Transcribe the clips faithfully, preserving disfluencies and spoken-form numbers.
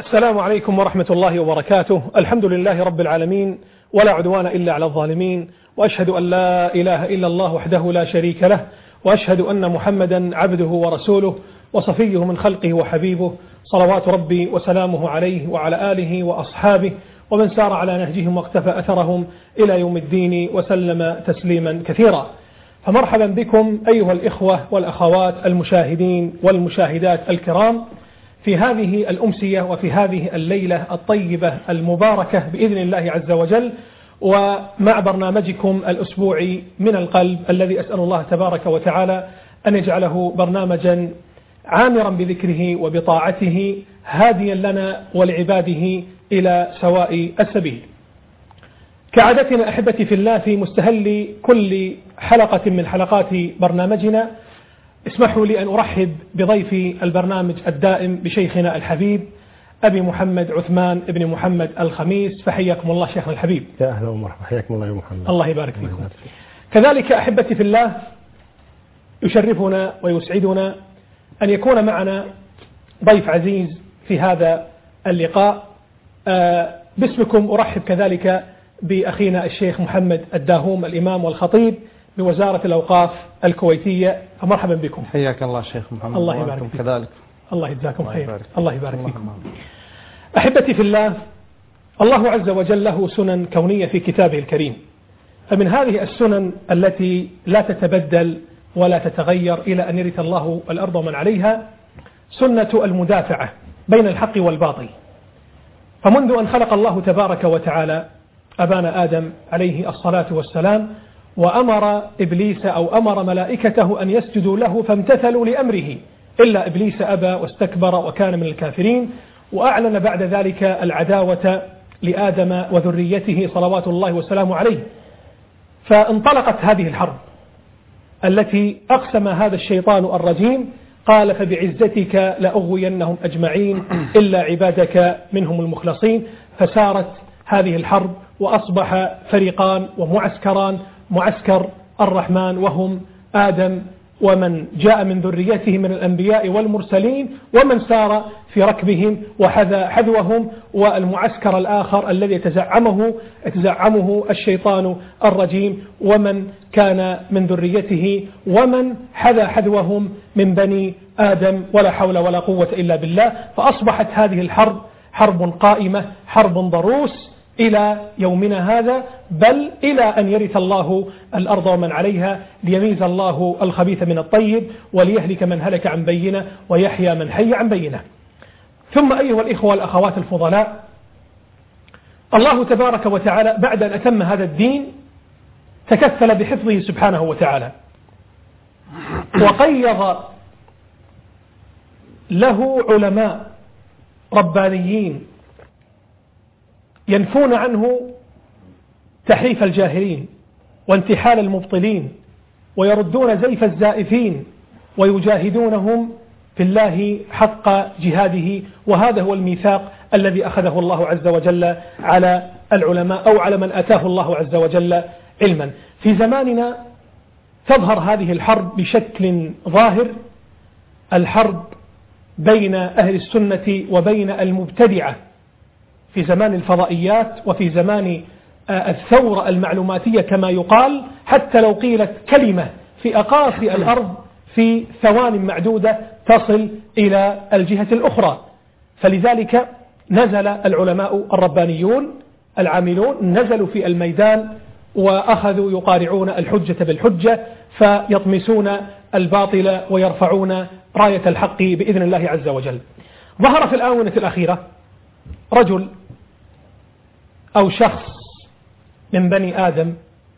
السلام عليكم ورحمة الله وبركاته. الحمد لله رب العالمين، ولا عدوان إلا على الظالمين، وأشهد أن لا إله إلا الله وحده لا شريك له، وأشهد أن محمدا عبده ورسوله وصفيه من خلقه وحبيبه، صلوات ربي وسلامه عليه وعلى آله وأصحابه ومن سار على نهجهم واقتفى أثرهم إلى يوم الدين وسلم تسليما كثيرا. فمرحبا بكم أيها الإخوة والأخوات المشاهدين والمشاهدات الكرام في هذه الأمسية وفي هذه الليلة الطيبة المباركة بإذن الله عز وجل، ومع برنامجكم الأسبوعي من القلب الذي أسأل الله تبارك وتعالى أن يجعله برنامجا عامرا بذكره وبطاعته، هاديا لنا ولعباده إلى سواء السبيل. كعادتنا أحبتي في الله، في مستهل كل حلقة من حلقات برنامجنا اسمحوا لي أن أرحب بضيف البرنامج الدائم بشيخنا الحبيب أبي محمد عثمان بن محمد الخميس. فحياكم الله شيخنا الحبيب. يا أهلا ومرحبا، حياكم الله يا محمد. الله يبارك فيكم. كذلك أحبتي في الله، يشرفنا ويسعدنا أن يكون معنا ضيف عزيز في هذا اللقاء. باسمكم أرحب كذلك بأخينا الشيخ محمد الداهوم، الإمام والخطيب بوزارة الأوقاف الكويتية. فمرحبا بكم. حياك الله شيخ محمد. الله يبارك فيكم. كذلك. الله يجزاكم خير. الله يبارك فيكم. أحبتي في الله، الله عز وجل له سنن كونية في كتابه الكريم، فمن هذه السنن التي لا تتبدل ولا تتغير إلى أن يرث الله الأرض ومن عليها سنة المدافعة بين الحق والباطل. فمنذ أن خلق الله تبارك وتعالى أبانا آدم عليه الصلاة والسلام وأمر إبليس أو أمر ملائكته أن يسجدوا له فامتثلوا لأمره، إلا إبليس أبى واستكبر وكان من الكافرين، وأعلن بعد ذلك العداوة لآدم وذريته صلوات الله وسلامه عليه. فانطلقت هذه الحرب التي أقسم هذا الشيطان الرجيم، قال فبعزتك لأغوينهم أجمعين إلا عبادك منهم المخلصين. فسارت هذه الحرب وأصبح فريقان ومعسكران، معسكر الرحمن وهم آدم ومن جاء من ذريته من الأنبياء والمرسلين ومن سار في ركبهم وحذا حذوهم، والمعسكر الآخر الذي يتزعمه يتزعمه الشيطان الرجيم ومن كان من ذريته ومن حذا حذوهم من بني آدم، ولا حول ولا قوة إلا بالله. فأصبحت هذه الحرب حرب قائمة، حرب ضروس إلى يومنا هذا، بل إلى أن يرث الله الأرض ومن عليها، ليميز الله الخبيث من الطيب، وليهلك من هلك عن بينه ويحيى من حي عن بينه. ثم أيها الإخوة والأخوات الفضلاء، الله تبارك وتعالى بعد أن أتم هذا الدين تكفل بحفظه سبحانه وتعالى، وقيض له علماء ربانيين ينفون عنه تحريف الجاهلين وانتحال المبطلين، ويردون زيف الزائفين، ويجاهدونهم في الله حق جهاده. وهذا هو الميثاق الذي أخذه الله عز وجل على العلماء أو على من أتاه الله عز وجل علما. في زماننا تظهر هذه الحرب بشكل ظاهر، الحرب بين أهل السنة وبين المبتدعة، في زمان الفضائيات وفي زمان الثورة المعلوماتية كما يقال، حتى لو قيلت كلمة في أقاصي الأرض في ثوان معدودة تصل إلى الجهة الأخرى. فلذلك نزل العلماء الربانيون العاملون، نزلوا في الميدان وأخذوا يقارعون الحجة بالحجة، فيطمسون الباطل ويرفعون راية الحق بإذن الله عز وجل. ظهر في الآونة الأخيرة رجل أو شخص من بني آدم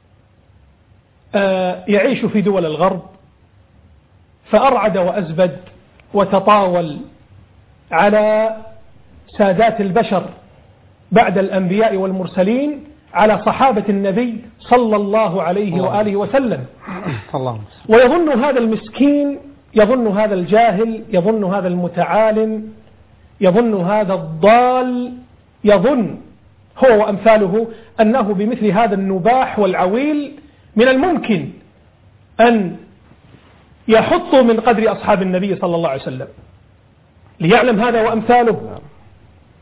يعيش في دول الغرب، فأرعد وأزبد وتطاول على سادات البشر بعد الأنبياء والمرسلين، على صحابة النبي صلى الله عليه وآله وسلم. ويظن هذا المسكين، يظن هذا الجاهل، يظن هذا المتعالم، يظن هذا الضال، يظن هو وأمثاله أنه بمثل هذا النباح والعويل من الممكن أن يحطوا من قدر أصحاب النبي صلى الله عليه وسلم. ليعلم هذا وأمثاله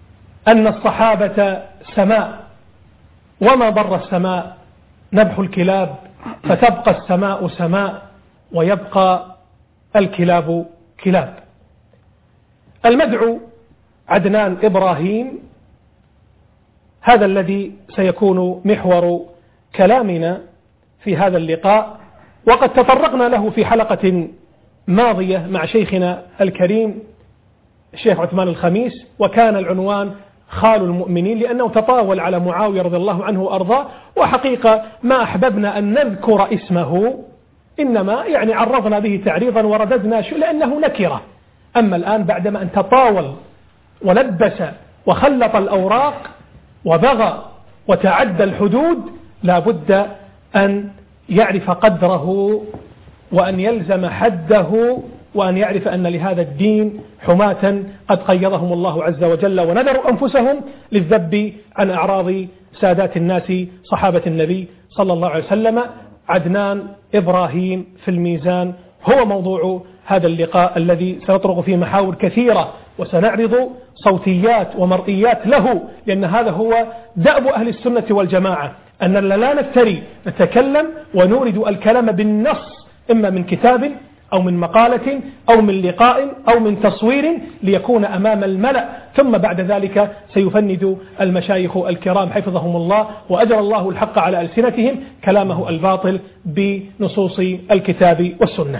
أن الصحابة سماء، وما ضر السماء نبح الكلاب، فتبقى السماء سماء ويبقى الكلاب كلاب. المدعو عدنان إبراهيم، هذا الذي سيكون محور كلامنا في هذا اللقاء، وقد تطرقنا له في حلقة ماضية مع شيخنا الكريم الشيخ عثمان الخميس، وكان العنوان خال المؤمنين، لأنه تطاول على معاوية رضي الله عنه وأرضاه، وحقيقة ما أحببنا أن نذكر اسمه، إنما يعني عرضنا به تعريضا ورددنا لأنه نكرة. أما الآن بعدما أن تطاول ولبس وخلط الأوراق وبغى وتعدى الحدود، لا بد أن يعرف قدره وأن يلزم حده، وأن يعرف أن لهذا الدين حماة قد قيضهم الله عز وجل، ونذروا أنفسهم للذب عن أعراض سادات الناس صحابة النبي صلى الله عليه وسلم. عدنان إبراهيم في الميزان هو موضوع هذا اللقاء الذي سنطرق فيه محاور كثيرة، وسنعرض صوتيات ومرئيات له، لأن هذا هو دأب أهل السنة والجماعة، أننا لا نفتري، نتكلم ونورد الكلام بالنص، إما من كتاب أو من مقالة أو من لقاء أو من تصوير، ليكون أمام الملأ، ثم بعد ذلك سيفند المشايخ الكرام حفظهم الله وأجر الله الحق على ألسنتهم كلامه الباطل بنصوص الكتاب والسنة.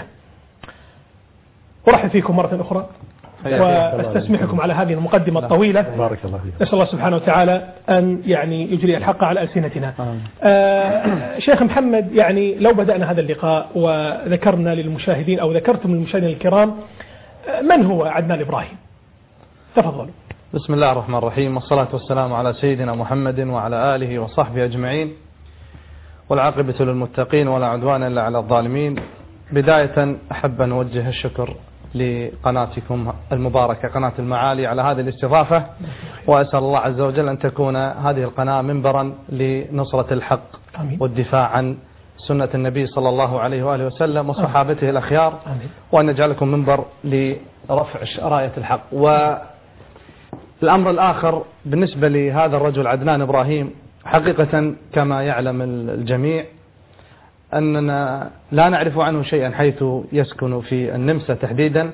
أرحب فيكم مرة أخرى واستسمحكم على هذه المقدمة الطويلة. بارك الله فيك. نسأل الله سبحانه وتعالى أن يعني يجري الحق على ألسنتنا. آه شيخ محمد، يعني لو بدأنا هذا اللقاء وذكرنا للمشاهدين أو ذكرتم للمشاهدين الكرام من هو عدنان إبراهيم؟ تفضل. بسم الله الرحمن الرحيم، والصلاة والسلام على سيدنا محمد وعلى آله وصحبه أجمعين، والعاقبة للمتقين ولا عدوان إلا على الظالمين. بداية أحب أن أوجه الشكر لقناتكم المباركة قناة المعالي على هذه الاستضافة، وأسأل الله عز وجل أن تكون هذه القناة منبرا لنصرة الحق والدفاع عن سنة النبي صلى الله عليه وآله وسلم وصحابته الأخيار، وأن نجعلكم منبر لرفع راية الحق. والأمر الآخر بالنسبة لهذا الرجل عدنان إبراهيم، حقيقة كما يعلم الجميع أننا لا نعرف عنه شيئا حيث يسكن في النمسا تحديدا،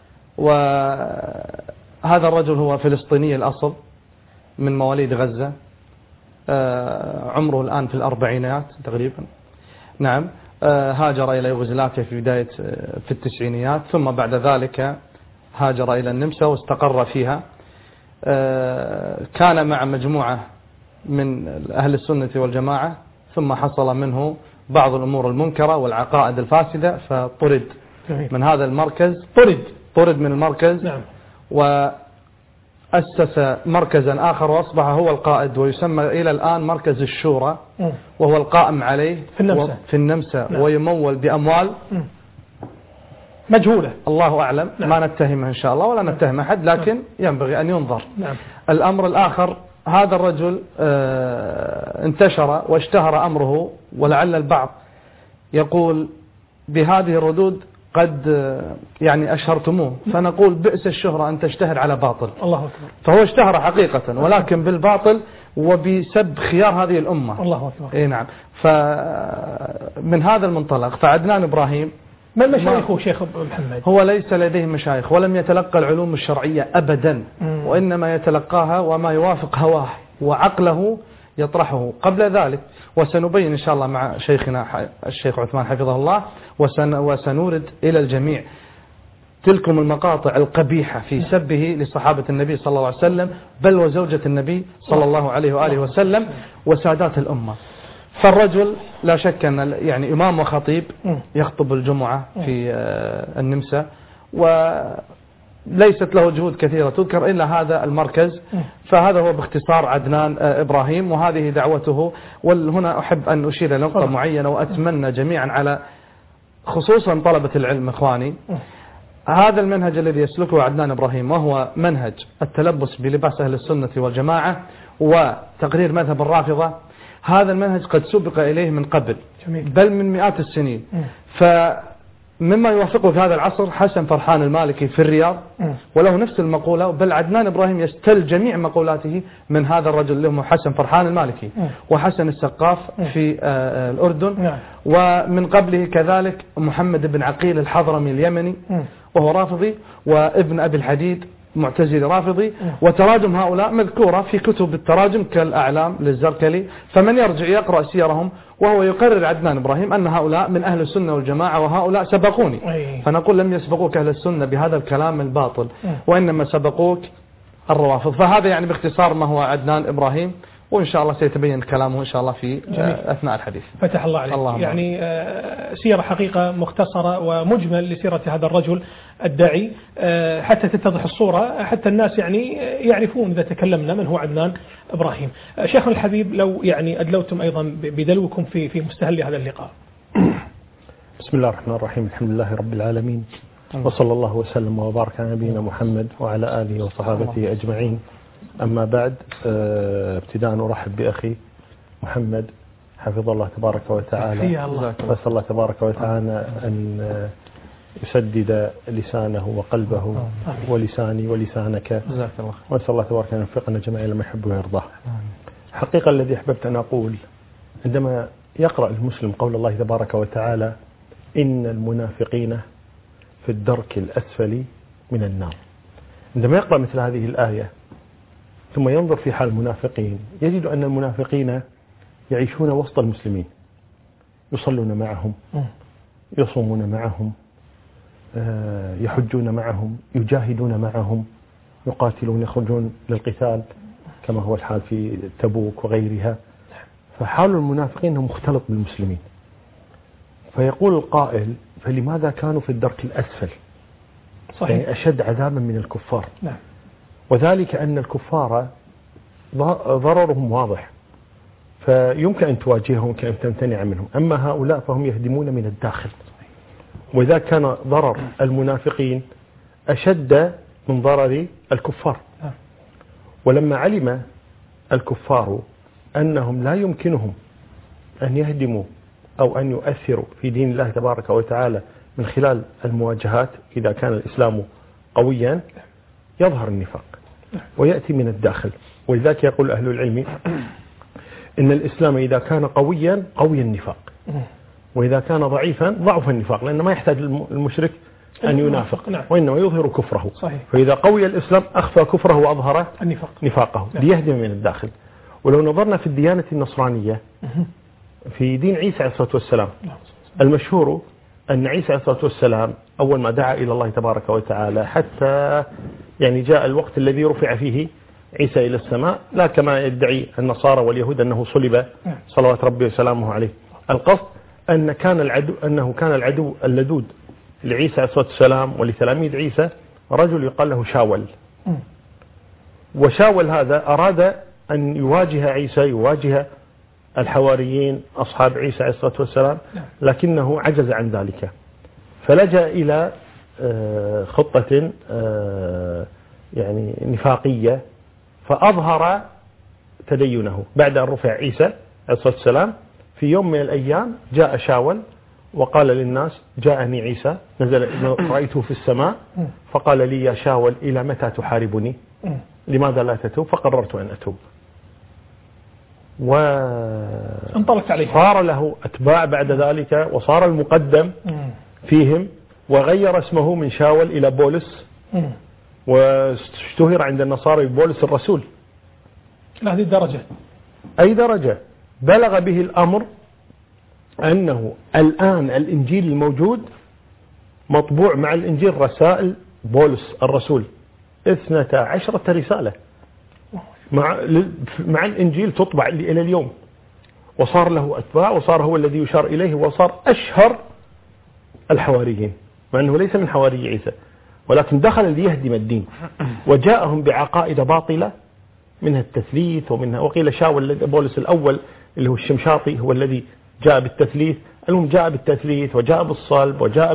وهذا الرجل هو فلسطيني الأصل من مواليد غزة، عمره الآن في الأربعينات تقريبا، نعم. هاجر إلى يوغوسلافيا في بداية في التسعينيات، ثم بعد ذلك هاجر إلى النمسا واستقر فيها. كان مع مجموعة من أهل السنة والجماعة، ثم حصل منه بعض الأمور المنكرة والعقائد الفاسدة، فطرد من هذا المركز، طرد طرد من المركز، نعم. وأسس مركزا آخر وأصبح هو القائد، ويسمى إلى الآن مركز الشورى، وهو القائم عليه في النمسا, في النمسا نعم. ويمول بأموال مجهولة، الله أعلم، نعم. ما نتهمه إن شاء الله ولا نتهم أحد، لكن نعم. ينبغي أن ينظر، نعم. الأمر الآخر، هذا الرجل انتشر واشتهر أمره، ولعل البعض يقول بهذه الردود قد يعني أشهرتموه، فنقول بئس الشهرة أن تشتهر على باطل. الله أكبر. فهو اشتهر حقيقة، ولكن بالباطل وبسب خيار هذه الأمة. الله أكبر. إيه نعم. فمن هذا المنطلق فعدنان إبراهيم ما المشايخ شيخ محمد؟ هو ليس لديه مشايخ، ولم يتلقى العلوم الشرعية أبدا، مم. وإنما يتلقاها وما يوافق هواه وعقله يطرحه قبل ذلك، وسنبين إن شاء الله مع شيخنا الشيخ عثمان حفظه الله، وسن وسنورد إلى الجميع تلكم المقاطع القبيحة في سبه لصحابة النبي صلى الله عليه وسلم، بل وزوجة النبي صلى الله عليه وآله وسلم وسادات الأمة. فالرجل لا شك أن يعني إمام وخطيب يخطب الجمعة في النمسا، وليست له جهود كثيرة تذكر إلا هذا المركز. فهذا هو باختصار عدنان إبراهيم، وهذه دعوته. وهنا أحب أن أشير إلى نقطة معينة، وأتمنى جميعا على خصوصا طلبة العلم إخواني، هذا المنهج الذي يسلكه عدنان إبراهيم، وهو منهج التلبس بلباس أهل السنة والجماعة وتقرير مذهب الرافضة، هذا المنهج قد سبق إليه من قبل، بل من مئات السنين. مما يوافقه في هذا العصر حسن فرحان المالكي في الرياض، وله نفس المقولة، بل عدنان إبراهيم يستل جميع مقولاته من هذا الرجل اللي هو حسن فرحان المالكي، وحسن السقاف في الأردن، ومن قبله كذلك محمد بن عقيل الحضرمي اليمني وهو رافضي، وابن أبي الحديد معتزلي رافضي، وتراجم هؤلاء مذكورة في كتب التراجم كالأعلام للزركلي، فمن يرجع يقرأ سيرهم، وهو يقرر عدنان إبراهيم أن هؤلاء من أهل السنة والجماعة، وهؤلاء سبقوني. فنقول لم يسبقوك أهل السنة بهذا الكلام الباطل، وإنما سبقوك الروافض. فهذا يعني باختصار ما هو عدنان إبراهيم، وإن شاء الله سيتبين كلامه إن شاء الله في جميل. أثناء الحديث. فتح الله عليك. الله يعني سيرة حقيقة مختصرة ومجمل لسيرة هذا الرجل الداعي، حتى تتضح الصورة، حتى الناس يعني يعرفون إذا تكلمنا من هو عدنان إبراهيم. شيخنا الحبيب، لو يعني أدلوتم أيضا بدلوكم في في مستهل هذا اللقاء. بسم الله الرحمن الرحيم، الحمد لله رب العالمين، وصلى الله وسلم وبارك على نبينا محمد وعلى آله وصحابته أجمعين. أما بعد، ابتداء أرحب بأخي محمد حفظ الله تبارك وتعالى، وأسأل الله تبارك وتعالى أن يسدد لسانه وقلبه ولساني ولسانك، وأسأل الله تبارك أن يوفقنا جميعا لما يحب ويرضاه. حقيقة الذي أحببت أن أقول، عندما يقرأ المسلم قول الله تبارك وتعالى إن المنافقين في الدرك الأسفل من النار، عندما يقرأ مثل هذه الآية ثم ينظر في حال المنافقين، يجد أن المنافقين يعيشون وسط المسلمين، يصلون معهم، يصومون معهم، يحجون معهم، يجاهدون معهم، يقاتلون، يخرجون للقتال كما هو الحال في تبوك وغيرها. فحال المنافقين أنه مختلط بالمسلمين. فيقول القائل فلماذا كانوا في الدرك الأسفل؟ صحيح. يعني أشد عذابا من الكفار. نعم. وذلك أن الكفار ضررهم واضح، فيمكن أن تواجههم، يمكن أن تمتنع منهم. أما هؤلاء فهم يهدمون من الداخل، وإذا كان ضرر المنافقين أشد من ضرر الكفار. ولما علم الكفار أنهم لا يمكنهم أن يهدموا أو أن يؤثروا في دين الله تبارك وتعالى من خلال المواجهات، إذا كان الإسلام قويا يظهر النفاق ويأتي من الداخل. ولذلك يقول أهل العلم إن الإسلام إذا كان قويا قوي النفاق، وإذا كان ضعيفا ضعف النفاق، لأنه ما يحتاج المشرك أن ينافق، وإنما يظهر كفره. صحيح. فإذا قوي الإسلام أخفى كفره وأظهر النفاق. نفاقه ليهدم من الداخل. ولو نظرنا في الديانة النصرانية في دين عيسى عليه الصلاة والسلام، المشهور أن عيسى عليه الصلاة والسلام أول ما دعا إلى الله تبارك وتعالى، حتى يعني جاء الوقت الذي رفع فيه عيسى إلى السماء، لا كما يدعي النصارى واليهود أنه صلب صلوات ربي وسلامه عليه. القصد أن كان العدو أنه كان العدو اللدود لعيسى عليه الصلاة والسلام ولتلاميذ عيسى رجل يقال له شاول. وشاول هذا أراد أن يواجه عيسى، يواجه الحواريين أصحاب عيسى عليه الصلاة والسلام، لكنه عجز عن ذلك، فلجأ إلى خطة يعني نفاقية، فأظهر تدينه. بعد أن رفع عيسى عليه الصلاة والسلام في يوم من الأيام جاء شاول وقال للناس جاءني عيسى، نزل رأيته في السماء فقال لي يا شاول إلى متى تحاربني؟ لماذا لا تتوب؟ فقررت أن أتوب. وانطلقت عليه، صار له أتباع بعد ذلك، وصار المقدم فيهم، وغير اسمه من شاول إلى بولس، واشتهر عند النصارى بولس الرسول. هذه الدرجة، أي درجة بلغ به الأمر أنه الآن الإنجيل الموجود مطبوع مع الإنجيل رسائل بولس الرسول، اثنتا عشرة رسالة مع مع الإنجيل تطبع إلى اليوم، وصار له أتباع، وصار هو الذي يشار إليه، وصار أشهر الحواريين، مع أنه ليس من حواري عيسى، ولكن دخل ليهدم الدين، وجاءهم بعقائد باطلة منها التثليث، ومنها وقيل شاول بولس الأول اللي هو الشمشاطي هو الذي جاء بالتثليث. المهم جاء بالتثليث وجاء بالصلب وجاء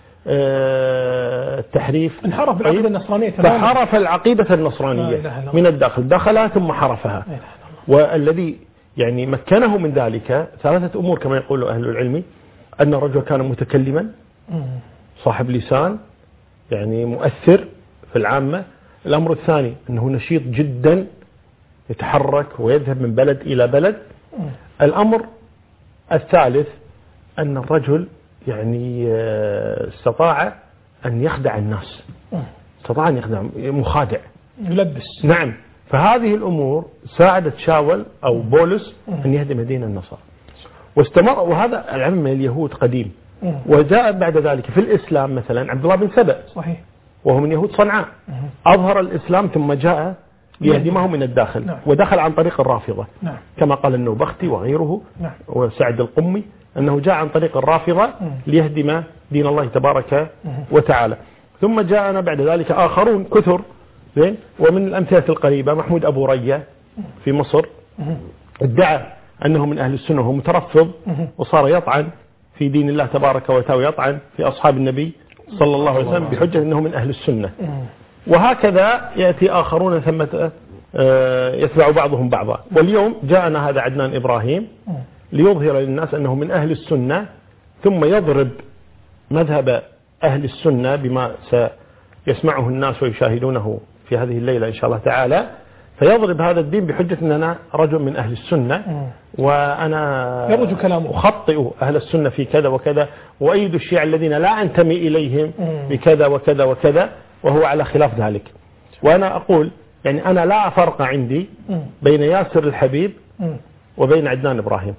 بالتحريف، انحرف العقيدة النصرانية، فحرف العقيدة النصرانية من الداخل، دخلها ثم حرفها. والذي يعني مكنه من ذلك ثلاثة أمور كما يقول أهل العلم: أن الرجل كان متكلما صاحب لسان يعني مؤثر في العامة. الأمر الثاني أنه نشيط جدا، يتحرك ويذهب من بلد إلى بلد. الأمر الثالث أن الرجل يعني استطاع أن يخدع الناس، استطاع أن يخدع، مخادع، يلبس. نعم. فهذه الأمور ساعدت شاول أو بولس أن يهدم دين النصارى واستمر. وهذا العلم من اليهود قديم. وجاء بعد ذلك في الإسلام مثلا عبد الله بن سبأ، صحيح، وهو من يهود صنعاء، أظهر الإسلام ثم جاء ليهدمه من الداخل. نعم. ودخل عن طريق الرافضة. نعم. كما قال النوبختي وغيره. نعم. وسعد القمي أنه جاء عن طريق الرافضة ليهدم دين الله تبارك وتعالى. ثم جاءنا بعد ذلك آخرون كثر. ومن الأمثلة القريبة محمود أبو ريا في مصر، ادعى أنه من أهل السنة وهو مترفض، وصار يطعن في دين الله تبارك وتعالى، يطعن في أصحاب النبي صلى الله عليه وسلم بحجة أنه من أهل السنة. وهكذا يأتي آخرون ثمة يتبع بعضهم بعضا. واليوم جاءنا هذا عدنان إبراهيم ليظهر للناس أنه من أهل السنة، ثم يضرب مذهب أهل السنة بما سيسمعه الناس ويشاهدونه في هذه الليلة إن شاء الله تعالى. فيضرب هذا الدين بحجة أن أنا رجل من أهل السنة، وأنا يرج كلامه أخطئ أهل السنة في كذا وكذا، وأيد الشيعة الذين لا أنتمي إليهم بكذا وكذا وكذا، وهو على خلاف ذلك. وأنا أقول يعني أنا لا فرق عندي بين ياسر الحبيب وبين عدنان إبراهيم،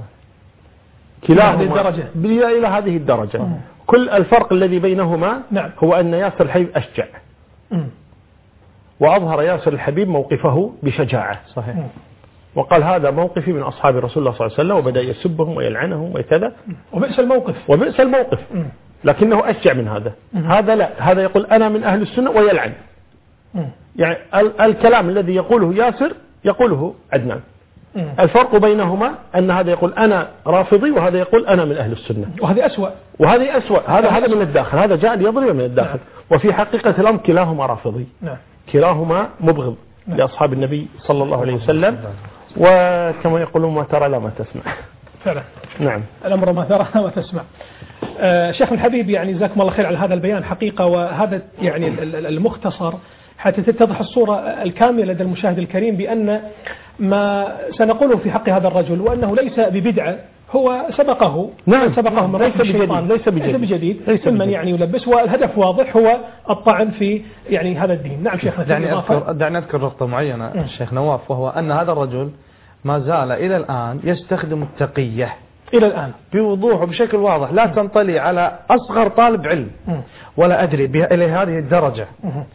كلاهما إلى هذه الدرجة. كل الفرق الذي بينهما نعم. هو أن ياسر الحبيب أشجع، وأظهر ياسر الحبيب موقفه بشجاعة. صحيح. وقال هذا موقفي من أصحاب رسول الله صلى الله عليه وسلم، وبدأ يسبهم ويلعنهم وكذا، وبئس الموقف وبئس الموقف لكنه أشجع من هذا. هذا لا، هذا يقول أنا من أهل السنة ويلعن. يعني ال الكلام الذي يقوله ياسر يقوله عدنان. الفرق بينهما أن هذا يقول أنا رافضي، وهذا يقول أنا من أهل السنة، وهذه أسوأ وهذه أسوأ. هذا هذا من الداخل، هذا جاء ليضرب من الداخل. نعم. وفي حقيقة الأمر كلاهما رافضي. نعم. كلاهما مبغض. نعم. لأصحاب النبي صلى الله عليه وسلم. وكما يقولون ما ترى لا ما تسمع. فعلا. نعم. الأمر ما ترى لا ما تسمع. آه شيخ الحبيب، يعني جزاكم الله خير على هذا البيان حقيقة، وهذا يعني المختصر حتى تتضح الصورة الكاملة لدى المشاهد الكريم بأن ما سنقوله في حق هذا الرجل وأنه ليس ببدعة، هو سبقه. نعم. سبقه من ليس بجديد، ليس بجديد, بجديد. ليس ممن يعني يلبس، والهدف واضح هو الطعن في يعني هذا الدين. نعم شيخنا. دعني أذكر, دعني أذكر نقطة معينة الشيخ نواف، وهو أن هذا الرجل ما زال إلى الآن يستخدم التقية إلى الآن بوضوح وبشكل واضح، لا تنطلي على أصغر طالب علم ولا أدري إلى هذه الدرجة.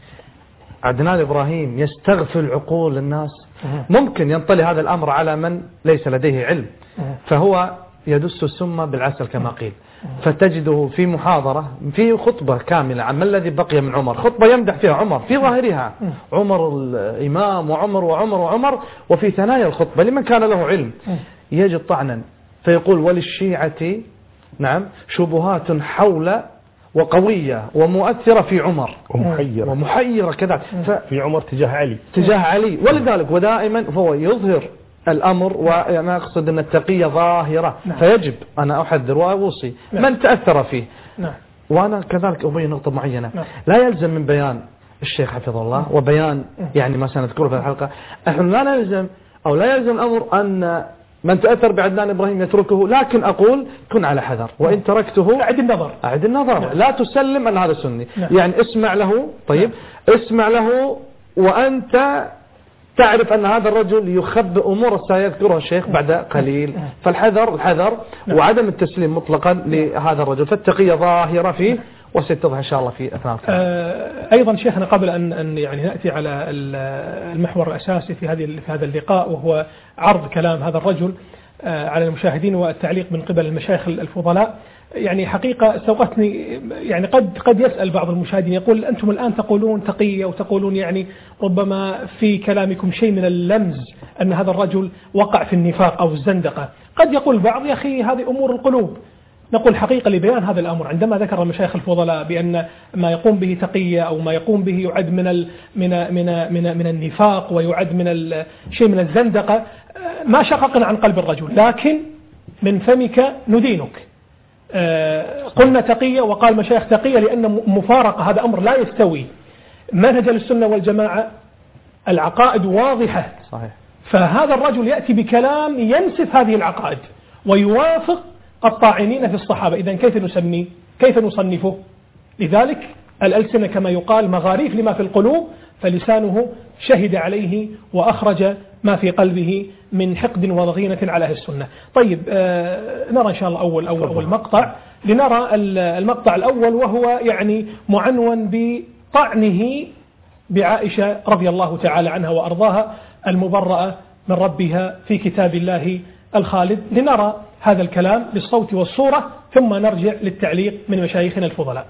عدنان إبراهيم يستغفل عقول الناس. ممكن ينطلي هذا الأمر على من ليس لديه علم، فهو يدس السم بالعسل كما قيل. فتجده في محاضرة في خطبة كاملة عن ما الذي بقي من عمر، خطبة يمدح فيها عمر في ظاهرها، عمر الإمام وعمر وعمر وعمر، وفي ثنايا الخطبة لمن كان له علم يجد طعنا فيقول وللشيعة نعم شبهات حول وقوية ومؤثرة في عمر ومحيرة ومحيرة كذا في عمر تجاه علي تجاه علي ولذلك ودائما فهو يظهر الأمر. وأنا أقصد أن التقية ظاهرة. نعم. فيجب أنا أحذر وأوصي. نعم. من تأثر فيه. نعم. وأنا كذلك أبين نقطة معينة. نعم. لا يلزم من بيان الشيخ حفظه الله وبيان يعني ما سنذكره في الحلقة، نحن لا نلزم أو لا يلزم الأمر أن من تأثر بعدنان إبراهيم يتركه، لكن أقول كن على حذر، وإن تركته أعد النظر أعد النظر. نعم. لا تسلم أن هذا سني. نعم. يعني اسمع له. طيب. نعم. اسمع له وأنت تعرف أن هذا الرجل يخبئ أمور سيذكرها الشيخ بعد قليل. فالحذر الحذر. نعم. وعدم التسليم مطلقا لهذا الرجل، فالتقية ظاهرة فيه وستتضح إن شاء الله في أثناء الكلام. آه أيضا شيخنا قبل أن أن يعني نأتي على المحور الأساسي في هذه في هذا اللقاء، وهو عرض كلام هذا الرجل آه على المشاهدين والتعليق من قبل المشايخ الفضلاء. يعني حقيقة استوقفتني، يعني قد قد يسأل بعض المشاهدين يقول أنتم الآن تقولون تقية وتقولون يعني ربما في كلامكم شيء من اللمز أن هذا الرجل وقع في النفاق أو الزندقة. قد يقول البعض يا أخي هذه أمور القلوب. نقول حقيقة لبيان هذا الأمر، عندما ذكر المشايخ الفضلاء بأن ما يقوم به تقية أو ما يقوم به يعد من ال من من من من النفاق ويعد من شيء من الزندقة، ما شققنا عن قلب الرجل، لكن من فمك ندينك. قلنا تقية وقال مشايخ تقية لأن مفارقة هذا أمر لا يستوي. منهج السنة والجماعة العقائد واضحة صحيح. فهذا الرجل يأتي بكلام ينسف هذه العقائد ويوافق الطاعنين في الصحابة. إذن كيف نسميه كيف نصنفه؟ لذلك الألسنة كما يقال مغاريف لما في القلوب، فلسانه شهد عليه وأخرج ما في قلبه من حقد وضغينة على أهل السنة. طيب آه نرى إن شاء الله أول أول أول مقطع، لنرى المقطع الأول وهو يعني معنون بطعنه بعائشة رضي الله تعالى عنها وأرضاها المبرأة من ربها في كتاب الله الخالد. لنرى هذا الكلام بالصوت والصورة ثم نرجع للتعليق من مشايخنا الفضلاء.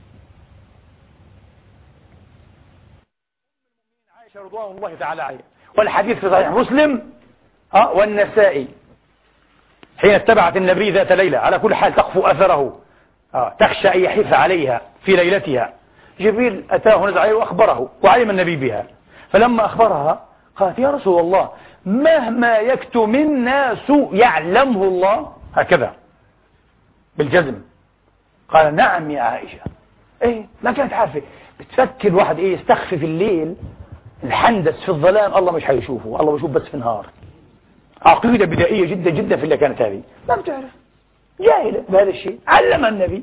عائشة رضوان الله تعالى عليها، والحديث في صحيح مسلم أه والنسائي حين اتبعت النبي ذات ليلة، على كل حال تخفو أثره أه تخشى أن يحف عليها في ليلتها. جبريل أتاه نزل عليه وأخبره وعلم النبي بها، فلما أخبرها قالت يا رسول الله مهما يكتم الناس يعلمه الله، هكذا بالجزم. قال نعم يا عائشة. ايه ما كانت عارفة، بتفكر واحد ايه يستخفي في الليل الحندس في الظلام، الله مش هيشوفه، الله بيشوف بس في النهار. عقيدة بدائية جدا جدا في اللي كانت هذه، ما بتعرف، جاهلة بهذا الشيء، علم النبي.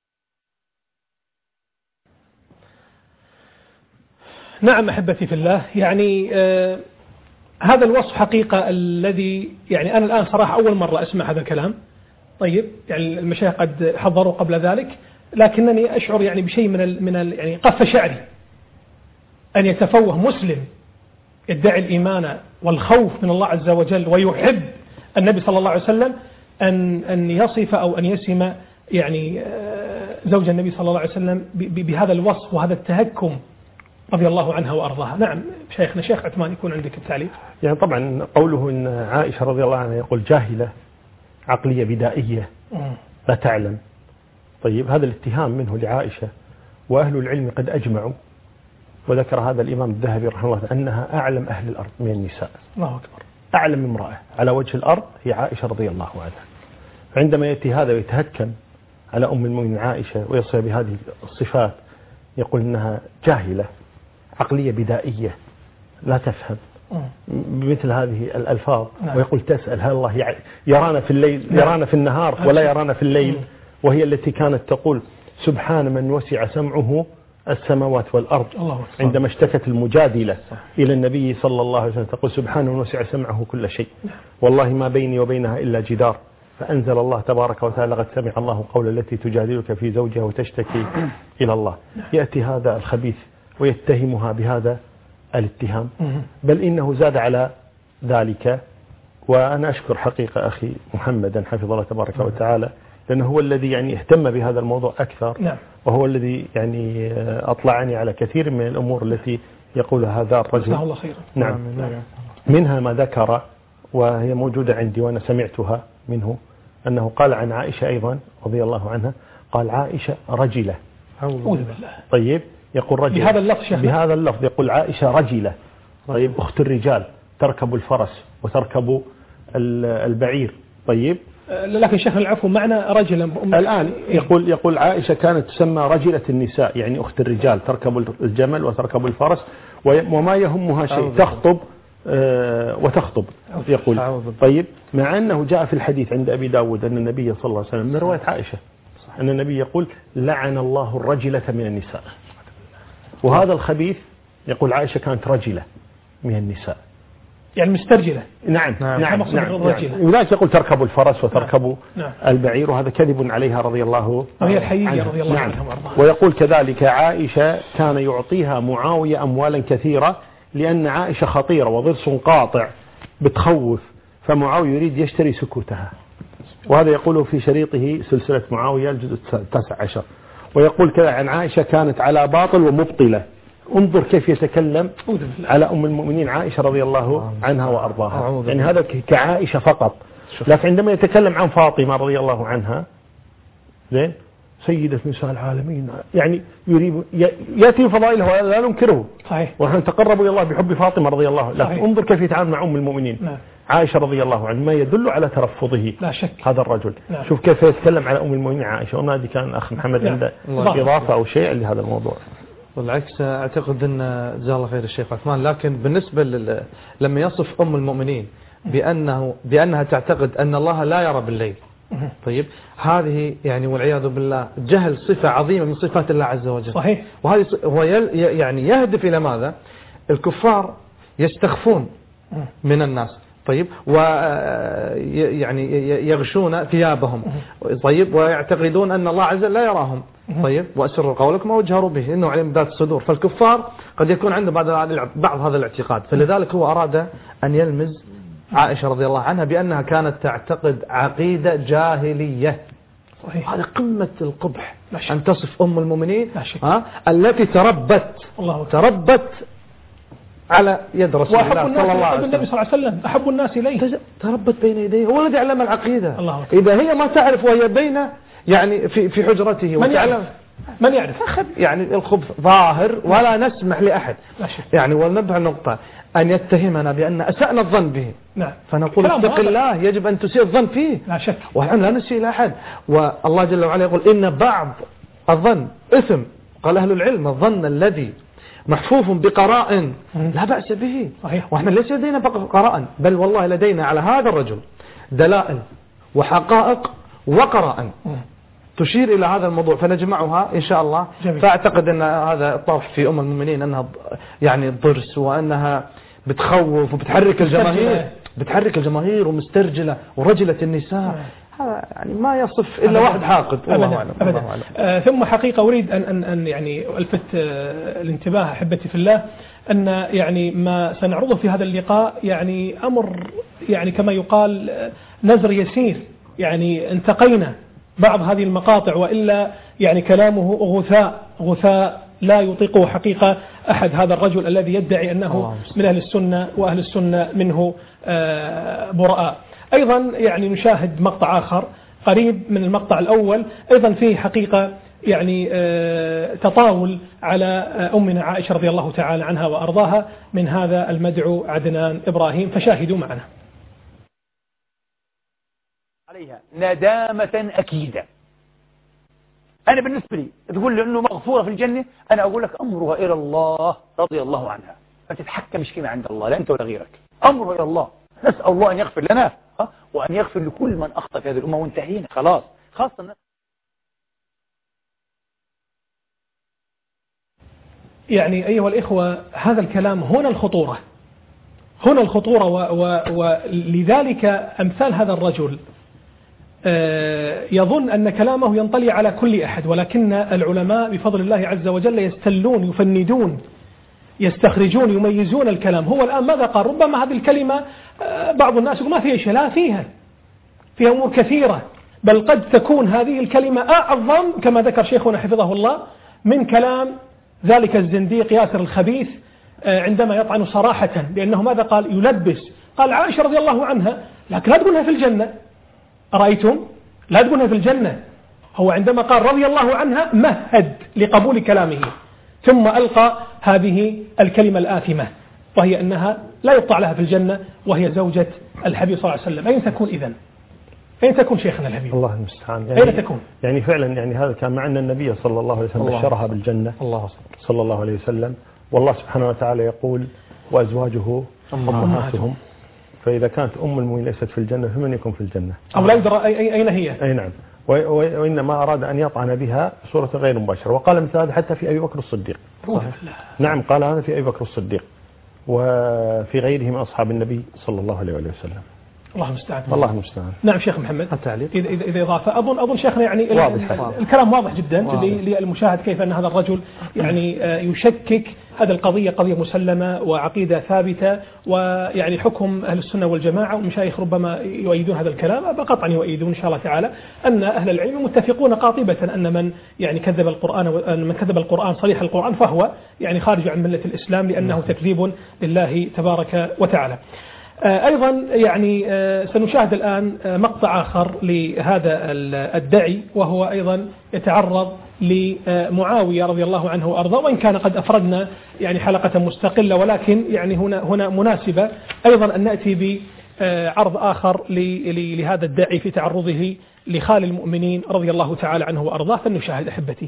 نعم أحبتي في الله، يعني آه هذا الوصف حقيقة الذي يعني أنا الآن صراحة أول مرة أسمع هذا الكلام. طيب يعني المشايخ قد حضروا قبل ذلك، لكنني أشعر يعني بشيء من ال من ال يعني قف شعري أن يتفوه مسلم يدعي الإيمان والخوف من الله عز وجل ويحب النبي صلى الله عليه وسلم أن أن يصف أو أن يسم يعني زوج النبي صلى الله عليه وسلم بهذا الوصف وهذا التهكم رضي الله عنها وأرضاها. نعم شيخنا شيخ عثمان يكون عندك التعليق. يعني طبعا قوله إن عائشة رضي الله عنها يقول جاهلة عقلية بدائية لا تعلم. طيب هذا الاتهام منه لعائشة، وأهل العلم قد أجمعوا وذكر هذا الإمام الذهبي رحمه الله أنها أعلم أهل الأرض من النساء. الله أكبر. أعلم امرأة على وجه الأرض هي عائشة رضي الله عنها. فعندما يأتي هذا ويتهكم على أم المؤمنين عائشة ويصف بهذه الصفات، يقول إنها جاهلة عقلية بدائية لا تفهم بمثل هذه الألفاظ. نعم. ويقول تسأل هل الله يرانا في الليل؟ نعم. يرانا في النهار ولا يرانا في الليل؟ نعم. وهي التي كانت تقول سبحان من وسع سمعه السماوات والأرض. الله عندما اشتكت المجادلة إلى النبي صلى الله عليه وسلم تقول سبحان من وسع سمعه كل شيء، والله ما بيني وبينها إلا جدار، فأنزل الله تبارك وتعالى قد سمع الله قول التي تجادلك في زوجها وتشتكي إلى الله. يأتي هذا الخبيث ويتهمها بهذا الاتهام، بل إنه زاد على ذلك. وأنا أشكر حقيقة أخي محمدا حفظه الله تبارك وتعالى، لأنه هو الذي يعني اهتم بهذا الموضوع أكثر. نعم. وهو الذي يعني أطلعني على كثير من الأمور التي يقولها هذا الرجل. الله خيرا. نعم. نعم. منها ما ذكر وهي موجودة عندي وأنا سمعتها منه، أنه قال عن عائشة أيضا رضي الله عنها، قال عائشة رجلة. أعوذ بالله. طيب يقول رجل بهذا اللفظ بهذا اللفظ يقول عائشة رجلة. طيب أخت الرجال تركب الفرس وتركب البعير. طيب لكن شيخ العفو معنى رجلا الآن يقول يقول عائشة كانت تسمى رجلة النساء، يعني أخت الرجال تركب الجمل وتركب الفرس وما يهمها شيء، تخطب وتخطب يقول. طيب مع أنه جاء في الحديث عند أبي داود أن النبي صلى الله عليه وسلم من رواية عائشة أن النبي يقول لعن الله الرجلة من النساء، وهذا الخبيث يقول عائشة كانت رجلة من النساء، يعني مسترجلة. نعم نعم, نعم, نعم, نعم. ولذلك يقول تركب الفرس وتركب نعم. البعير، وهذا كذب عليها رضي الله وهي الحقيقة رضي الله نعم. عنها. ويقول كذلك عائشة كان يعطيها معاوية أموالا كثيرة لأن عائشة خطيرة وضرس قاطع بتخوف، فمعاوية يريد يشتري سكوتها، وهذا يقوله في شريطه سلسلة معاوية الجزء التاسع عشر. ويقول كذا عن عائشة كانت على باطل ومبطلة. انظر كيف يتكلم على أم المؤمنين عائشة رضي الله عنها وأرضاها، يعني هذا كعائشة فقط. لكن عندما يتكلم عن فاطمة رضي الله عنها زين سيدة نساء العالمين، يعني يريد يأتي فضائلها ولا ننكره، صحيح، ونحن نتقرب إلى الله بحب فاطمة رضي الله عنها، لكن انظر كيف يتعامل مع أم المؤمنين. نعم. عائشة رضي الله عنها ما يدل على ترفضه لا شك هذا الرجل. نعم. شوف كيف يتكلم على أم المؤمنين عائشة. وما أدري كان أخ محمد نعم. عنده نعم. إضافة أو شيء لهذا الموضوع. بالعكس أعتقد أن جزاه الله خير الشيخ عثمان، لكن بالنسبة لل... لما يصف أم المؤمنين بأنه بأنها تعتقد أن الله لا يرى بالليل، طيب هذه يعني والعياذ بالله جهل صفة عظيمة من صفات الله عز وجل. صحيح. وهذه هو يعني يهدف إلى ماذا؟ الكفار يستخفون من الناس، طيب، ويعني يغشون ثيابهم، طيب، ويعتقدون أن الله عز وجل لا يراهم، طيب، وأسروا قولكم وجهروا به إنه علم ذات الصدور. فالكفار قد يكون عنده بعض هذا الاعتقاد، فلذلك هو أراد أن يلمز عائشة رضي الله عنها بأنها كانت تعتقد عقيدة جاهلية. صحيح. هذا قمة القبح أن تصف أم المؤمنين ها التي تربت الله تربت على يد رسول الله صلى الله عليه وسلم. النبي صلى الله عليه وسلم أحب الناس إليه، تربت بين يديه، هو الذي علم العقيدة. الله. إذا هي ما تعرف وهي بين يعني في في حجرته من يعلم من يعرف أخذ يعني الخبث ظاهر ولا نسمح لأحد يعني. ونبه النقطة أن يتهمنا بأن أسأنا الظن به، نعم، فنقول اتق الله، يجب أن تسيء الظن فيه، لا شك، ونحن لا نسيء لأحد. والله جل وعلا يقول إن بعض الظن إثم. قال أهل العلم الظن الذي محفوف بقراء لا بأس به. صحيح. وإحنا ليس لدينا فقط قراء، بل والله لدينا على هذا الرجل دلائل وحقائق وقراء تشير إلى هذا الموضوع، فنجمعها إن شاء الله. جميل. فأعتقد أن هذا الطرح في أم المؤمنين أنها يعني ضرس، وأنها بتخوف وبتحرك الجماهير، بتحرك الجماهير ومسترجلة ورجلة النساء. هذا يعني ما يصف إلا واحد حاقد. الله أعلم. أبدا. آه ثم حقيقة أريد أن أن أن يعني ألفت آه الانتباه أحبتي في الله أن يعني ما سنعرضه في هذا اللقاء يعني أمر يعني كما يقال نزر يسير، يعني انتقينا بعض هذه المقاطع، وإلا يعني كلامه غثاء غثاء لا يطيقه حقيقة أحد. هذا الرجل الذي يدعي أنه من أهل السنة وأهل السنة منه براء. أيضا يعني نشاهد مقطع آخر قريب من المقطع الأول، أيضا فيه حقيقة يعني تطاول على أمنا عائشة رضي الله تعالى عنها وأرضاها من هذا المدعو عدنان إبراهيم، فشاهدوا معنا. عليها ندامة أكيدة. أنا بالنسبة لي تقول لي أنه مغفورة في الجنة، أنا أقول لك أمرها إلى الله رضي الله عنها، ما تتحكمش كلمة عند الله، لا أنت ولا غيرك، أمرها إلى الله. نسأل الله أن يغفر لنا وأن يغفر لكل من أخطأ في هذه الأمة، وانتهينا خلاص. خاصة الناس يعني أيها الإخوة هذا الكلام هنا الخطورة، هنا الخطورة، ولذلك أمثال هذا الرجل يظن أن كلامه ينطلي على كل أحد، ولكن العلماء بفضل الله عز وجل يستلون يفندون يستخرجون يميزون الكلام. هو الآن ماذا قال؟ ربما هذه الكلمة بعض الناس يقول ما فيها شيء، لا فيها فيها أمور كثيرة، بل قد تكون هذه الكلمة أعظم كما ذكر شيخنا حفظه الله من كلام ذلك الزنديق ياسر الخبيث عندما يطعن صراحة، لأنه ماذا قال؟ يلبس. قال عائشة رضي الله عنها، لكن لا تقولها في الجنة، أرأيتم؟ لا تقولها في الجنة. هو عندما قال رضي الله عنها مهد لقبول كلامه، ثم ألقى هذه الكلمة الآثمة، وهي أنها لا يقطع لها في الجنة، وهي زوجة الحبيب صلى الله عليه وسلم. أين تكون إذن؟ أين تكون شيخنا الحبيب؟ الله المستعان. يعني أين تكون؟ يعني فعلا يعني هذا كان مع أن النبي صلى الله عليه وسلم بشرها بالجنة، الله صلى الله عليه وسلم، والله سبحانه وتعالى يقول وأزواجه أمهاتهم، فإذا كانت أم المؤمنين ليست في الجنة فمن يكون في الجنة؟ أو لا يدرى أين هي؟ أي نعم. وإنما أراد أن يطعن بها صورة غير مباشرة، وقال مثل هذا حتى في أبي بكر الصديق. نعم قال هذا في أبي بكر الصديق وفي غيره من أصحاب النبي صلى الله عليه وسلم. الله المستعان. الله المستعان. نعم شيخ محمد التعليق إذا إذا إضافة أظن أظن شيخنا يعني واضح. الكلام واضح جدا للمشاهد كيف أن هذا الرجل يعني يشكك هذه القضية قضية مسلمة وعقيدة ثابتة، ويعني حكم أهل السنة والجماعة والمشايخ ربما يؤيدون هذا الكلام، قطعا يؤيدون إن شاء الله تعالى أن أهل العلم متفقون قاطبة أن من يعني كذب القرآن وأن من كذب القرآن صريح القرآن فهو يعني خارج عن ملة الإسلام، لأنه تكذيب لله تبارك وتعالى. أيضا يعني سنشاهد الآن مقطع آخر لهذا الدعي، وهو أيضا يتعرض لمعاوية رضي الله عنه وأرضاه، وإن كان قد أفردنا يعني حلقة مستقلة، ولكن يعني هنا هنا مناسبة أيضا أن نأتي عرض آخر لهذا الداعي في تعرضه لخال المؤمنين رضي الله تعالى عنه وأرضاه، فلنشاهد أحبتي.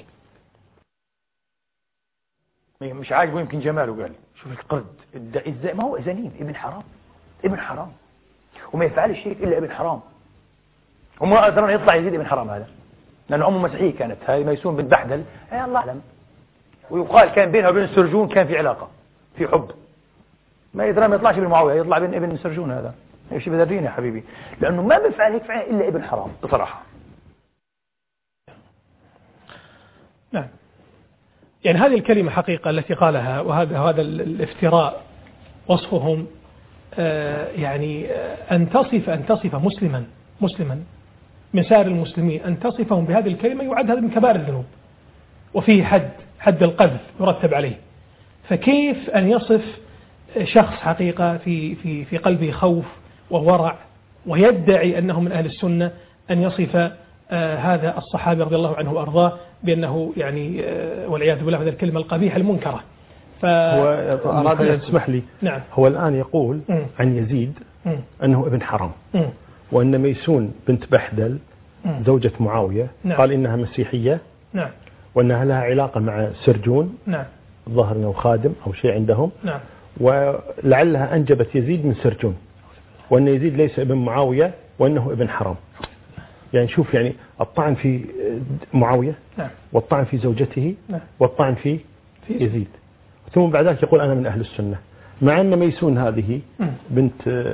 مش عاجبه يمكن جماله، قال شوف القرد ازاي، ما هو زنين ابن حرام، ابن حرام، وما يفعل الشرك إلا ابن حرام. هم أصلا يطلع يزيد ابن حرام هذا، لأن أمه مسيحية كانت، هاي ميسون بنت بحدل، يا الله أعلم. ويقال كان بينها وبين السرجون كان في علاقة، في حب. ما يدرى ما يطلعش ابن معاوية، يطلع بين ابن السرجون هذا. ايش بدرينا يا حبيبي، لأنه ما بيفعل هيك فعل إلا ابن حرام بصراحة. نعم. يعني هذه الكلمة حقيقة التي قالها، وهذا هذا الافتراء وصفهم آه يعني آه أن تصف أن تصف مسلما مسلما من سائر المسلمين، أن تصفهم بهذه الكلمة يعد هذا من كبائر الذنوب، وفيه حد حد القذف يرتب عليه. فكيف أن يصف شخص حقيقة في في في قلبه خوف وورع ويدعي أنه من أهل السنة أن يصف آه هذا الصحابي رضي الله عنه وأرضاه بأنه يعني آه والعياذ بالله هذه الكلمة القبيحة المنكرة. هو أراد أن يسمح لي. نعم. هو الآن يقول م. عن يزيد م. أنه ابن حرام، م. وأن ميسون بنت بحدل م. زوجة معاوية، نعم. قال إنها مسيحية، نعم. وأنها لها علاقة مع سرجون، نعم. الظاهر أنه خادم أو شيء عندهم، نعم. ولعلها أنجبت يزيد من سرجون، وأن يزيد ليس ابن معاوية وأنه ابن حرام. يعني شوف، يعني الطعن في معاوية، نعم. والطعن في زوجته، نعم. والطعن في يزيد، ثم بعد ذلك يقول أنا من أهل السنة، مع أن ميسون هذه م. بنت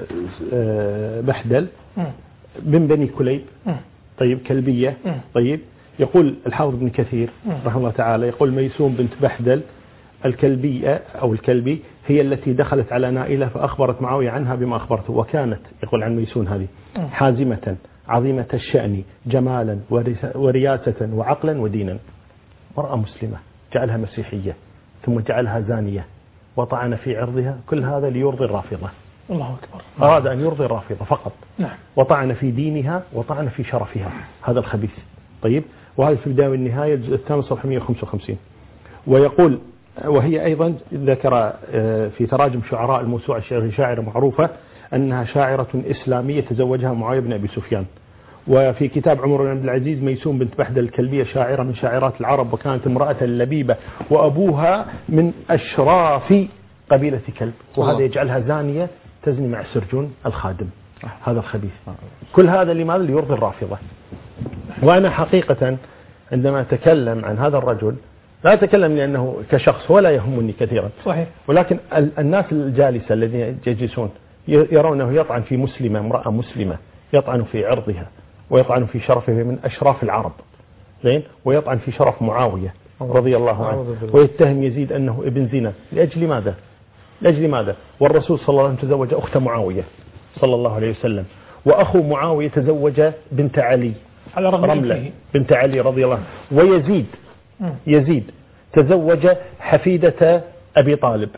بحدل م. بن بني كليب، م. طيب كلبية، م. طيب يقول الحافظ ابن كثير رحمه الله تعالى، يقول ميسون بنت بحدل الكلبية أو الكلبي هي التي دخلت على نائلة فأخبرت معاوية عنها بما أخبرته، وكانت يقول عن ميسون هذه حازمة عظيمة الشأن جمالا ورياسة وعقلا ودينا، مرأة مسلمة جعلها مسيحية ثم جعلها زانية وطعن في عرضها، كل هذا ليرضي الرافضة. الله أكبر. أراد أن يرضي الرافضة فقط، نعم. وطعن في دينها وطعن في شرفها، هذا الخبيث. طيب، وهذا في البداية والنهاية الجزء الثامن صفحة مئة وخمسة وخمسين. ويقول وهي أيضا ذكر في تراجم شعراء الموسوعة شاعرة معروفة أنها شاعرة إسلامية تزوجها معاوية بن أبي سفيان. وفي كتاب عمر بن عبد العزيز ميسون بنت بحدل الكلبية شاعرة من شاعرات العرب، وكانت امرأة لبيبة وأبوها من أشراف قبيلة كلب، وهذا يجعلها زانية تزني مع سرجون الخادم، هذا الخبيث. كل هذا لماذا؟ ليرضي الرافضة. وأنا حقيقة عندما أتكلم عن هذا الرجل لا أتكلم لأنه كشخص ولا يهمني كثيرا، صحيح. ولكن الناس الجالسة الذين يجلسون يرونه يطعن في مسلمة، امرأة مسلمة، يطعن في عرضها ويطعن في شرفه من أشراف العرب، زين، ويطعن في شرف معاوية رضي الله عنه، ويتهم يزيد أنه ابن زنا. لأجل ماذا؟ لأجل ماذا؟ والرسول صلى الله عليه وسلم تزوج أخت معاوية صلى الله عليه وسلم، وأخو معاوية تزوج بنت علي على رغم رملة بنت علي رضي الله عنه، ويزيد م. يزيد تزوج حفيدة أبي طالب،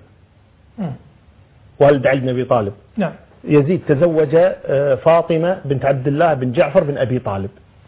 والد علي بن أبي طالب. نعم. يزيد تزوج فاطمة بنت عبد الله بن جعفر بن أبي طالب،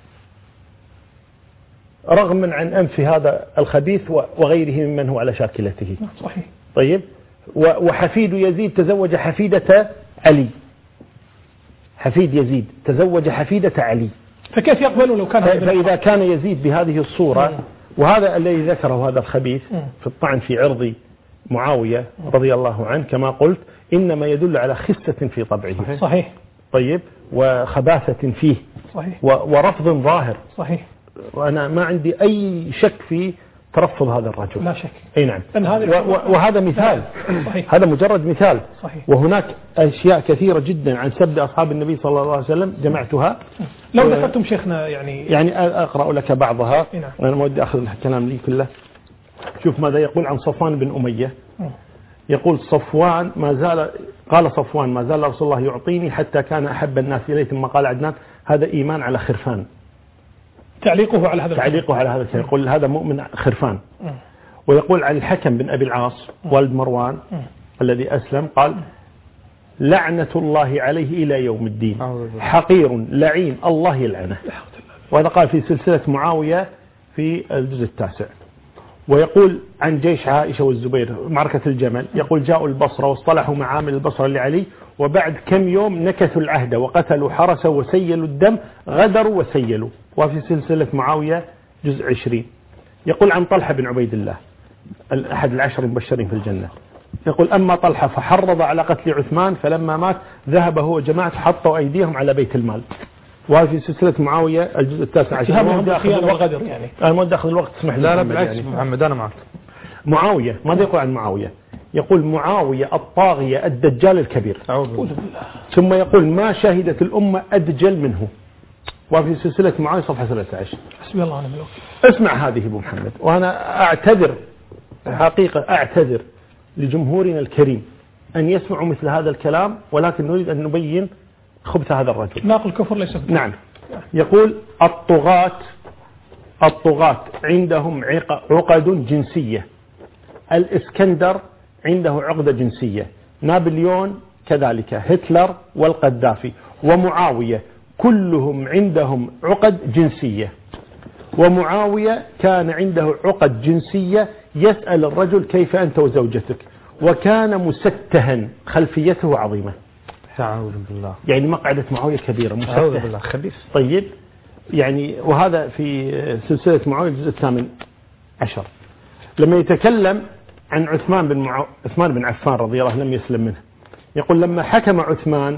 رغم عن أنف هذا الخبيث وغيره ممن هو على شاكلته. صحيح. طيب، وحفيد يزيد تزوج حفيدة علي، حفيد يزيد تزوج حفيدة علي، فكيف يقبل لو كان؟ فإذا كان يزيد بهذه الصورة، وهذا الذي ذكره هذا الخبيث في الطعن في عرض معاوية رضي الله عنه كما قلت، إنما يدل على خسة في طبعه. صحيح. طيب، وخباثة فيه. صحيح. ورفض ظاهر. صحيح. وأنا ما عندي أي شك في ترفض هذا الرجل، لا شك. أي نعم. وهذا مثال. صحيح. هذا مجرد مثال. صحيح. وهناك أشياء كثيرة جدا عن سب أصحاب النبي صلى الله عليه وسلم جمعتها. لو ذكرتم شيخنا يعني يعني أقرأ لك بعضها. نعم. أنا ما ودي أخذ الكلام لي كله. شوف ماذا يقول عن صفوان بن أمية. يقول صفوان ما زال قال صفوان ما زال رسول الله يعطيني حتى كان أحب الناس إليه، ثم قال عدنان هذا إيمان على خرفان. تعليقه على هذا تعليقه على هذا يقول هذا مؤمن خرفان. ويقول عن الحكم بن أبي العاص والد مروان الذي أسلم قال لعنة الله عليه إلى يوم الدين، حقير لعين الله يلعنه. وهذا قال في سلسلة معاوية في الجزء التاسع. ويقول عن جيش عائشة والزبير معركة الجمل، يقول جاءوا البصرة واصطلحوا مع عامل البصرة لعلي، وبعد كم يوم نكثوا العهد وقتلوا حرسه وسيلوا الدم، غدروا وسيلوا. وفي سلسلة معاوية جزء عشرين. يقول عن طلحة بن عبيد الله أحد العشر المبشرين في الجنة، يقول أما طلحة فحرض على قتل عثمان، فلما مات ذهب هو وجماعة حطوا أيديهم على بيت المال. وفي سلسلة معاوية الجزء التاسع عشر. أنا مود أخذ الوقت يعني أنا مود أخذ الوقت اسمح لي. لا لا بالعكس يعني. محمد أنا معك. معاوية ماذا يقول عن معاوية؟ يقول معاوية الطاغية الدجال الكبير. أعوذ بالله. ثم يقول ما شهدت الأمة أدجل منه. وفي سلسلة معاوية صفحة ثلاثة عشر. حسبي الله ونعم الوكيل. اسمع هذه أبو محمد، وأنا أعتذر حقيقة أعتذر لجمهورنا الكريم أن يسمعوا مثل هذا الكلام، ولكن نريد أن نبين خبث هذا الرجل. ناقل الكفر ليس بكفر. نعم. يقول الطغاة الطغاة عندهم عقد جنسية، الإسكندر عنده عقدة جنسية، نابليون كذلك، هتلر والقذافي ومعاوية كلهم عندهم عقد جنسية. ومعاوية كان عنده عقد جنسية، يسأل الرجل كيف أنت وزوجتك، وكان مستها خلفيته عظيمة. أعوذ بالله. يعني مقعدة معاوية كبيرة، مستها. أعوذ بالله خبيث. طيب يعني وهذا في سلسلة معاوية الجزء الثامن عشر. لما يتكلم عن عثمان بن معو... عثمان بن عفان رضي الله عنه لم يسلم منه، يقول لما حكم عثمان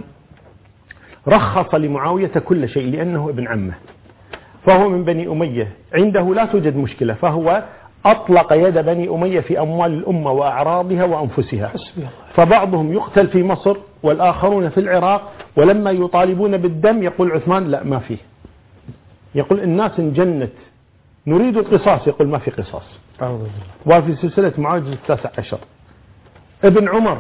رخص لمعاوية كل شيء لأنه ابن عمه، فهو من بني أمية، عنده لا توجد مشكلة، فهو أطلق يد بني أمية في أموال الأمة وأعراضها وأنفسها. فبعضهم يقتل في مصر والآخرون في العراق، ولما يطالبون بالدم يقول عثمان لا ما فيه، يقول الناس انجنت نريد القصاص، يقول ما في قصاص. وفي سلسلة معاوية التاسع عشر. ابن عمر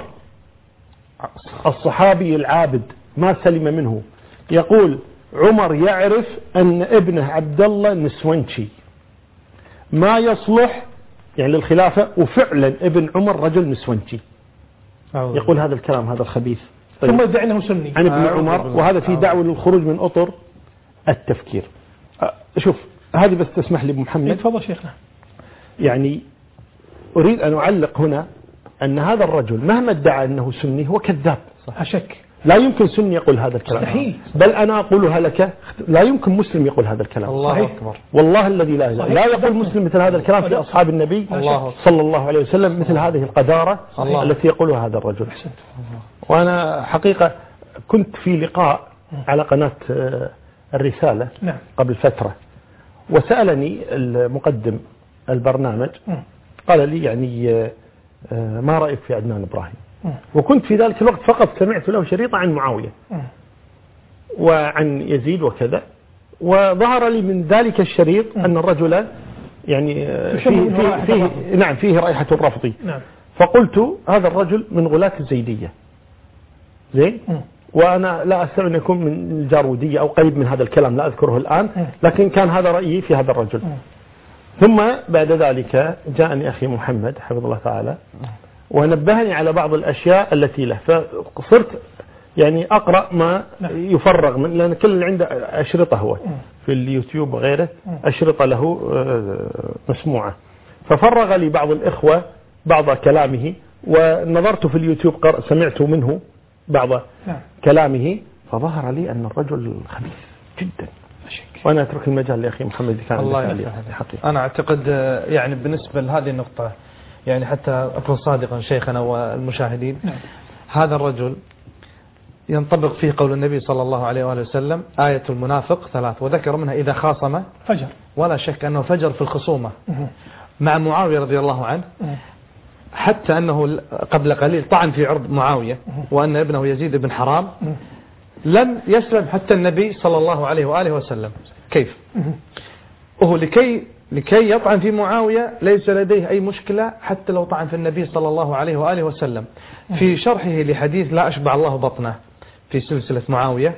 الصحابي العابد ما سلم منه، يقول عمر يعرف أن ابنه عبد الله نسوانشي ما يصلح يعني للخلافة، وفعلا ابن عمر رجل نسوانشي. يقول هذا الكلام هذا الخبيث. طيب. ثم يدعي أنه سني عن ابن عمر، وهذا في دعوة للخروج من أطر التفكير. شوف هذه بس تسمح لي محمد. تفضل شيخنا. يعني أريد أن أعلق هنا أن هذا الرجل مهما ادعى أنه سني هو كذاب. صح شك. لا يمكن سني يقول هذا الكلام. صحيح. بل أنا أقولها لك، لا يمكن مسلم يقول هذا الكلام. الله صحيح. أكبر. والله الذي لا إله لا يقول مسلم مثل هذا الكلام في أصحاب النبي الله صلى الله عليه وسلم، مثل هذه القدارة الله. التي يقولها هذا الرجل. وأنا حقيقة كنت في لقاء على قناة الرسالة نعم. قبل فترة، وسألني المقدم البرنامج قال لي يعني ما رأيك في عدنان إبراهيم؟ وكنت في ذلك الوقت فقط سمعت له شريطة عن معاوية وعن يزيد وكذا، وظهر لي من ذلك الشريط أن الرجل يعني فيه, فيه, فيه نعم فيه رائحة الرفض. نعم. فقلت هذا الرجل من غلاة الزيدية زين، وأنا لا أستطيع أن يكون من الجارودية أو قريب من هذا الكلام، لا أذكره الآن، لكن كان هذا رأيي في هذا الرجل. ثم بعد ذلك جاءني أخي محمد حفظه الله تعالى ونبهني على بعض الأشياء التي له، فصرت يعني أقرأ ما يفرغ من، لأن كل اللي عنده أشرطة هو في اليوتيوب وغيره أشرطة له مسموعة، ففرغ لي بعض الإخوة بعض كلامه، ونظرت في اليوتيوب سمعت منه بعض كلامه، فظهر لي أن الرجل خبيث جدا. وأنا أترك المجال لأخي محمد كان الله يحفظك. أنا أعتقد يعني بالنسبة لهذه النقطة يعني حتى أكون صادقا شيخنا والمشاهدين، نعم. هذا الرجل ينطبق فيه قول النبي صلى الله عليه وآله وسلم آية المنافق ثلاث، وذكر منها إذا خاصم فجر، ولا شك أنه فجر في الخصومة مع معاوية رضي الله عنه، حتى أنه قبل قليل طعن في عرض معاوية وأن ابنه يزيد بن حرام لم يسلم حتى النبي صلى الله عليه وآله وسلم. كيف؟ وهو لكي لكي يطعن في معاوية ليس لديه أي مشكلة حتى لو طعن في النبي صلى الله عليه وآله وسلم. في شرحه لحديث لا أشبع الله بطنه في سلسلة معاوية،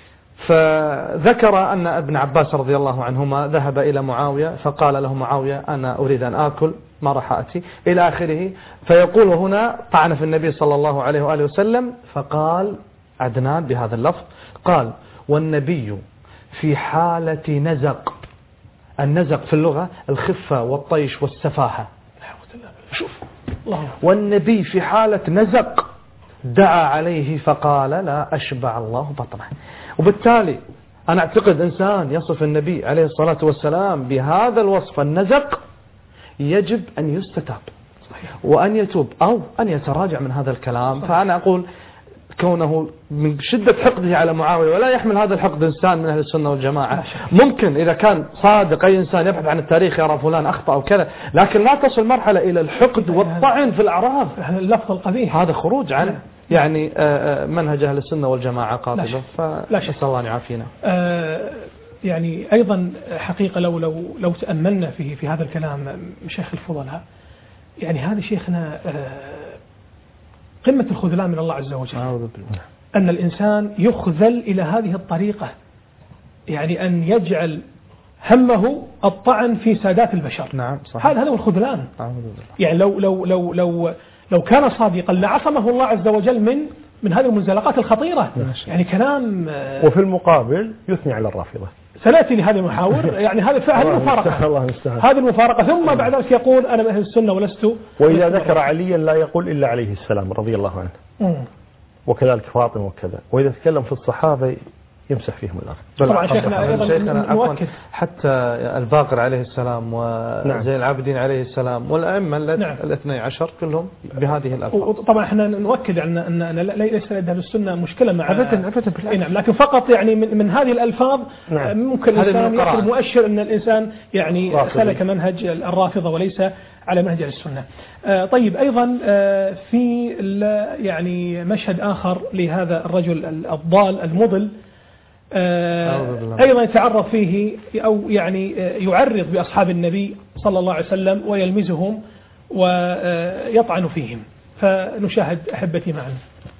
فذكر أن ابن عباس رضي الله عنهما ذهب إلى معاوية فقال له معاوية أنا أريد أن آكل ما راح أتي إلى آخره، فيقول هنا طعن في النبي صلى الله عليه وآله وسلم، فقال عدنان بهذا اللفظ قال والنبي في حالة نزق النزق في اللغة الخفة والطيش والسفاهة. شوف، والنبي في حالة نزق دعا عليه فقال لا أشبع الله بطنه. وبالتالي أنا أعتقد إنسان يصف النبي عليه الصلاة والسلام بهذا الوصف النزق يجب أن يستتاب وأن يتوب أو أن يتراجع من هذا الكلام. فأنا أقول كونه من شدة حقده على معاوية ولا يحمل هذا الحقد إنسان من أهل السنة والجماعة، ممكن إذا كان صادق أي إنسان يبحث عن التاريخ يرى فلان أخطأ أو كذا، لكن لا تصل مرحلة إلى الحقد والطعن في الأعراض. اللفظ القبيح هذا خروج عن يعني منهج أهل السنة والجماعة قاطبة. فلا شك الله يعافينا. يعني أيضا حقيقة لو لو لو تأملنا في في هذا الكلام شيخ الفضلاء، يعني هذا شيخنا قمة الخذلان من الله عز وجل، أن الإنسان يخذل إلى هذه الطريقة، يعني أن يجعل همه الطعن في سادات البشر. نعم صحيح. هذا هذا هو الخذلان. يعني لو لو لو لو لو كان صادقا لعصمه الله عز وجل من من هذه المنزلقات الخطيرة. يعني كلام. وفي المقابل يثني على الرافضة. سنأتي لهذه المحاور. يعني هذه هذه المفارقة. هذه المفارقة. ثم بعد ذلك يقول أنا من أهل السنة ولست. وإذا ذكر عليا لا يقول إلا عليه السلام رضي الله عنه. م. وكذلك فاطمة وكذا. وإذا تكلم في الصحابة يمسح فيهم الأرض. طبعا شيخنا أيضا حتى الباقر عليه السلام وزين العابدين عليه السلام والأئمة نعم. الاثني عشر كلهم بهذه الألفاظ. طبعا احنا نؤكد أن أن ليس لدى السنة مشكلة مع أبدا أبدا بالعكس. نعم، لكن فقط يعني من, من هذه الألفاظ نعم. ممكن الإنسان يأخذ مؤشر أن الإنسان يعني سلك منهج الرافضة وليس على منهج السنة. آه طيب أيضا آه في يعني مشهد آخر لهذا الرجل الضال المضل آه أيضا يتعرض فيه أو يعني يعرض بأصحاب النبي صلى الله عليه وسلم ويلمزهم ويطعن فيهم. فنشاهد أحبتي معنا.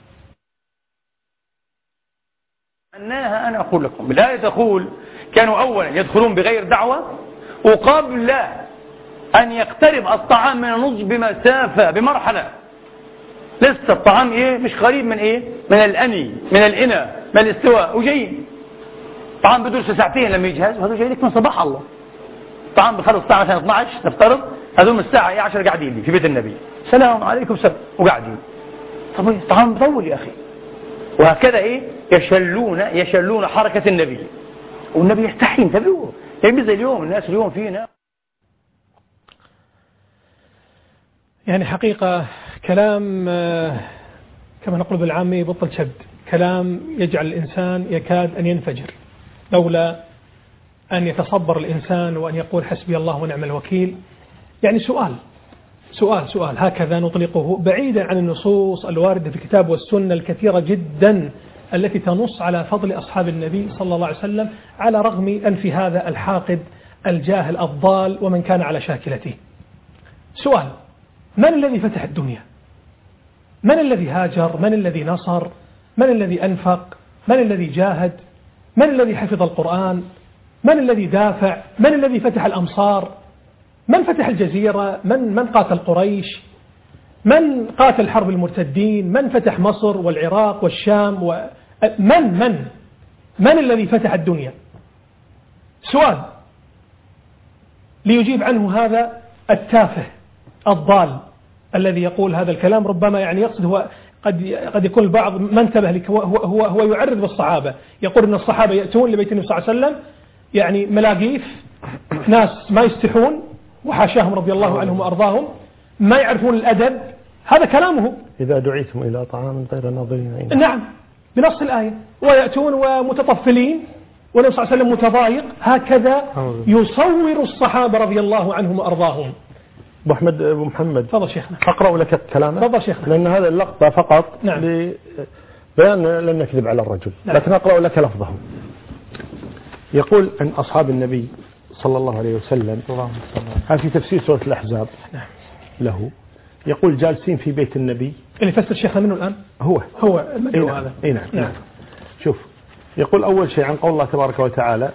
أنها أنا أقول لكم بالآية تقول كانوا أولا يدخلون بغير دعوة، وقبل أن يقترب الطعام من النضج بمسافة بمرحلة لسه الطعام إيه مش قريب من إيه من الأني من الإنى من الاستواء، وجاي طعام بدوش ساعتين لما يجهز، وهذا جاي لك من صباح الله. طعام بخلص الساعة مثلا اثني عشر نفترض، هذول من الساعة إيه عشرة قاعدين لي في بيت النبي، سلام عليكم سلام وقاعدين. طب الطعام بطول يا أخي. وهكذا إيه يشلون يشلون حركة النبي، والنبي يستحي. انتبهوا يعني زي اليوم الناس اليوم فينا يعني حقيقة كلام كما نقول بالعامي بطل شد، كلام يجعل الإنسان يكاد أن ينفجر لولا أن يتصبر الإنسان وأن يقول حسبي الله ونعم الوكيل. يعني سؤال سؤال سؤال هكذا نطلقه بعيدا عن النصوص الواردة في الكتاب والسنة الكثيرة جدا التي تنص على فضل أصحاب النبي صلى الله عليه وسلم، على رغم أنف هذا الحاقد الجاهل الضال ومن كان على شاكلته. سؤال: من الذي فتح الدنيا؟ من الذي هاجر؟ من الذي نصر؟ من الذي أنفق؟ من الذي جاهد؟ من الذي حفظ القرآن؟ من الذي دافع؟ من الذي فتح الأمصار؟ من فتح الجزيرة؟ من من قاتل قريش؟ من قاتل حرب المرتدين؟ من فتح مصر والعراق والشام؟ و... من من من الذي فتح الدنيا؟ سؤال ليجيب عنه هذا التافه الضال الذي يقول هذا الكلام. ربما يعني يقصد هو قد قد يكون البعض ما انتبه لك، هو هو هو يعرض بالصحابة، يقول ان الصحابة يأتون لبيت النبي صلى الله عليه وسلم يعني ملاقيف، ناس ما يستحون وحاشاهم رضي الله عنهم وأرضاهم، ما يعرفون الأدب. هذا كلامه. إذا دعيتم إلى طعام غير ناظرين. نعم بنص الآية. ويأتون ومتطفلين والنبي صلى الله عليه وسلم متضايق. هكذا يصور الصحابة رضي الله عنهم وأرضاهم. أبو أحمد أبو محمد تفضل شيخنا. أقرأ لك كلامه. تفضل شيخنا. لأن هذا اللقطة فقط نعم. لبيان لن نكذب على الرجل. نعم. لكن أقرأ لك لفظه. يقول أن أصحاب النبي صلى الله عليه وسلم هذا في تفسير سورة الأحزاب. نعم. له يقول جالسين في بيت النبي. اللي فسر الشيخ منه الآن هو هو إيه نعم. هذا إيه نعم. نعم. شوف يقول أول شيء عن قول الله تبارك وتعالى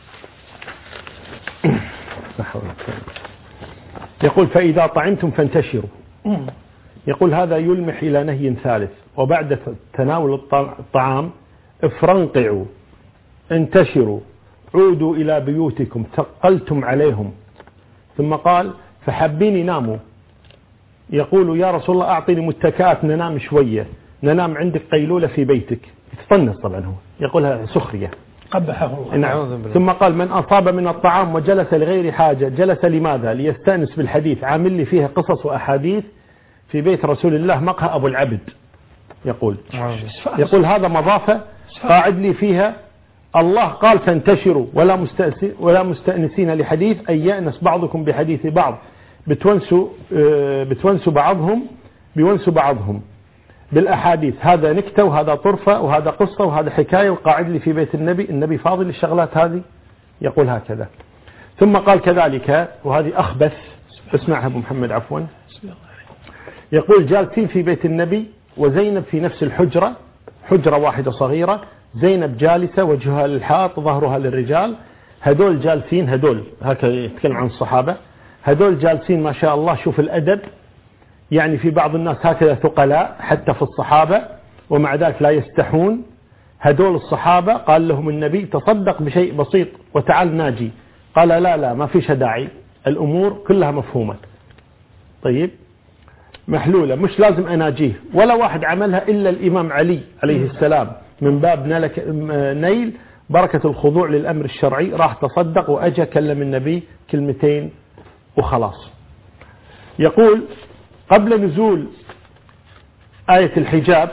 يقول فإذا طعمتم فانتشروا. يقول هذا يلمح إلى نهي ثالث، وبعد تناول الطعام افرنقعوا انتشروا عودوا إلى بيوتكم ثقلتم عليهم. ثم قال فحابين يناموا، يقول يا رسول الله أعطيني متكئات ننام شوية، ننام عندك قيلولة في بيتك. يتطنز طبعا، هو يقولها سخرية قبحه الله. نعم. ثم قال من أصاب من الطعام وجلس لغير حاجة جلس لماذا؟ ليستأنس بالحديث. عامل لي فيها قصص وأحاديث في بيت رسول الله مقهى أبو العبد. يقول يقول هذا مضافة قاعد لي فيها. الله قال فانتشروا ولا ولا مستأنسين لحديث، أي يأنس بعضكم بحديث بعض، بتونسوا بتونسوا بعضهم بيونسوا بعضهم بالأحاديث. هذا نكتة وهذا طرفة وهذا قصة وهذا حكاية، وقاعد لي في بيت النبي، النبي فاضل الشغلات هذه. يقول هكذا. ثم قال كذلك، وهذه أخبث، اسمعها أبو محمد عفوا. يقول جالسين في بيت النبي وزينب في نفس الحجرة، حجرة واحدة صغيرة، زينب جالسة وجهها للحائط ظهرها للرجال. هدول جالسين، هدول هكذا يتكلم عن الصحابة، هدول جالسين ما شاء الله. شوف الأدب، يعني في بعض الناس هكذا ثقلاء حتى في الصحابة، ومع ذلك لا يستحون. هدول الصحابة قال لهم النبي تصدق بشيء بسيط وتعال ناجي. قال لا لا ما فيش داعي، الأمور كلها مفهومة. طيب محلولة، مش لازم أناجيه. ولا واحد عملها إلا الإمام علي عليه السلام، من باب نيل بركة الخضوع للأمر الشرعي، راح تصدق وأجى كلم النبي كلمتين وخلاص. يقول قبل نزول آية الحجاب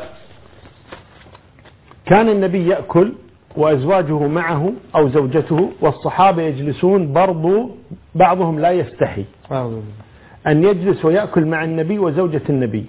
كان النبي يأكل وأزواجه معه أو زوجته، والصحابة يجلسون برضو، بعضهم لا يستحي أن يجلس ويأكل مع النبي وزوجة النبي.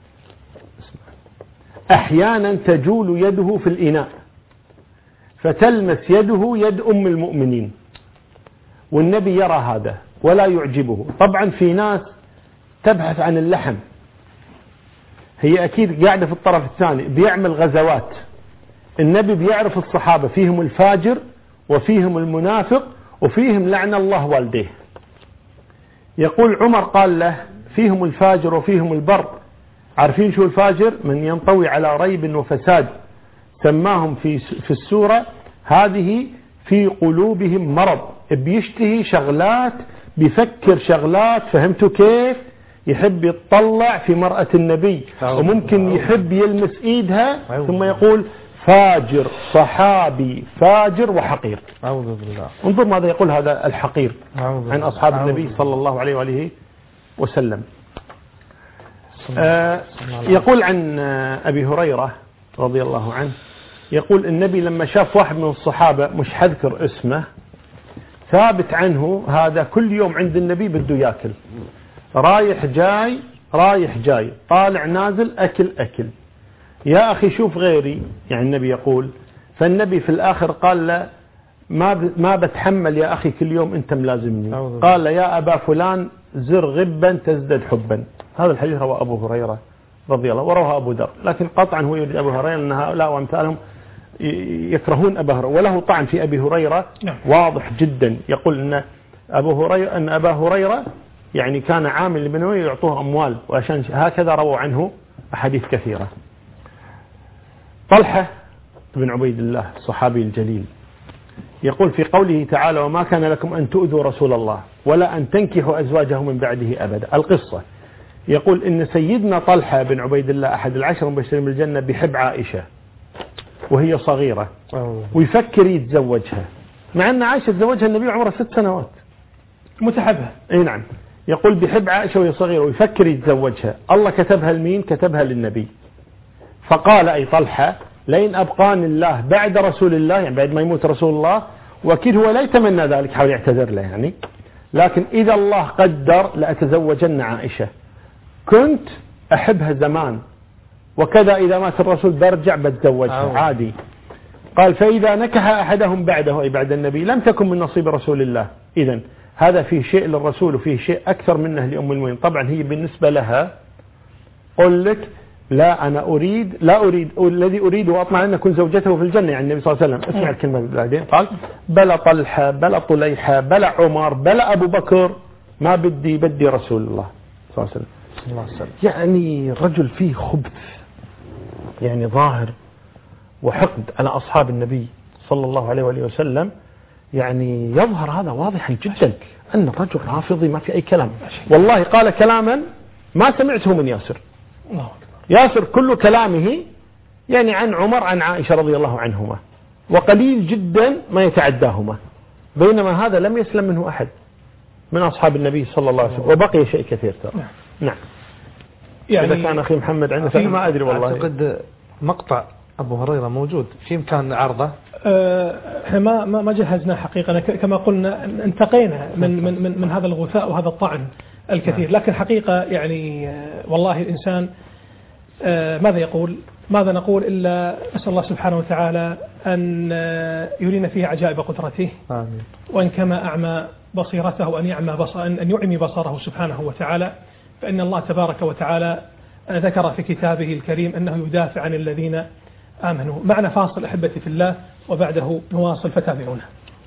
أحيانا تجول يده في الإناء فتلمس يده يد أم المؤمنين، والنبي يرى هذا ولا يعجبه. طبعا في ناس تبحث عن اللحم، هي أكيد قاعدة في الطرف الثاني بيعمل غزوات. النبي بيعرف الصحابة فيهم الفاجر وفيهم المنافق وفيهم لعن الله والديه. يقول عمر قال له فيهم الفاجر وفيهم البر. عارفين شو الفاجر؟ من ينطوي على ريب وفساد، سماهم في في السورة هذه في قلوبهم مرض، بيشتهي شغلات، بيفكر شغلات، فهمتوا كيف؟ يحب يتطلع في مرأة النبي، وممكن يحب يلمس ايدها، ثم يقول فاجر صحابي فاجر وحقير. أعوذ بالله. انظر ماذا يقول هذا الحقير عن أصحاب النبي صلى الله عليه وآله وسلم. آه يقول عن أبي هريرة رضي الله عنه، يقول النبي لما شاف واحد من الصحابة، مش حذكر اسمه، ثابت عنه هذا كل يوم عند النبي بده ياكل، رايح جاي رايح جاي، طالع نازل، أكل أكل. يا أخي شوف غيري، يعني النبي يقول، فالنبي في الآخر قال له ما ما بتحمل يا أخي كل يوم أنت ملازمني. قال يا أبا فلان زر غبا تزدد حبا. هذا الحديث رواه أبو هريرة رضي الله، ورواه أبو ذر، لكن قطعا هو يريد أبو هريرة أن هؤلاء وأمثالهم يكرهون أبا هريرة، وله طعن في أبي هريرة واضح جدا. يقول أن أبو هريرة أن أبا هريرة يعني كان عامل لبنوي يعطوه أموال، وعشان هكذا رووا عنه أحاديث كثيرة. طلحة بن عبيد الله الصحابي الجليل يقول في قوله تعالى وما كان لكم أن تؤذوا رسول الله ولا أن تنكحوا أزواجه من بعده أبدا، القصة يقول إن سيدنا طلحة بن عبيد الله أحد العشر المبشرين بالجنة بيحب عائشة وهي صغيرة ويفكر يتزوجها، مع أن عائشة تزوجها النبي عمره ست سنوات متحبها. اي نعم. يقول بيحب عائشة وهي صغيرة ويفكر يتزوجها. الله كتبها لمين؟ كتبها للنبي. فقال أي طلحة لئن أبقاني الله بعد رسول الله، يعني بعد ما يموت رسول الله، وأكيد هو لا يتمنى ذلك، حاول يعتذر له يعني، لكن إذا الله قدر لأتزوجن عائشة، كنت أحبها زمان، وكذا إذا مات الرسول برجع بتزوجها عادي. قال فإذا نكح أحدهم بعده أي بعد النبي لم تكن من نصيب رسول الله. إذن هذا فيه شيء للرسول وفيه شيء أكثر منه لأم المؤمنين. طبعا هي بالنسبة لها قل لك لا أنا أريد لا أريد الذي أريد وأطمع أن أكون زوجته في الجنة، يعني النبي صلى الله عليه وسلم. اسمع الكلمة بعدين، قال بلا طلحة بلا طليحة بلا عمر بلا أبو بكر، ما بدي بدي رسول الله صلى الله عليه وسلم. يعني رجل فيه خبث يعني ظاهر وحقد على أصحاب النبي صلى الله عليه وآله وسلم، يعني يظهر هذا واضحا جدا أن الرجل رافضي ما في أي كلام. والله قال كلاما ما سمعته من ياسر. ياسر كل كلامه يعني عن عمر عن عائشة رضي الله عنهما، وقليل جدا ما يتعداهما، بينما هذا لم يسلم منه أحد من أصحاب النبي صلى الله عليه وسلم، وبقي شيء كثير ترى. نعم. نعم. يعني إذا كان أخي محمد عنده ما أدري والله. أعتقد مقطع أبو هريرة موجود في إمكان عرضه. أه ما ما ما جهزنا حقيقة، كما قلنا انتقينا من من من, من هذا الغثاء وهذا الطعن الكثير، لكن حقيقة يعني والله الإنسان أه ماذا يقول؟ ماذا نقول إلا نسأل الله سبحانه وتعالى أن يرينا فيه عجائب قدرته. آمين. وأن كما أعمى بصيرته أن يعمى بصر أن يعمي بصره سبحانه وتعالى، فإن الله تبارك وتعالى ذكر في كتابه الكريم أنه يدافع عن الذين آمنوا. معنا فاصل أحبتي في الله وبعده نواصل، فتابعونا.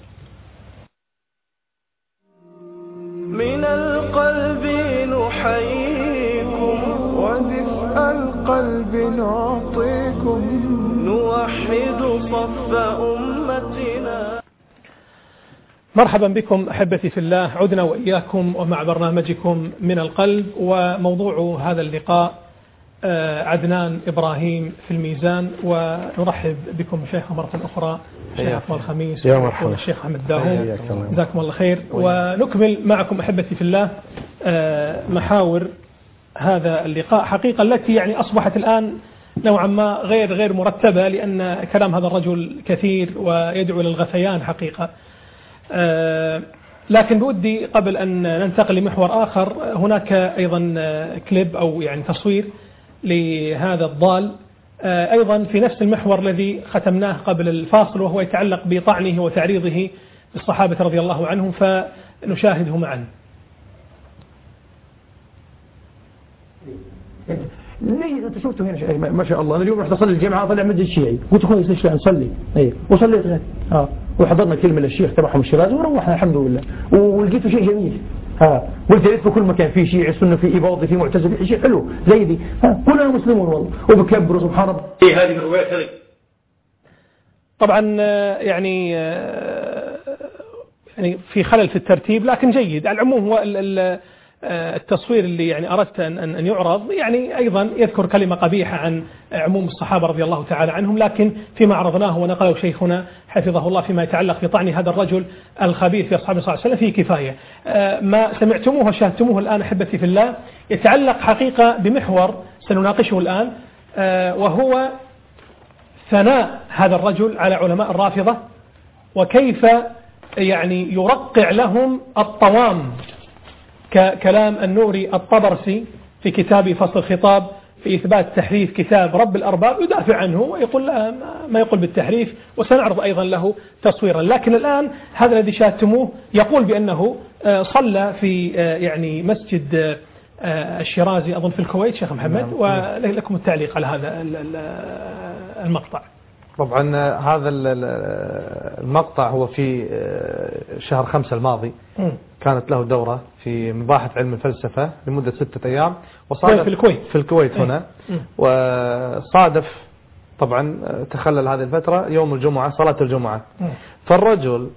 من القلب نحييكم ودفء القلب نعطيكم نوحد صف أمتنا. مرحبا بكم أحبتي في الله، عدنا وإياكم ومع برنامجكم من القلب، وموضوع هذا اللقاء عدنان إبراهيم في الميزان. ونرحب بكم شيخ مرة أخرى شيخ أكمل الخميس والشيخ أحمد داوود، جزاكم الله خير. ونكمل معكم أحبتي في الله محاور هذا اللقاء، حقيقة التي يعني أصبحت الآن نوعا ما غير غير مرتبة، لأن كلام هذا الرجل كثير ويدعو للغثيان حقيقة. آه لكن بودي قبل أن ننتقل لمحور آخر، هناك أيضا كليب أو يعني تصوير لهذا الضال آه أيضا في نفس المحور الذي ختمناه قبل الفاصل، وهو يتعلق بطعنه وتعريضه بالصحابة رضي الله عنهم، فنشاهده معا. ليه انت شفته هنا ما شاء الله. انا اليوم رحت اصلي الجامعه، طلع مسجد شيعي، قلت اخوي ليش لا نصلي؟ اي وصليت غير اه وحضرنا كلمه للشيخ تبعهم الشيرازي وروحنا الحمد لله، ولقيته شيء جميل. ها قلت لقيت في كل مكان في شيعي سنه في اباضي في معتزله، شيء حلو زي دي. ها كلنا مسلمون والله وبكبروا سبحان الله. ايه هذه الروايات هذه طبعا يعني يعني في خلل في الترتيب لكن جيد. على العموم هو التصوير اللي يعني أردت أن أن يعرض يعني أيضا يذكر كلمة قبيحة عن عموم الصحابة رضي الله تعالى عنهم، لكن فيما عرضناه ونقله شيخنا حفظه الله فيما يتعلق بطعن هذا الرجل الخبيث في أصحابه صلى الله عليه وسلم فيه كفاية. ما سمعتموه وشاهدتموه الآن أحبتي في الله يتعلق حقيقة بمحور سنناقشه الآن، وهو ثناء هذا الرجل على علماء الرافضة، وكيف يعني يرقع لهم الطوام ككلام النوري الطبرسي في كتابه فصل الخطاب في إثبات تحريف كتاب رب الأرباب، يدافع عنه ويقول لا ما يقول بالتحريف، وسنعرض أيضا له تصويرا. لكن الآن هذا الذي شاهدتموه يقول بأنه صلى في يعني مسجد الشيرازي أظن في الكويت شيخ محمد، ولكم التعليق على هذا المقطع. طبعا هذا المقطع هو في شهر خمسة الماضي، كانت له دورة في مباحث علم الفلسفة لمدة ستة أيام، وصادف في الكويت في الكويت هنا، وصادف طبعا تخلل هذه الفترة يوم الجمعة صلاة الجمعة، فالرجل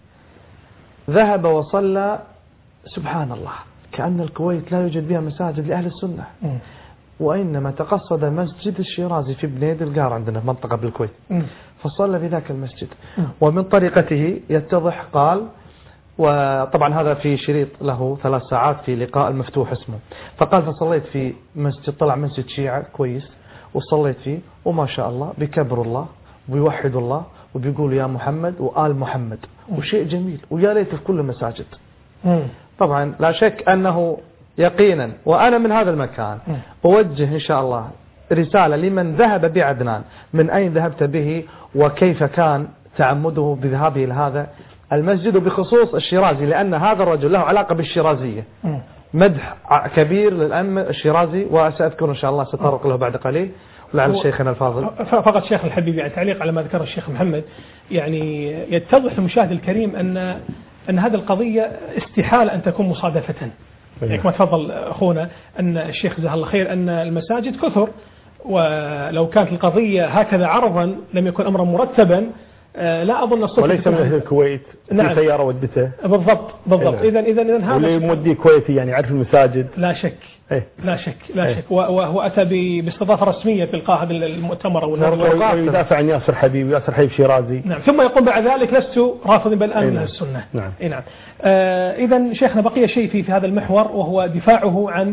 ذهب وصلى سبحان الله كأن الكويت لا يوجد بها مساجد لأهل السنة، وإنما تقصد مسجد الشيرازي في بنيد القار عندنا في منطقة بالكويت، فصلى في ذاك المسجد. ومن طريقته يتضح قال، وطبعا هذا في شريط له ثلاث ساعات في لقاء المفتوح اسمه، فقال فصليت في مسجد طلع مسجد شيعة كويس وصليت فيه وما شاء الله بكبر الله وبيوحد الله وبيقول يا محمد وآل محمد وشيء جميل ويا ليت في كل المساجد. طبعا لا شك أنه يقينا، وأنا من هذا المكان أوجه إن شاء الله رسالة لمن ذهب بعدنان، من أين ذهبت به وكيف كان تعمده بذهابه لهذا المسجد، وبخصوص الشيرازي لأن هذا الرجل له علاقة بالشيرازية، مدح كبير للأم الشيرازي، وسأذكر إن شاء الله ستطرق له بعد قليل ولعل شيخنا الفاضل. فقط شيخ الحبيب يعني تعليق على ما ذكر الشيخ محمد، يعني يتضح للمشاهد الكريم أن أن هذه القضية استحالة أن تكون مصادفة، يعني كما تفضل أخونا أن الشيخ جزاه الله خير أن المساجد كثر، ولو كانت القضية هكذا عرضا لم يكن أمرا مرتبا لا أظن الصفة وليس من أهل الكويت. نعم. في سيارة ودته. بالضبط بالضبط. إذا إذا إذا هذا واللي مودي كويتي يعني يعرف المساجد. لا شك. إيه؟ لا شك لا إيه؟ شك وهو أتى باستضافة رسمية في القاء هذا المؤتمر ويدافع عن ياسر حبيب وياسر حبيب شيرازي. نعم. ثم يقول بعد ذلك لست رافضا بل أنا من السنة. نعم. إيه نعم. آه إذا شيخنا بقي شيء في في هذا المحور وهو دفاعه عن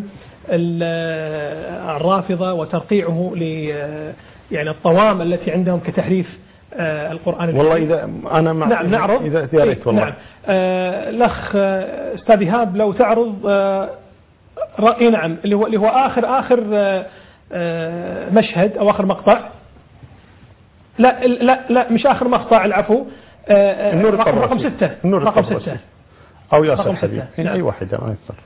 الرافضة وترقيعه ل يعني الطوام التي عندهم كتحريف آه القرآن الكريم. والله إذا أنا مع نعم نعرض إذا ثيرت والله. نعم. آه الأخ أستاذ إيهاب لو تعرض آه رأي نعم اللي هو اللي هو آخر آخر آه آه مشهد أو آخر مقطع. لا لا لا مش آخر مقطع العفو. آه النور رقم, رقم ستة. النور رقم ستة. أو ياسر حبيب. نعم. أي واحد ما يصير.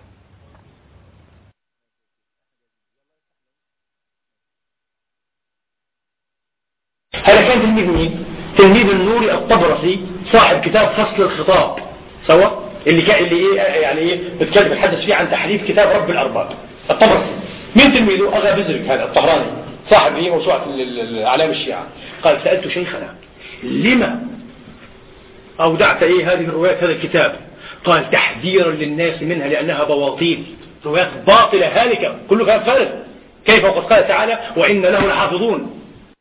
هذا كان تلميذ مين؟ تلميذ النوري الطبرسي صاحب كتاب فصل الخطاب سوا اللي كان اللي ايه يعني ايه بتكلم بتحدث فيه عن تحريف كتاب رب الارباب الطبرسي. مين تلميذه؟ اغا بزرك هذا الطهراني صاحب ايه موسوعه اعلام الشيعه. قال سالت شيخنا لما اودعت ايه هذه الروايات هذا الكتاب؟ قال تحذيرا للناس منها لانها بواطيل روايات باطله هالكه كله كلام فارغ. كيف وقد قال تعالى وان له لحافظون.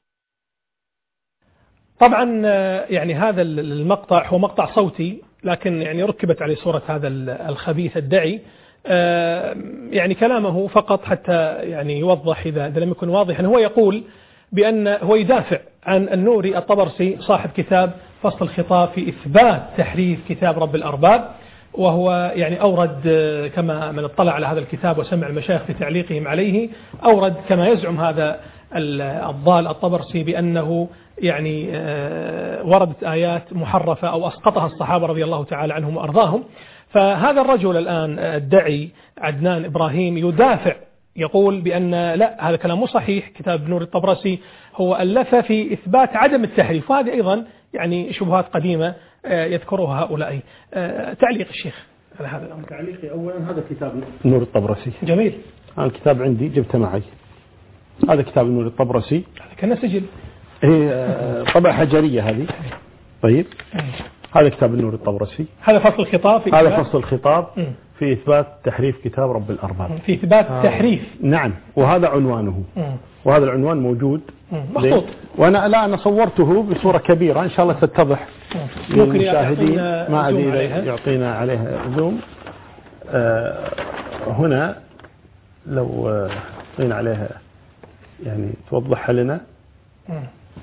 طبعا يعني هذا المقطع هو مقطع صوتي لكن يعني ركبت عليه صورة هذا الخبيث الدعي. يعني كلامه فقط حتى يعني يوضح إذا لم يكن واضحا. هو يقول بأن هو يدافع عن النوري الطبرسي صاحب كتاب فصل الخطاب في إثبات تحريف كتاب رب الأرباب. وهو يعني أورد كما من اطلع على هذا الكتاب وسمع المشايخ في تعليقهم عليه أورد كما يزعم هذا الضال الطبرسي بأنه يعني وردت آيات محرفة أو أسقطها الصحابة رضي الله تعالى عنهم وأرضاهم. فهذا الرجل الآن الدعي عدنان إبراهيم يدافع يقول بأن لا هذا كلام مو صحيح. كتاب نور الطبرسي هو ألف في إثبات عدم التحريف وهذه أيضا يعني شبهات قديمة يذكرها هؤلاء. تعليق الشيخ على هذا الأمر. تعليقي أولا هذا كتاب نور الطبرسي. جميل. هذا الكتاب عندي جبته معي. هذا كتاب نور الطبرسي. هذا كان سجل. هي طبعة حجرية هذه. طيب. هذا كتاب النور الطبرسي. هذا فصل الخطاب في هذا فصل الخطاب في إثبات تحريف كتاب رب الأرباب. في إثبات آه. تحريف. نعم. وهذا عنوانه. مم. وهذا العنوان موجود. مخطوط. وأنا لا أنا صورته بصورة كبيرة إن شاء الله تتضح للمشاهدين. ما أدري يعطينا عليها زوم. آه هنا لو يعطينا آه عليها يعني توضحها لنا. مم.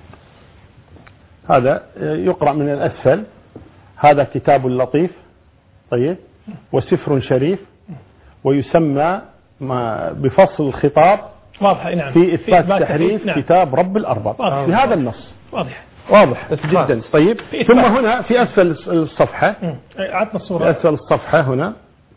هذا يقرأ من الأسفل. هذا كتاب لطيف طيب وسفر شريف ويسمى ما بفصل الخطاب واضح نعم. في إثبات تحريف نعم. كتاب رب الأرباب بهذا النص واضح واضح جدا. طيب ثم هنا في أسفل الصفحة عطنا الصورة. في أسفل الصفحة هنا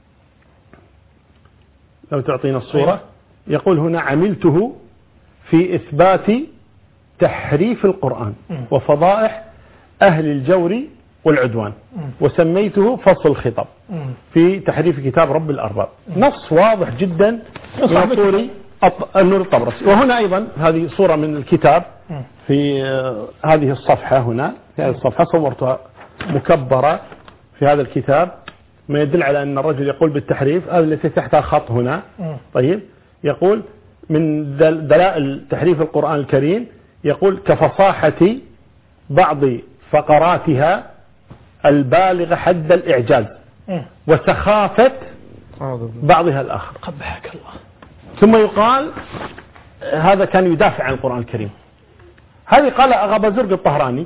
لو تعطينا الصورة يقول هنا عملته في إثبات تحريف القرآن وفضائح أهل الجور والعدوان وسميته فصل الخطاب في تحريف كتاب رب الأرباب. نص واضح جدا من طوري النور الطبرسي. وهنا أيضا هذه صورة من الكتاب في هذه الصفحة. هنا في هذه الصفحة صورتها مكبرة في هذا الكتاب ما يدل على أن الرجل يقول بالتحريف. هذا التي تحتها خط هنا طيب يقول من دلائل تحريف القرآن الكريم يقول كفصاحة بعض فقراتها البالغة حد الإعجاز وسخافة بعضها الآخر. قبحك الله. ثم يقال هذا كان يدافع عن القرآن الكريم. هذه قال أغا بزرق الطهراني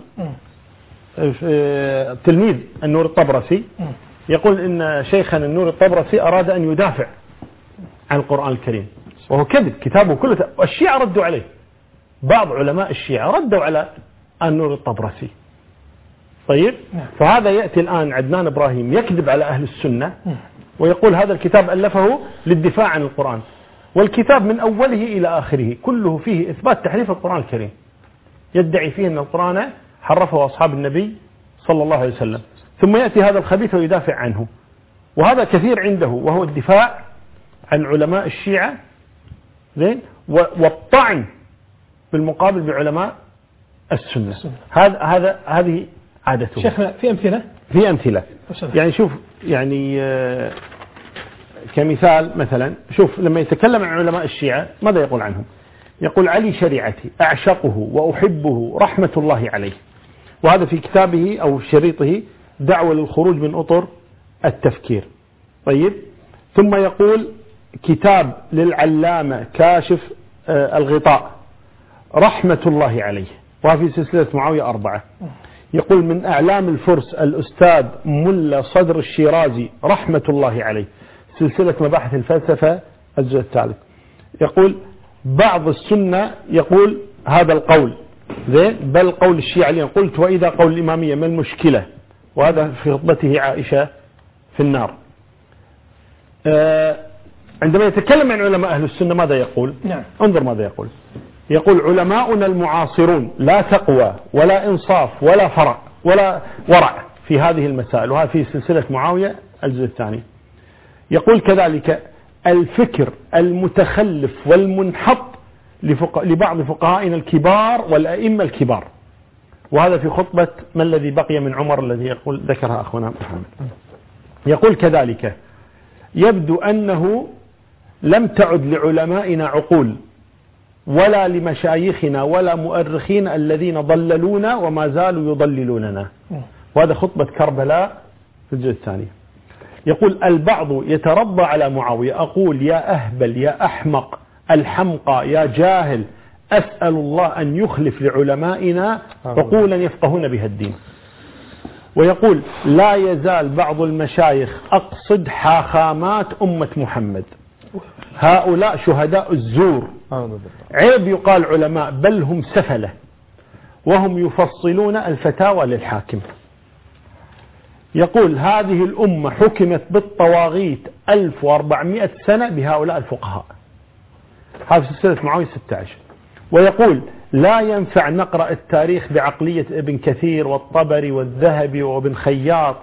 تلميذ النور الطبرسي يقول إن شيخنا النور الطبرسي أراد أن يدافع عن القرآن الكريم وهو كذب. كتابه كله والشيعة ردوا عليه. بعض علماء الشيعة ردوا على النور الطبرسي. طيب فهذا يأتي الآن عدنان إبراهيم يكذب على أهل السنة ويقول هذا الكتاب ألفه للدفاع عن القرآن. والكتاب من أوله إلى آخره كله فيه إثبات تحريف القرآن الكريم. يدعي فيه أن القرآن حرفه أصحاب النبي صلى الله عليه وسلم. ثم يأتي هذا الخبيث ويدافع عنه. وهذا كثير عنده وهو الدفاع عن علماء الشيعة زين والطعن بالمقابل بعلماء السنة. هذا هذا هذه عادته. شيخنا في أمثلة؟ في أمثلة. يعني شوف يعني آه كمثال مثلا شوف لما يتكلم عن علماء الشيعة ماذا يقول عنهم؟ يقول علي شريعتي أعشقه وأحبه رحمة الله عليه، وهذا في كتابه أو شريطه دعوة للخروج من أطر التفكير. طيب، ثم يقول كتاب للعلامة كاشف آه الغطاء رحمة الله عليه، وهذا في سلسلة معاوية أربعة. يقول من أعلام الفرس الأستاذ ملا صدر الشيرازي رحمة الله عليه، سلسلة مباحث الفلسفة الجزء الثالث. يقول بعض السنة يقول هذا القول زين، بل قول الشيعة قلت وإذا قول الإمامية ما المشكلة، وهذا في خطبته عائشة في النار. آه عندما يتكلم عن علماء أهل السنة ماذا يقول؟ نعم. انظر ماذا يقول. يقول علماؤنا المعاصرون لا تقوى ولا إنصاف ولا فرع ولا ورع في هذه المسائل، وهذا في سلسلة معاوية الجزء الثاني. يقول كذلك الفكر المتخلف والمنحط لبعض فقهائنا الكبار والأئمة الكبار، وهذا في خطبة ما الذي بقي من عمر الذي يقول ذكرها أخونا محمد. يقول كذلك يبدو أنه لم تعد لعلمائنا عقول ولا لمشايخنا ولا مؤرخين الذين ضللونا وما زالوا يضللوننا، وهذا خطبة كربلاء في الجزء الثاني. يقول البعض يترضى على معاوية، أقول يا أهبل يا أحمق الحمقى يا جاهل، أسأل الله أن يخلف لعلمائنا عقولا يفقهون بها الدين. ويقول لا يزال بعض المشايخ أقصد حاخامات أمة محمد، هؤلاء شهداء الزور، عيب يقال علماء بل هم سفلة، وهم يفصلون الفتاوى للحاكم. يقول هذه الأمة حكمت بالطواغيت ألف وأربعمائة سنة بهؤلاء الفقهاء، هذا في سلسلة معاوية ستة عشر. ويقول لا ينفع نقرأ التاريخ بعقلية ابن كثير والطبري والذهبي وابن خياط،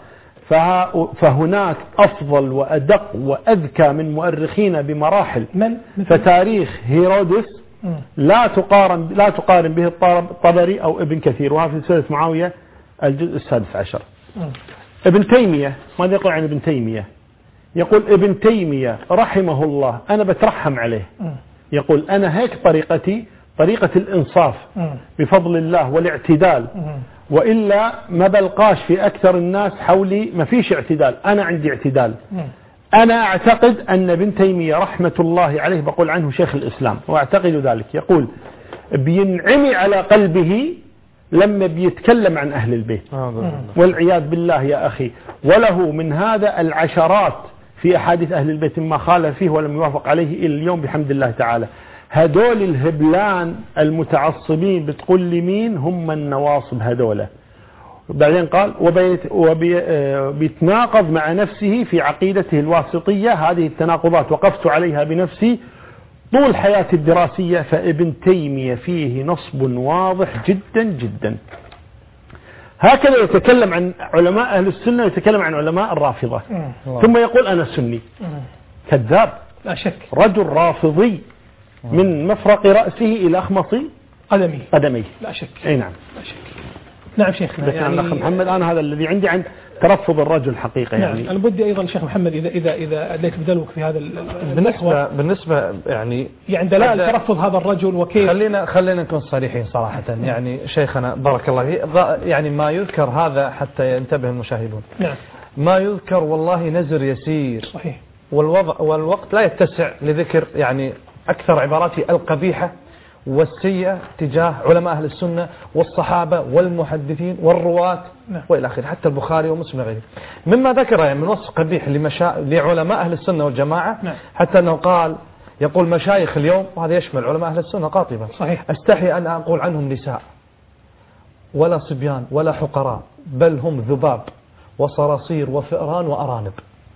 فهناك أفضل وأدق وأذكى من مؤرخين بمراحل، فتاريخ هيرودس لا تقارن لا تقارن به الطبري أو ابن كثير، وهذا في سلسلة معاوية الجزء السادس عشر. ابن تيمية ماذا يقول عن ابن تيمية؟ يقول ابن تيمية رحمه الله أنا بترحم عليه، يقول أنا هيك طريقتي طريقة الإنصاف بفضل الله والاعتدال، وإلا ما بلقاش في أكثر الناس حولي ما فيش اعتدال، أنا عندي اعتدال. أنا أعتقد أن ابن تيمية رحمة الله عليه بقول عنه شيخ الإسلام وأعتقد ذلك، يقول بينعمي على قلبه لما بيتكلم عن أهل البيت والعياذ بالله يا أخي، وله من هذا العشرات في أحاديث أهل البيت ما خالف فيه ولم يوافق عليه إلى اليوم بحمد الله تعالى. هدول الهبلان المتعصبين بتقول لي مين هم النواصب هدول. بعدين قال وبيتناقض مع نفسه في عقيدته الواسطية، هذه التناقضات وقفت عليها بنفسي طول حياتي الدراسية، فابن تيمية فيه نصب واضح جدا جدا. هكذا يتكلم عن علماء أهل السنة ويتكلم عن علماء الرافضة، ثم يقول أنا سني. كذاب، لا شك، رجل رافضي من مفرق رأسه إلى أخمص قدميه قدميه لا شك. أي نعم لا شك. نعم شيخنا، يعني أخ محمد أنا هذا الذي عندي عن ترفض الرجل حقيقة. نعم. يعني أنا بدي أيضا شيخ محمد إذا إذا إذا أديت بدلوك في هذا بالنسبة بالنسبة يعني يعني دلائل ترفض هذا الرجل وكيف. خلينا خلينا نكون صريحين صراحة. يعني شيخنا بارك الله فيه، يعني ما يذكر هذا حتى ينتبه المشاهدون. نعم. ما يذكر والله نزر يسير. صحيح. والوضع والوقت لا يتسع لذكر يعني أكثر عباراته القبيحة والسيئة تجاه علماء أهل السنة والصحابة والمحدثين والرواة نعم. وإلى آخره، حتى البخاري ومسلم وغيره. مما ذكر يعني من وصف قبيح لمشا... لعلماء أهل السنة والجماعة. نعم. حتى أنه قال يقول مشايخ اليوم، وهذا يشمل علماء أهل السنة قاطبة، صحيح. أستحي أن أقول عنهم نساء ولا صبيان ولا حقراء، بل هم ذباب وصراصير وفئران وأرانب.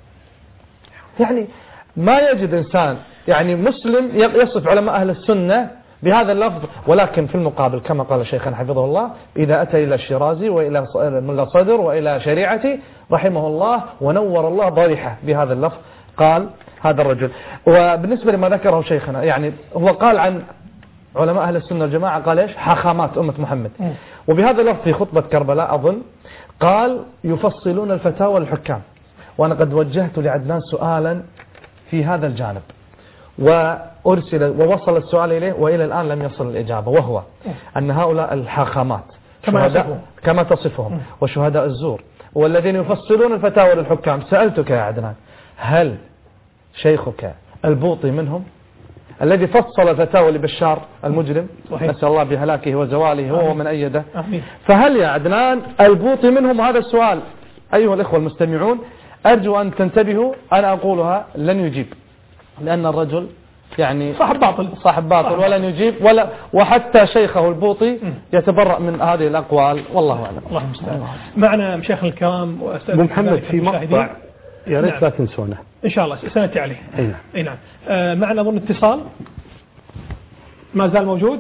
يعني ما يجد إنسان يعني مسلم يصف علماء أهل السنة بهذا اللفظ. ولكن في المقابل كما قال شيخنا حفظه الله، إذا أتى إلى الشيرازي وإلى ملا صدر وإلى شريعتي رحمه الله ونور الله ضريحة بهذا اللفظ، قال هذا الرجل. وبالنسبة لما ذكره شيخنا، يعني هو قال عن علماء أهل السنة والجماعة قال إيش؟ حاخامات أمة محمد. وبهذا اللفظ في خطبة كربلاء أظن قال يفصلون الفتاوى للحكام. وأنا قد وجهت لعدنان سؤالا في هذا الجانب وأرسل ووصل السؤال إليه وإلى الآن لم يصل الإجابة، وهو أن هؤلاء الحاخامات كما, كما تصفهم وشهداء الزور والذين يفصلون الفتاوى للحكام، سألتك يا عدنان هل شيخك البوطي منهم الذي فصل الفتاوى لبشار المجرم صحيح. نسأل الله بهلاكه وزواله هو ومن أيده، فهل يا عدنان البوطي منهم؟ هذا السؤال أيها الإخوة المستمعون أرجو أن تنتبهوا، أنا أقولها لن يجيب لأن الرجل يعني صاحب باطل صاحب باطل ولن يجيب ولا وحتى شيخه البوطي يتبرأ من هذه الأقوال والله أعلم. الله المستعان. معنا مشايخ الكرام وأستاذ محمد في مقطع يا ريت لا تنسونه إن شاء الله سنأتي عليه. أي نعم. أي نعم. آه معنا أظن اتصال ما زال موجود.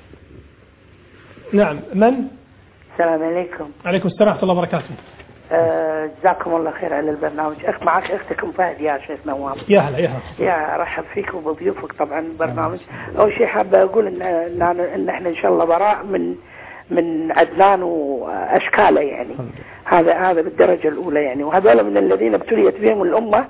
نعم من؟ السلام عليكم. عليكم السلام ورحمة الله وبركاته. آه جزاكم الله خير على البرنامج. أخ معك أختكم فهد يا شيخ نواف. يا هلا يا هلا. يا رحب فيك وبضيوفك طبعا البرنامج. أول شيء حابة أقول إن إن, إن إحنا إن شاء الله براء من من عدنان وأشكاله يعني. هذا هذا بالدرجة الأولى يعني، وهذول من الذين ابتليت بهم الأمة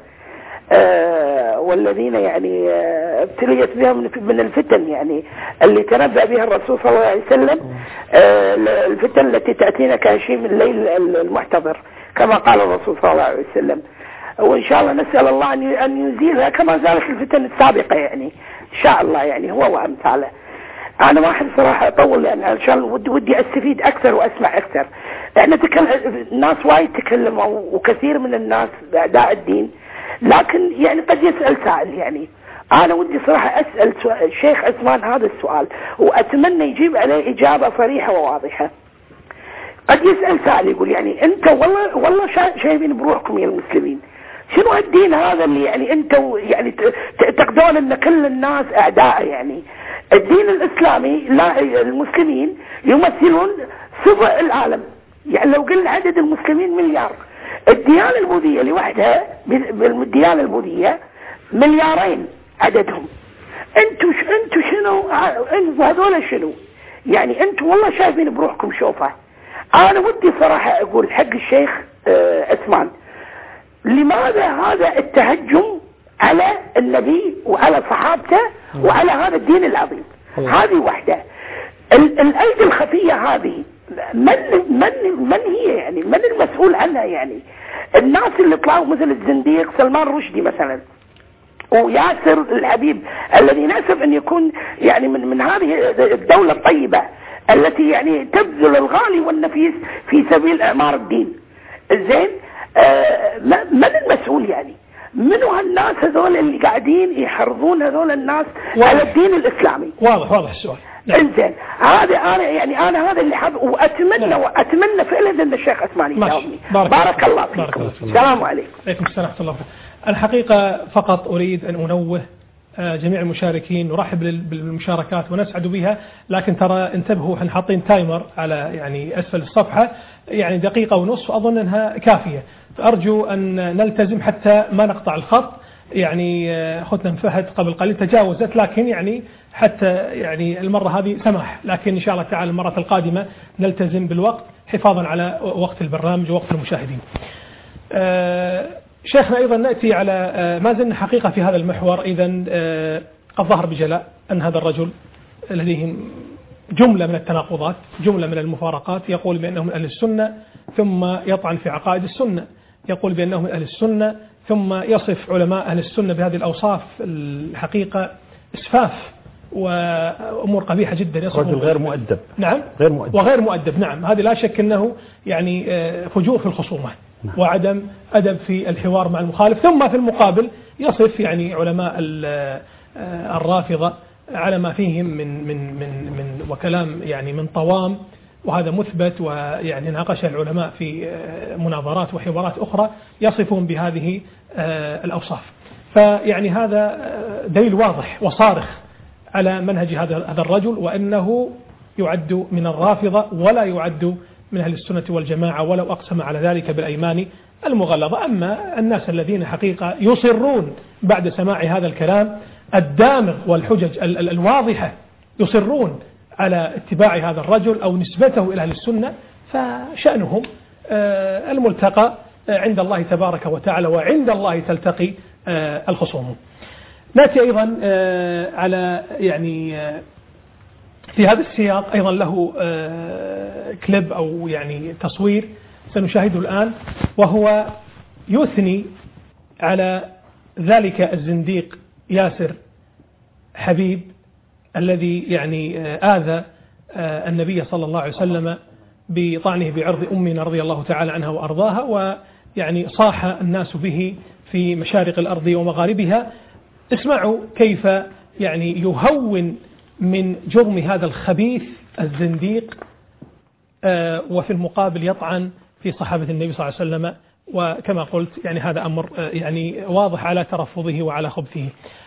آه والذين يعني آه ابتليت بهم من الفتن يعني اللي تنبأ بها الرسول صلى الله عليه وسلم، آه الفتن التي تأتينا كهشيم الليل المحتضر كما قال الرسول صلى الله عليه وسلم، وإن شاء الله نسأل الله أن يزيلها كما زالت الفتن السابقة يعني إن شاء الله يعني هو وأمثاله. أنا ما أحب صراحة أطول لأن عشان ودي ودي أستفيد أكثر وأسمع أكثر. إحنا تكلم الناس وايد تكلموا وكثير من الناس أعداء الدين، لكن يعني قد يسأل سائل يعني أنا ودي صراحة أسأل الشيخ عثمان هذا السؤال وأتمنى يجيب عليه إجابة صريحة وواضحة. قد يسأل سائل يقول يعني أنت والله والله شايفين بروحكم يا المسلمين شنو الدين هذا اللي يعني أنتوا يعني تعتقدون أن كل الناس أعداء يعني؟ الدين الإسلامي لا المسلمين يمثلون سبع العالم يعني لو قلنا عدد المسلمين مليار، الديانة البوذية لوحدها بالديانة البوذية مليارين عددهم. انتوا انتوا شنو انتوا هذول شنو يعني؟ انتوا والله شايفين بروحكم شوفه. انا ودي صراحة اقول حق الشيخ عثمان لماذا هذا التهجم على النبي وعلى صحابته وعلى هذا الدين العظيم؟ هذه واحدة. الايدي الخفية هذه من من من هي يعني؟ من المسؤول عنها يعني؟ الناس اللي طلعوا مثل الزنديق سلمان رشدي مثلا وياسر الحبيب الذي نسب ان يكون يعني من من هذه الدولة الطيبة التي يعني تبذل الغالي والنفيس في سبيل اعمار الدين. زين آه من المسؤول يعني؟ منو هالناس هذول اللي قاعدين يحرضون هذول الناس واضح. على الدين الاسلامي؟ واضح واضح السؤال. انزين هذا انا يعني انا هذا اللي حاب واتمنى نعم. واتمنى فعلا ان الشيخ عثمان يجاوبني. بارك, بارك الله فيكم. السلام عليكم. عليكم السلام ورحمه الله وبركاته. الحقيقه فقط اريد ان انوه جميع المشاركين، نرحب بالمشاركات ونسعد بها، لكن ترى انتبهوا احنا حاطين تايمر على يعني اسفل الصفحه يعني دقيقه ونصف اظن انها كافيه، فارجو ان نلتزم حتى ما نقطع الخط. يعني اخوتنا فهد قبل قليل تجاوزت، لكن يعني حتى يعني المرة هذه سماح، لكن إن شاء الله تعالى المرة القادمة نلتزم بالوقت حفاظا على وقت البرنامج ووقت المشاهدين. آه شيخنا أيضا نأتي على آه ما زلنا حقيقة في هذا المحور. إذن آه قد ظهر بجلاء أن هذا الرجل لديه جملة من التناقضات، جملة من المفارقات، يقول بأنه من أهل السنة ثم يطعن في عقائد السنة، يقول بأنه من أهل السنة ثم يصف علماء أهل السنة بهذه الأوصاف الحقيقة إسفاف وأمور قبيحة جدا. رجل غير مؤدب. نعم غير مؤدب. وغير مؤدب. نعم هذه لا شك أنه يعني فجور في الخصومة نعم. وعدم أدب في الحوار مع المخالف، ثم في المقابل يصف يعني علماء الرافضة على ما فيهم من من من من وكلام يعني من طوام، وهذا مثبت، ويعني ناقش العلماء في مناظرات وحوارات أخرى يصفون بهذه الأوصاف. فيعني هذا دليل واضح وصارخ على منهج هذا هذا الرجل، وأنه يعد من الرافضة ولا يعد من أهل السنة والجماعة ولو أقسم على ذلك بالأيمان المغلظة. أما الناس الذين حقيقة يصرون بعد سماع هذا الكلام الدامغ والحجج الواضحة، يصرون على اتباع هذا الرجل أو نسبته إلى أهل السنة فشأنهم. الملتقى عند الله تبارك وتعالى، وعند الله تلتقي الخصوم. نأتي أيضا على يعني في هذا السياق أيضا له كليب أو يعني تصوير سنشاهده الآن، وهو يثني على ذلك الزنديق ياسر حبيب الذي يعني آذى النبي صلى الله عليه وسلم بطعنه بعرض أمنا رضي الله تعالى عنها وأرضاها، ويعني صاح الناس به في مشارق الأرض ومغاربها. اسمعوا كيف يعني يهون من جرم هذا الخبيث الزنديق، وفي المقابل يطعن في صحابة النبي صلى الله عليه وسلم. وكما قلت يعني هذا أمر يعني واضح على ترفضه وعلى خبثه.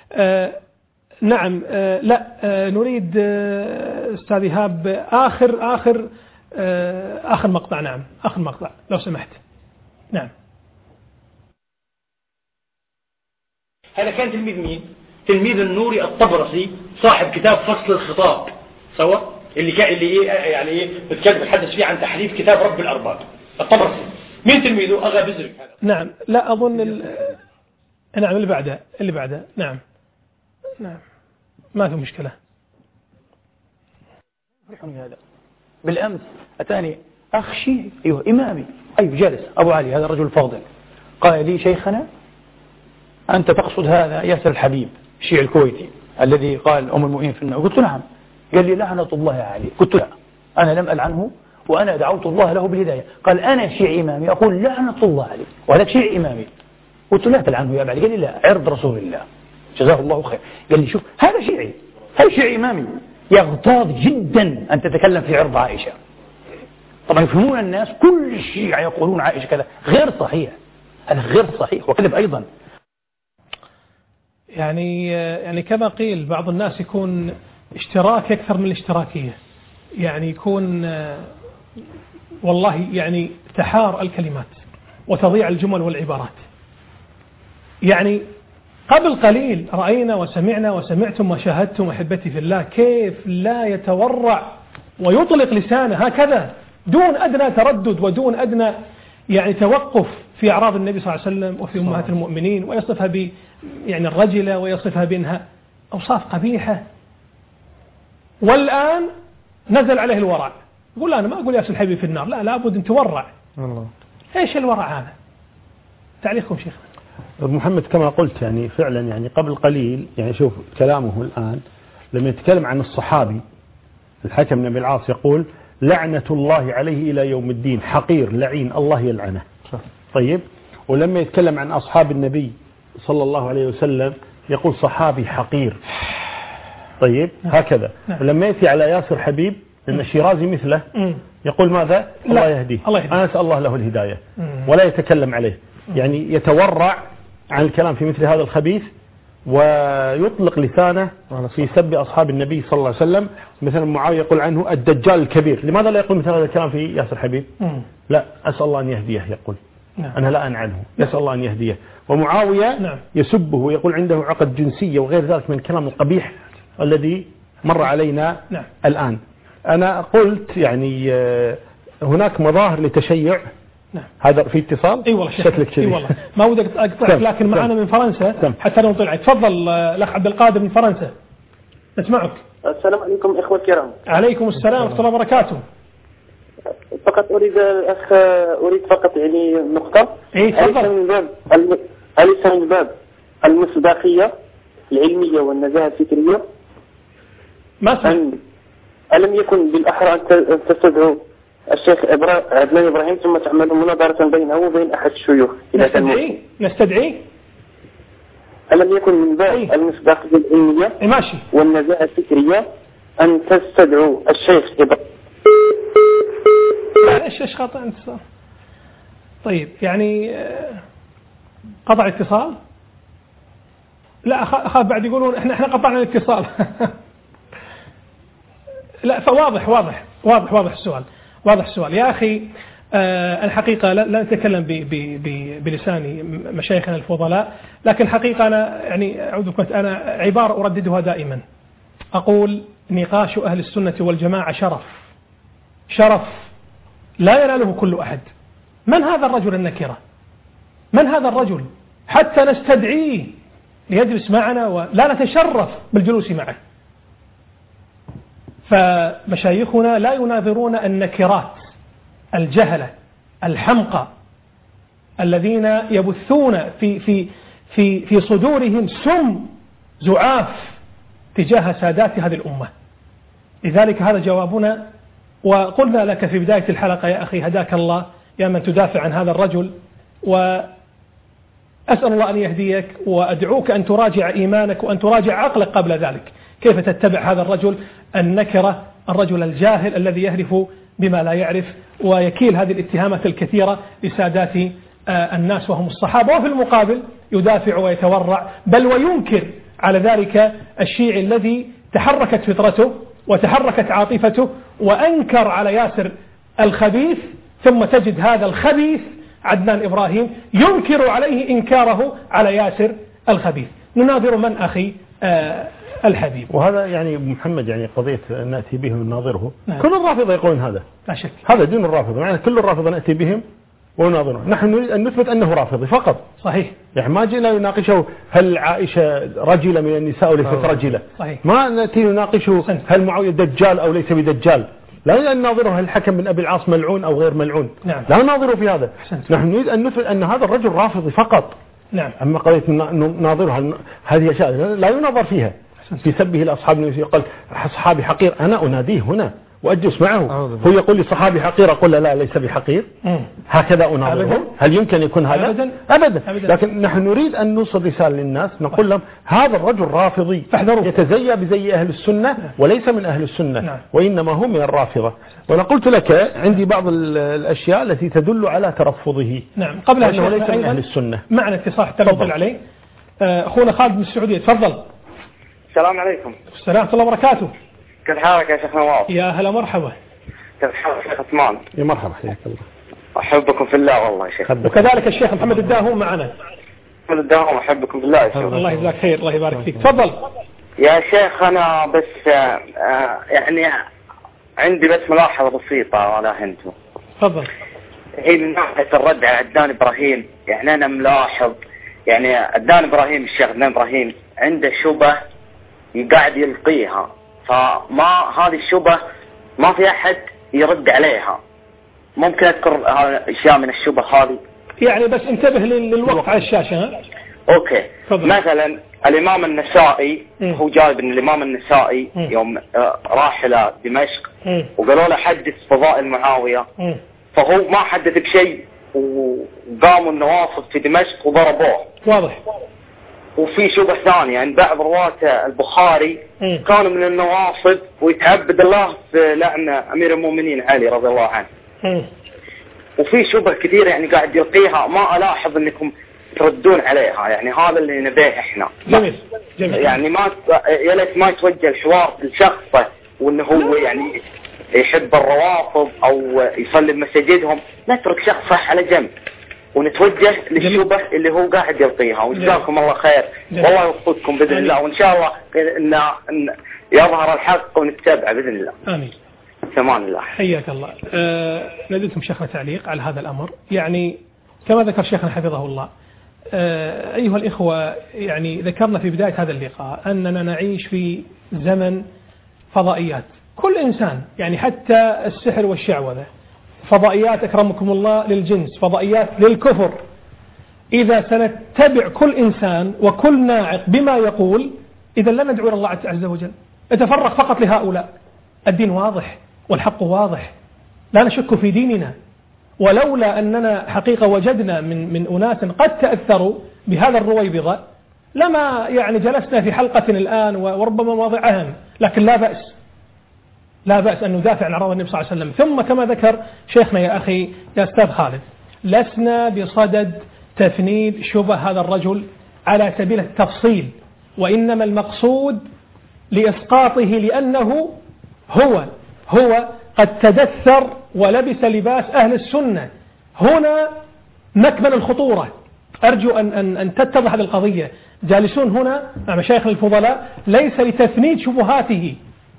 نعم. لا نريد أستاذ إيهاب آخر آخر آخر مقطع. نعم آخر مقطع لو سمحت. نعم. هذا كان تلميذ مين؟ تلميذ النوري الطبرسي صاحب كتاب فصل الخطاب، سوا اللي كان اللي ايه يعني ايه بتكلم بتحدث فيه عن تحريف كتاب رب الأرباب. الطبرسي مين تلميذه؟ أغا بزرق هذا. نعم. لا أظن ال... نعم اللي بعده اللي بعده. نعم نعم ما في مشكلة. فرحني هذا. بالأمس أتاني أخ شيعي، أيوه إمامي، أيوه جالس أبو علي هذا الرجل الفاضل، قال لي شيخنا أنت تقصد هذا ياسر الحبيب الشيعي الكويتي الذي قال أم المؤمنين في النار؟ قلت نعم. قال لي لعنة الله عليه. قلت لا، أنا لم ألعنه وأنا دعوت الله له بالهداية. قال أنا شيعي إمامي أقول لعنة الله عليه وهذا شيعي إمامي. قلت لا تلعنه يا أبو علي. قال لي لا، عرض رسول الله جزاه الله خير. قال لي شوف هذا شيعي، هذا شيعي إمامي يغتاظ جدا أن تتكلم في عرض عائشة. طبعا يفهمون الناس كل الشيعة يقولون عائشة كذا، غير صحيح، هذا غير صحيح وكذب أيضا. يعني يعني كما قيل بعض الناس يكون اشتراك أكثر من الاشتراكية، يعني يكون والله يعني تحار الكلمات وتضيع الجمل والعبارات. يعني قبل قليل رأينا وسمعنا وسمعتم وشاهدتم أحبتي في الله كيف لا يتورع ويطلق لسانه هكذا دون أدنى تردد ودون أدنى يعني توقف في أعراض النبي صلى الله عليه وسلم وفي أمهات المؤمنين، ويصفها ب يعني الرجلة ويصفها بأنها أوصاف قبيحة. والآن نزل عليه الورع. يقول أنا ما أقول ياسر الحبيب في النار، لا لابد أن تورع. الله. إيش الورع هذا؟ تعليقكم شيخ محمد. كما قلت يعني فعلا يعني قبل قليل يعني شوف كلامه الآن لما يتكلم عن الصحابي الحكم بن أبي العاص يقول لعنة الله عليه إلى يوم الدين، حقير لعين الله يلعنه. طيب، ولما يتكلم عن أصحاب النبي صلى الله عليه وسلم يقول صحابي حقير. طيب هكذا. ولما يأتي على ياسر حبيب لأن الشيرازي مثله يقول ماذا؟ الله يهديه، أنا أسأل الله له الهداية، ولا يتكلم عليه. يعني يتورع عن الكلام في مثل هذا الخبيث ويطلق لسانه في سب أصحاب النبي صلى الله عليه وسلم. مثلا معاوية يقول عنه الدجال الكبير. لماذا لا يقول مثل هذا الكلام في ياسر حبيب؟ لا، أسأل الله أن يهديه. يقول أنا لا أنعنه، يسأل الله أن يهديه. ومعاوية يسبه ويقول عنده عقد جنسية وغير ذلك من الكلام القبيح الذي مر علينا الآن. أنا قلت يعني هناك مظاهر لتشيع. نعم. هذا في اتصال؟ اي والله شكلك كذي. اي والله ما ودك اقطعك، لكن معنا من فرنسا سم. حتى لو طلعت. تفضل الاخ عبد القادر من فرنسا نسمعك. السلام عليكم اخوة الكرام. عليكم السلام ورحمة الله وبركاته. فقط اريد الاخ اريد فقط يعني نقطة. اي تفضل. من باب أليس من باب المصداقية العلمية والنزاهة الفكرية ما اسمع. ألم يكن بالأحرى أن تستدعوا الشيخ عدنان إبراهيم ثم تعملوا مناظرة بينه وبين أحد الشيوخ؟ نستدعي نستدعي ألم يكن من باب المصداقية العلمية ماشي والنزاهة الفكرية أن تستدعوا الشيخ إبراهيم؟ ايش ايش خطأ اتصال؟ طيب يعني قطع اتصال؟ لا أخاف بعد يقولون احنا احنا قطعنا الاتصال. لا فواضح واضح واضح واضح السؤال واضح السؤال يا أخي. آه الحقيقة لا, لا نتكلم ب ب ب بلسان مشايخنا الفضلاء، لكن حقيقة أنا يعني أعوذ بك أنا عبارة أرددها دائما، أقول نقاش أهل السنة والجماعة شرف شرف لا يناله كل أحد. من هذا الرجل النكرة؟ من هذا الرجل حتى نستدعيه ليجلس معنا ولا نتشرف بالجلوس معه؟ فمشايخنا لا يناظرون النكرات الجهلة الحمقى الذين يبثون في في في في صدورهم سم زعاف تجاه سادات هذه الأمة. لذلك هذا جوابنا، وقلنا لك في بداية الحلقة يا أخي هداك الله يا من تدافع عن هذا الرجل، وأسأل الله أن يهديك، وأدعوك أن تراجع إيمانك وأن تراجع عقلك قبل ذلك. كيف تتبع هذا الرجل النكرة، الرجل الجاهل الذي يهرف بما لا يعرف ويكيل هذه الاتهامات الكثيرة لسادات الناس وهم الصحابة، وفي المقابل يدافع ويتورع بل وينكر على ذلك الشيعي الذي تحركت فطرته وتحركت عاطفته وأنكر على ياسر الخبيث، ثم تجد هذا الخبيث عدنان إبراهيم ينكر عليه إنكاره على ياسر الخبيث. نناظر من أخي آه الحبيب. وهذا يعني محمد يعني قضية نأتي به ونناظره. نعم. كل الرافضة يقولون هذا، لا شك هذا دين الرافضة، يعني كل الرافضة نأتي بهم ونناظره. نحن نريد أن نثبت أنه رافضي فقط. صحيح. يعني ما جينا يناقشه هل عائشة رجلة من النساء أو ليست رجلة. صحيح. ما نأتي نناقشه هل معاوية دجال أو ليس بدجال. لا نناظره هل الحكم بن أبي العاص ملعون أو غير ملعون. نعم. لا نناظره في هذا. حسنت. نحن نريد أن نثبت أن هذا الرجل رافضي فقط. نعم. أما قضية نناظره هذه أشياء لا ينظر فيها. في سبه لأصحاب النبي يقول صحابي حقير، أنا أناديه هنا وأجلس معه، هو يقول لي صحابي حقير، أقول له لا ليس بحقير. هكذا أناظره. هل يمكن يكون هذا؟ أبدا. أبدا. أبدا. لكن نحن نريد أن نوصل رسالة للناس نقول لهم هذا الرجل رافضي يتزيى بزي أهل السنة وليس من أهل السنة. نعم. وإنما هو من الرافضة. وأنا قلت لك عندي بعض الأشياء التي تدل على ترفضه. نعم. قبل أنه ليس من أهل السنة. معنا اتصال حتى نطلع عليه. أخونا خالد من السعودية، تفضل. السلام عليكم. السلام ورحمة الله وبركاته. كيف حالك يا شيخ نواف؟ يا هلا مرحبا. كيف حالك شيخ عثمان؟ يا مرحبا حياك الله. أحبكم في الله والله يا شيخ. وكذلك الشيخ محمد الداهوم معنا. محمد الداهوم أحبكم في الله يا شيخ. الله يجزاك خير، الله يبارك فيك. تفضل. يا شيخ أنا بس آه يعني عندي بس ملاحظة بسيطة ولا هنتو. تفضل. هي من ناحية الرد على عدنان إبراهيم، يعني أنا ملاحظ يعني عدنان إبراهيم الشيخ عدنان إبراهيم عنده شبه يقاعد يلقيها، فما هذه الشبه ما في أحد يرد عليها. ممكن أذكر أشياء من الشبه هذه؟ يعني بس انتبه للوقت على الشاشة. ها؟ أوكي. فضل. مثلا الإمام النسائي م. هو جايب أن الإمام النسائي م. يوم راح إلى دمشق م. وقالوا له حدث فضائل معاوية، م. فهو ما حدث بشيء، وقاموا النواصب في دمشق وضربوه. واضح. وفي شبه ثانية عند بعض رواة البخاري م. كانوا من النواصب ويتعبد الله في لعن أمير المؤمنين علي رضي الله عنه. م. وفي شبه كثيرة يعني قاعد يلقيها، ما ألاحظ أنكم تردون عليها، يعني هذا اللي نبيه إحنا. جميل. جميل. يعني ما يا ليت ما يتوجه الحوار لشخصه وأنه هو يعني يحب الروافض أو يصلي بمساجدهم، نترك شخصه على جنب ونتوجه للشبه اللي هو قاعد يلقيها. وجزاكم الله خير. جميل. والله يوفقكم بإذن الله، وإن شاء الله إن, إن يظهر الحق ونتبعه بإذن الله. آمين. ثمان الله. حياك الله. أه لديكم شيخنا تعليق على هذا الأمر؟ يعني كما ذكر شيخنا حفظه الله، أه أيها الإخوة، يعني ذكرنا في بداية هذا اللقاء أننا نعيش في زمن فضائيات. كل إنسان يعني حتى السحر والشعوذة فضائيات أكرمكم الله للجنس، فضائيات للكفر. إذا سنتبع كل إنسان وكل ناعق بما يقول، إذا لا ندعو إلى الله عز وجل، نتفرق فقط لهؤلاء. الدين واضح والحق واضح، لا نشك في ديننا. ولولا أننا حقيقة وجدنا من من أناس قد تأثروا بهذا الرويبضة لما يعني جلسنا في حلقة الآن وربما مواضع أهم، لكن لا بأس لا بأس أن ندافع عن عرض النبي صلى الله عليه وسلم. ثم كما ذكر شيخنا يا أخي يا أستاذ خالد، لسنا بصدد تفنيد شبه هذا الرجل على سبيل التفصيل، وإنما المقصود لإسقاطه لأنه هو هو قد تدثر ولبس لباس أهل السنة. هنا مكمن الخطورة. أرجو أن, أن, أن تتضح هذه القضية. جالسون هنا مع مشايخ الفضلاء ليس لتفنيد شبهاته،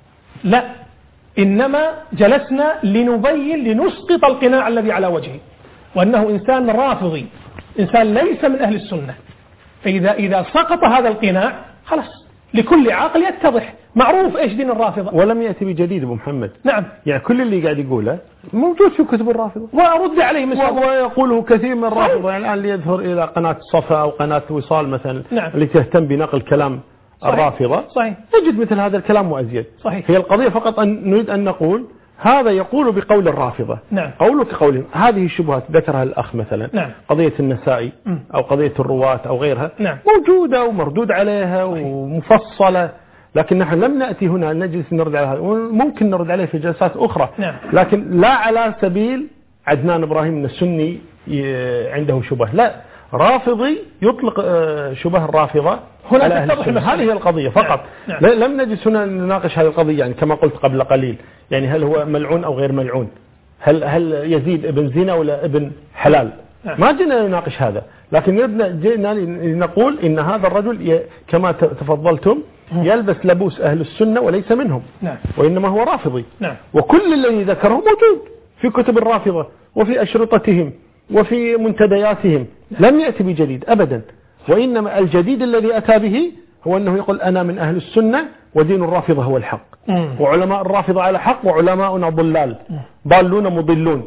لا، إنما جلسنا لنبين لنسقط القناع الذي على وجهه، وأنه إنسان رافضي، إنسان ليس من أهل السنة. فإذا إذا سقط هذا القناع خلاص لكل عاقل يتضح معروف إيش دين الرافضة. ولم يأتي بجديد أبو محمد. نعم، يعني كل اللي قاعد يقوله موجود في كتب الرافضة، وأرد عليه مثلا ويقوله كثير من الرافضة. يعني الآن اللي يظهر إلى قناة صفا أو قناة وصال مثلا، نعم، اللي تهتم بنقل كلام صحيح. الرافضة، صحيح، يجد مثل هذا الكلام وأزيد. صحيح. هي القضية فقط أن نريد أن نقول هذا يقول بقول الرافضة، نعم، قوله كقولهم. هذه الشبهات ذكرها الأخ مثلا، نعم، قضية النسائي م. أو قضية الرواة أو غيرها، نعم، موجودة ومردود عليها، صحيح، ومفصلة، لكن نحن لم نأتي هنا نجلس نرد على هذا، وممكن نرد عليه في جلسات أخرى، نعم، لكن لا على سبيل عدنان إبراهيم من السني عنده شبه، لا، رافضي يطلق شبه الرافضة هنا على أهل السنة. هذه هي القضية فقط. نعم. نعم. لم نجلس هنا نناقش هذه القضية، يعني كما قلت قبل قليل، يعني هل هو ملعون أو غير ملعون، هل هل يزيد ابن زنا ولا ابن حلال، نعم. ما جينا نناقش هذا، لكن جئنا نقول إن هذا الرجل كما تفضلتم يلبس لبوس أهل السنة وليس منهم، نعم، وإنما هو رافضي، نعم. وكل الذي ذكره موجود في كتب الرافضة وفي أشرطتهم وفي منتدياتهم، لم يأتي بجديد أبدا، وإنما الجديد الذي أتى به هو أنه يقول أنا من أهل السنة ودين الرافضة هو الحق، مم. وعلماء الرافضة على حق وعلماؤنا ضلال ضالون مضلون.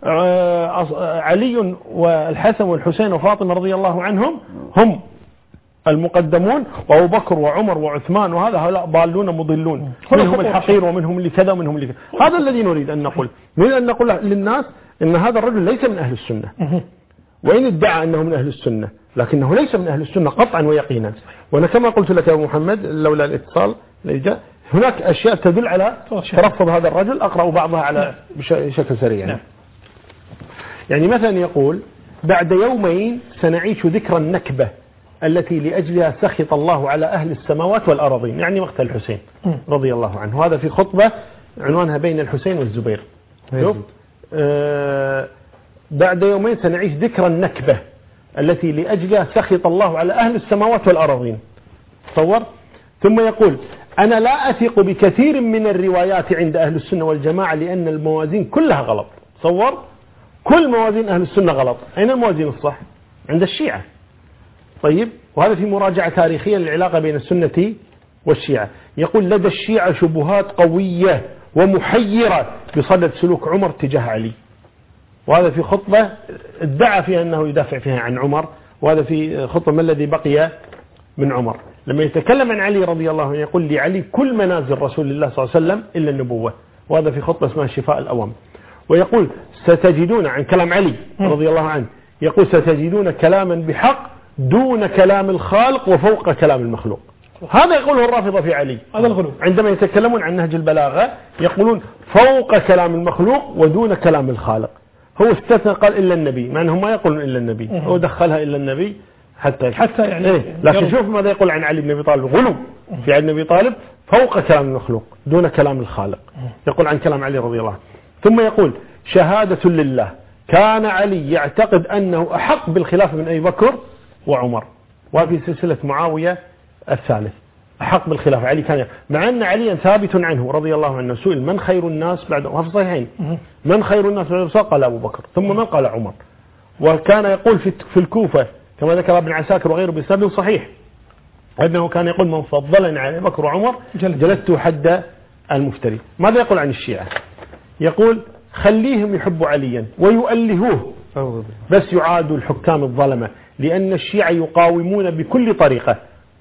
علي والحسن والحسين وفاطمة رضي الله عنهم هم المقدمون، وأبو بكر وعمر وعثمان وهذا هؤلاء ضالون مضلون، منهم الحقير ومنهم اللي كذا ومنهم اللي كذا. هذا الذي نريد أن نقول، نريد أن نقول للناس إن هذا الرجل ليس من أهل السنة، وإن ادعى أنه من أهل السنة لكنه ليس من أهل السنة قطعا ويقينا. وأنا كما قلت لك يا أبو محمد لولا الاتصال هناك أشياء تدل على ترفض هذا الرجل، أقرأ بعضها على بشكل سريع. يعني. يعني مثلا يقول بعد يومين سنعيش ذكرى النكبة التي لأجلها سخط الله على أهل السماوات والأراضين، يعني مقتل الحسين رضي الله عنه. هذا في خطبة عنوانها بين الحسين والزبير. آه بعد يومين سنعيش ذكرى النكبة التي لأجلها سخط الله على أهل السماوات والأراضين. تصور. ثم يقول أنا لا أثق بكثير من الروايات عند أهل السنة والجماعة لأن الموازين كلها غلط. تصور، كل موازين أهل السنة غلط. أين الموازين الصح؟ عند الشيعة. طيب، وهذا في مراجعة تاريخية للعلاقة بين السنة والشيعة. يقول لدى الشيعة شبهات قوية ومحيرة بصدد سلوك عمر تجاه علي، وهذا في خطبة ادعى فيها أنه يدافع فيها عن عمر، وهذا في خطبة ما الذي بقي من عمر لما يتكلم عن علي رضي الله عنه يقول لعلي كل منازل رسول الله صلى الله عليه وسلم إلا النبوة، وهذا في خطبة اسمها شفاء الأوام. ويقول ستجدون عن كلام علي رضي الله عنه، يقول ستجدون كلاما بحق دون كلام الخالق وفوق كلام المخلوق. هذا يقوله الرافضة في علي، هذا الغلو. عندما يتكلمون عن نهج البلاغة يقولون فوق كلام المخلوق ودون كلام الخالق. هو استثنى قال إلا النبي، مع أنهم ما يقولون إلا النبي، هو دخلها إلا النبي حتى حتى يعني إيه؟ لكن شوف ماذا يقول عن علي بن أبي طالب، غلو في علي بن أبي طالب فوق كلام المخلوق دون كلام الخالق. يقول عن كلام علي رضي الله عنه. ثم يقول شهادة لله كان علي يعتقد أنه أحق بالخلافة من أبي بكر وعمر، وفي سلسلة معاوية الثالث أحق بالخلافة. علي كان، مع أن عليا ثابت عنه رضي الله عنه سئل من خير الناس بعد، وفي الصحيحين من خير الناس بعد الرسول قال أبو بكر، ثم من قال عمر. وكان يقول في الكوفة كما ذكر ابن عساكر وغيره بسبب صحيح أنه كان يقول من فضلني على أبي بكر وعمر جلدت حد المفتري. ماذا يقول عن الشيعة؟ يقول خليهم يحبوا عليا ويؤلهوه بس يعادوا الحكام الظلمة، لأن الشيعة يقاومون بكل طريقة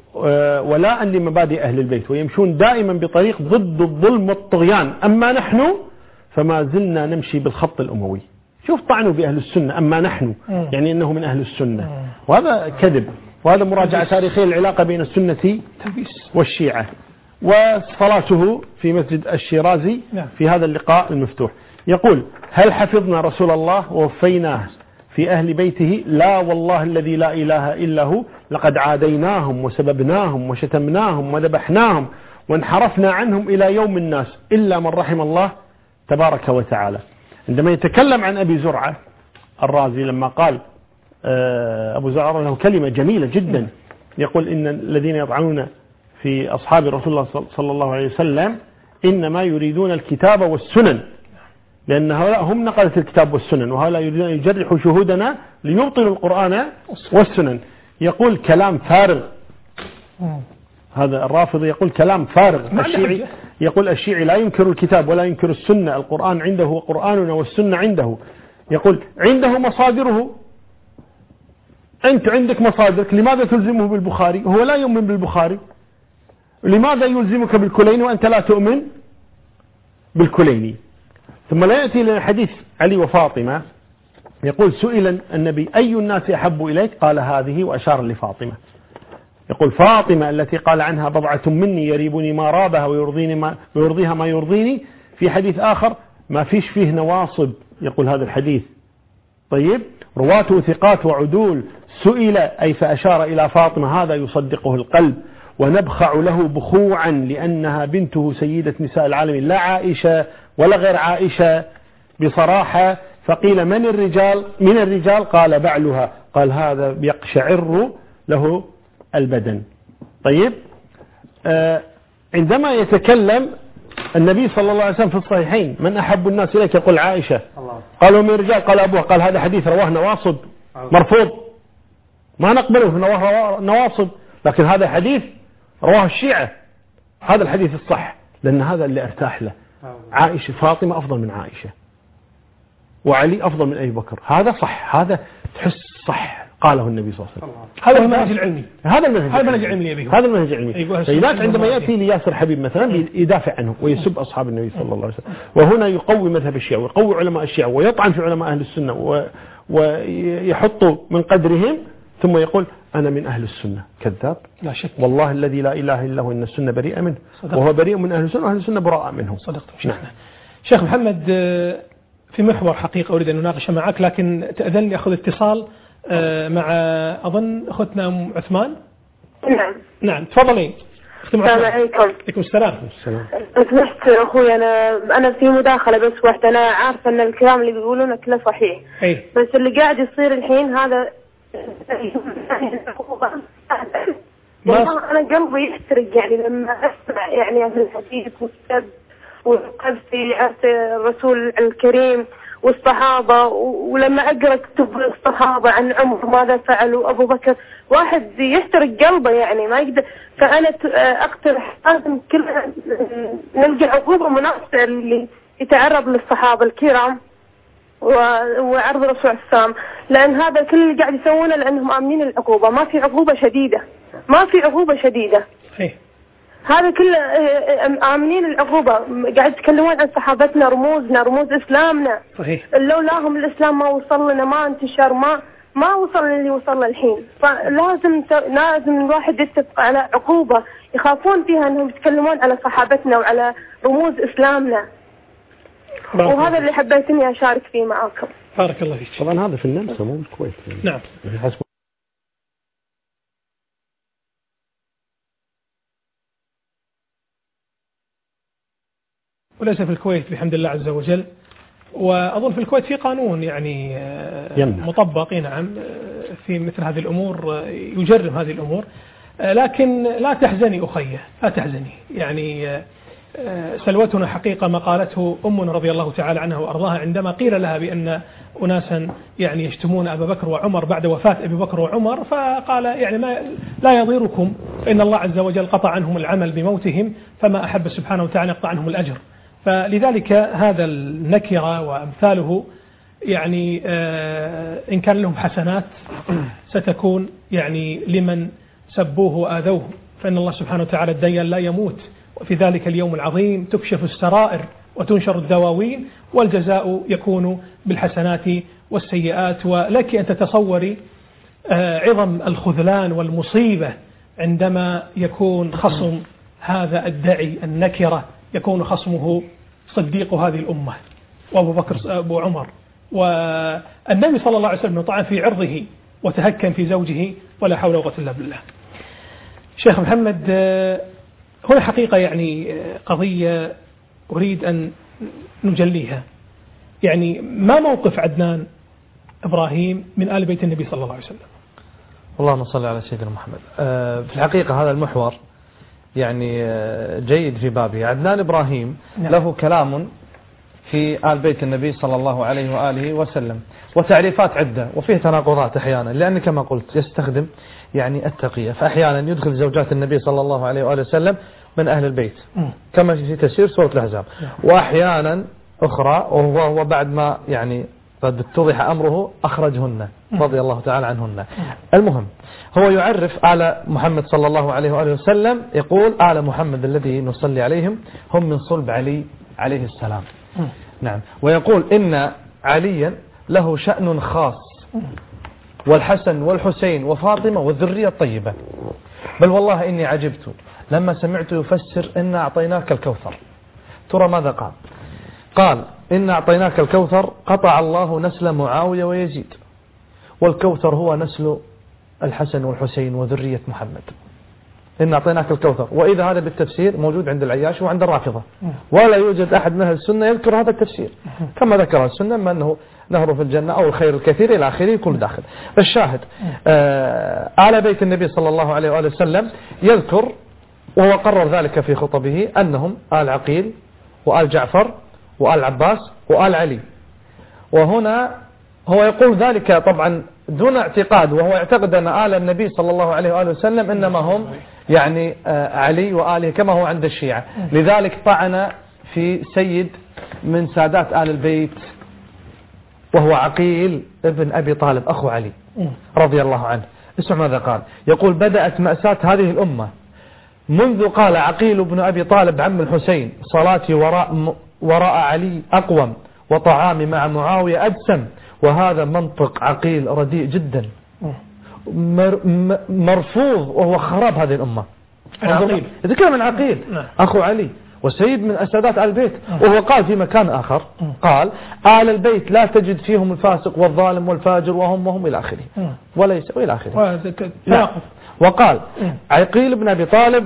ولاء لمبادئ أهل البيت ويمشون دائما بطريق ضد الظلم والطغيان، أما نحن فما زلنا نمشي بالخط الأموي. شوف طعنوا بأهل السنة أما نحن، يعني أنه من أهل السنة، وهذا كذب، وهذا مراجعة تاريخية العلاقة بين السنة والشيعة. وصلاته في مسجد الشيرازي في هذا اللقاء المفتوح يقول هل حفظنا رسول الله ووفيناه في أهل بيته؟ لا والله الذي لا إله إلا هو، لقد عاديناهم وسببناهم وشتمناهم وذبحناهم وانحرفنا عنهم إلى يوم الناس إلا من رحم الله تبارك وتعالى. عندما يتكلم عن أبي زرعة الرازي لما قال أبو زرعة له كلمة جميلة جدا، يقول إن الذين يطعنون في أصحاب رسول الله صلى الله عليه وسلم إنما يريدون الكتاب والسنن، لأن هؤلاء هم نقلة الكتاب والسنن، وهؤلاء يريدون أن يجرحوا شهودنا ليبطلوا القرآن والسنن. يقول كلام فارغ، هذا الرافض يقول كلام فارغ. الشيعي يقول الشيعي لا ينكر الكتاب ولا ينكر السنة، القرآن عنده وقرآننا والسنة عنده. يقول عنده مصادره، أنت عندك مصادرك، لماذا تلزمه بالبخاري؟ هو لا يؤمن بالبخاري. لماذا يلزمك بالكليني وأنت لا تؤمن بالكليني؟ ثم لا يأتي لنا حديث علي وفاطمة، يقول سئل النبي أي الناس أحب إليك؟ قال هذه، وأشار لفاطمة. يقول فاطمة التي قال عنها بضعة مني يريبني ما رابها ويرضيني ما ويرضيها ما يرضيني. في حديث آخر ما فيش فيه نواصب، يقول هذا الحديث. طيب رواته ثقات وعدول. سئل أي فأشار إلى فاطمة، هذا يصدقه القلب، ونبخع له بخوعا لأنها بنته سيدة نساء العالمين، لا عائشة ولا غير عائشة بصراحة. فقيل من الرجال؟ من الرجال؟ قال بعلها. قال هذا يقشعر له البدن. طيب آه عندما يتكلم النبي صلى الله عليه وسلم في الصحيحين من أحب الناس إليك؟ يقول عائشة. قالوا من الرجال؟ قال أبوها. قال هذا حديث رواه نواصب مرفوض، ما نقبله في نواصب، لكن هذا حديث رواه الشيعة، هذا الحديث الصح، لأن هذا اللي ارتاح له. عائشة فاطمة أفضل من عائشة، وعلي أفضل من أبي بكر، هذا صح، هذا تحس صح قاله النبي صلى الله عليه وسلم. هذا المنهج العلمي، هذا المنهج هذا المنهج العلمي هذا المنهج العلمي. فإذا عندما يأتي لياسر حبيب مثلا يدافع عنه ويسب أصحاب النبي صلى الله عليه وسلم، وهنا يقوي مذهب الشيعة ويقوي علماء الشيعة ويطعن في علماء أهل السنة و... ويحط من قدرهم، ثم يقول أنا من أهل السنة. كذاب لا شك، والله الذي لا إله إلا هو إن السنة بريئة منه، وهو بريء من أهل السنة وأهل السنة براء منه. صدقت. نعم. شيخ محمد، في محور حقيقة أريد أن نناقش معك، لكن تأذن لي أخذ اتصال مع أظن أختنا أم عثمان. نعم نعم تفضلي. السلام عليكم. عليكم السلام. سمحت أخوي، أنا أنا في مداخلة بس واحدة. أنا عارفة أن الكلام اللي بيقولونه كله صحيح، أي. بس اللي قاعد يصير الحين هذا أنا قلبي يحترق يعني لما أسمع يعني أهل الحديث والسب والقذف في الرسول الكريم والصحابة، ولما أقرأ كتب الصحابة عن عمر ماذا فعلوا أبو بكر، واحد يحترق قلبه يعني ما يقدر. فأنا أقترح لازم كلنا نلقى عقوبة مناسبة اللي يتعرض للصحابة الكرام وعرض الرسول السلام، لأن هذا كل اللي قاعد يسوونه لأنهم آمنين العقوبة، ما في عقوبة شديدة، ما في عقوبة شديدة. صحيح. هذا كله آمنين العقوبة، قاعد يتكلمون عن صحابتنا، رموزنا، رموز إسلامنا. صحيح. لولاهم الإسلام ما وصل لنا، ما انتشر، ما ما وصل للي وصل الحين. فلازم لازم الواحد يتفق على عقوبة يخافون فيها أنهم يتكلمون على صحابتنا وعلى رموز إسلامنا. وهذا اللي حبيت إني أشارك فيه معاكم. بارك الله فيك. طبعا هذا في النمسا مو بالكويت. نعم. وليس في الكويت بحمد الله عز وجل، وأظن في الكويت في قانون يعني يمنع. مطبق نعم في مثل هذه الأمور، يجرم هذه الأمور. لكن لا تحزني أخيه، لا تحزني، يعني سلوتنا حقيقة ما قالته أمنا رضي الله تعالى عنها وأرضاها عندما قيل لها بأن أناسا يعني يشتمون أبا بكر وعمر بعد وفاة أبي بكر وعمر، فقال يعني ما لا يضيركم فإن الله عز وجل قطع عنهم العمل بموتهم، فما أحب سبحانه وتعالى يقطع عنهم الأجر. فلذلك هذا النكرة وأمثاله يعني آه إن كان لهم حسنات ستكون يعني لمن سبوه وآذوه، فإن الله سبحانه وتعالى الديان لا يموت، وفي ذلك اليوم العظيم تكشف السرائر وتنشر الدواوين، والجزاء يكون بالحسنات والسيئات. ولك أن تتصوري آه عظم الخذلان والمصيبة عندما يكون خصم هذا الداعي النكرة يكون خصمه صديق هذه الأمة وأبو بكر أبو عمر، والنبي صلى الله عليه وسلم طعن في عرضه وتهكم في زوجه، ولا حول ولا قوة إلا بالله. شيخ محمد، هنا حقيقة يعني قضية أريد أن نجليها، يعني ما موقف عدنان إبراهيم من آل بيت النبي صلى الله عليه وسلم؟ اللهم صل على سيدنا محمد. في الحقيقة هذا المحور يعني جيد في بابه. عدنان إبراهيم له كلام في آل بيت النبي صلى الله عليه وآله وسلم وتعريفات عدة وفيه تناقضات أحيانا، لأن كما قلت يستخدم يعني التقية، فأحيانا يدخل زوجات النبي صلى الله عليه وآله وسلم من أهل البيت كما في تفسير سورة الأحزاب، وأحيانا أخرى وهو بعد ما يعني قد اتضح أمره أخرجهن رضي الله تعالى عنهن. المهم هو يعرف آل محمد صلى الله عليه وآله وسلم، يقول آل محمد الذي نصلي عليهم هم من صلب علي عليه السلام. نعم. ويقول إن عليا له شأن خاص، والحسن والحسين وفاطمة والذرية الطيبة. بل والله إني عجبت لما سمعت يفسر إن أعطيناك الكوثر. ترى ماذا قال؟ قال إن أعطيناك الكوثر قطع الله نسل معاوية ويزيد، والكوثر هو نسل الحسن والحسين وذرية محمد. إن أعطيناك الكوثر، وإذا هذا بالتفسير موجود عند العياش وعند الرافضة، ولا يوجد أحد من أهل السنة يذكر هذا التفسير كما ذكر السنة، ما أنه نهر في الجنة أو الخير الكثير إلى آخره كل داخل. الشاهد آه آل بيت النبي صلى الله عليه وآله وسلم يذكر، وهو قرر ذلك في خطبه، أنهم آل عقيل وآل جعفر وآل عباس وآل علي. وهنا هو يقول ذلك طبعا دون اعتقاد، وهو يعتقد أن آل النبي صلى الله عليه وآله وسلم إنما هم يعني علي وآله كما هو عند الشيعة. لذلك طعن في سيد من سادات آل البيت وهو عقيل ابن أبي طالب أخو علي رضي الله عنه. اسمع ماذا قال، يقول بدأت مأساة هذه الأمة منذ قال عقيل بن أبي طالب عم الحسين صلاتي وراء, وراء علي أقوم وطعامي مع معاوية أدسم. وهذا منطق عقيل رديء جدا مرفوض، وهو خراب هذه الأمة. يتكلم عن عقيل أخو علي وسيد من أسادات آل البيت، وهو قال في مكان آخر قال آل البيت لا تجد فيهم الفاسق والظالم والفاجر وهم وهم إلى آخره وليس إلى آخره. وقال عقيل بن أبي طالب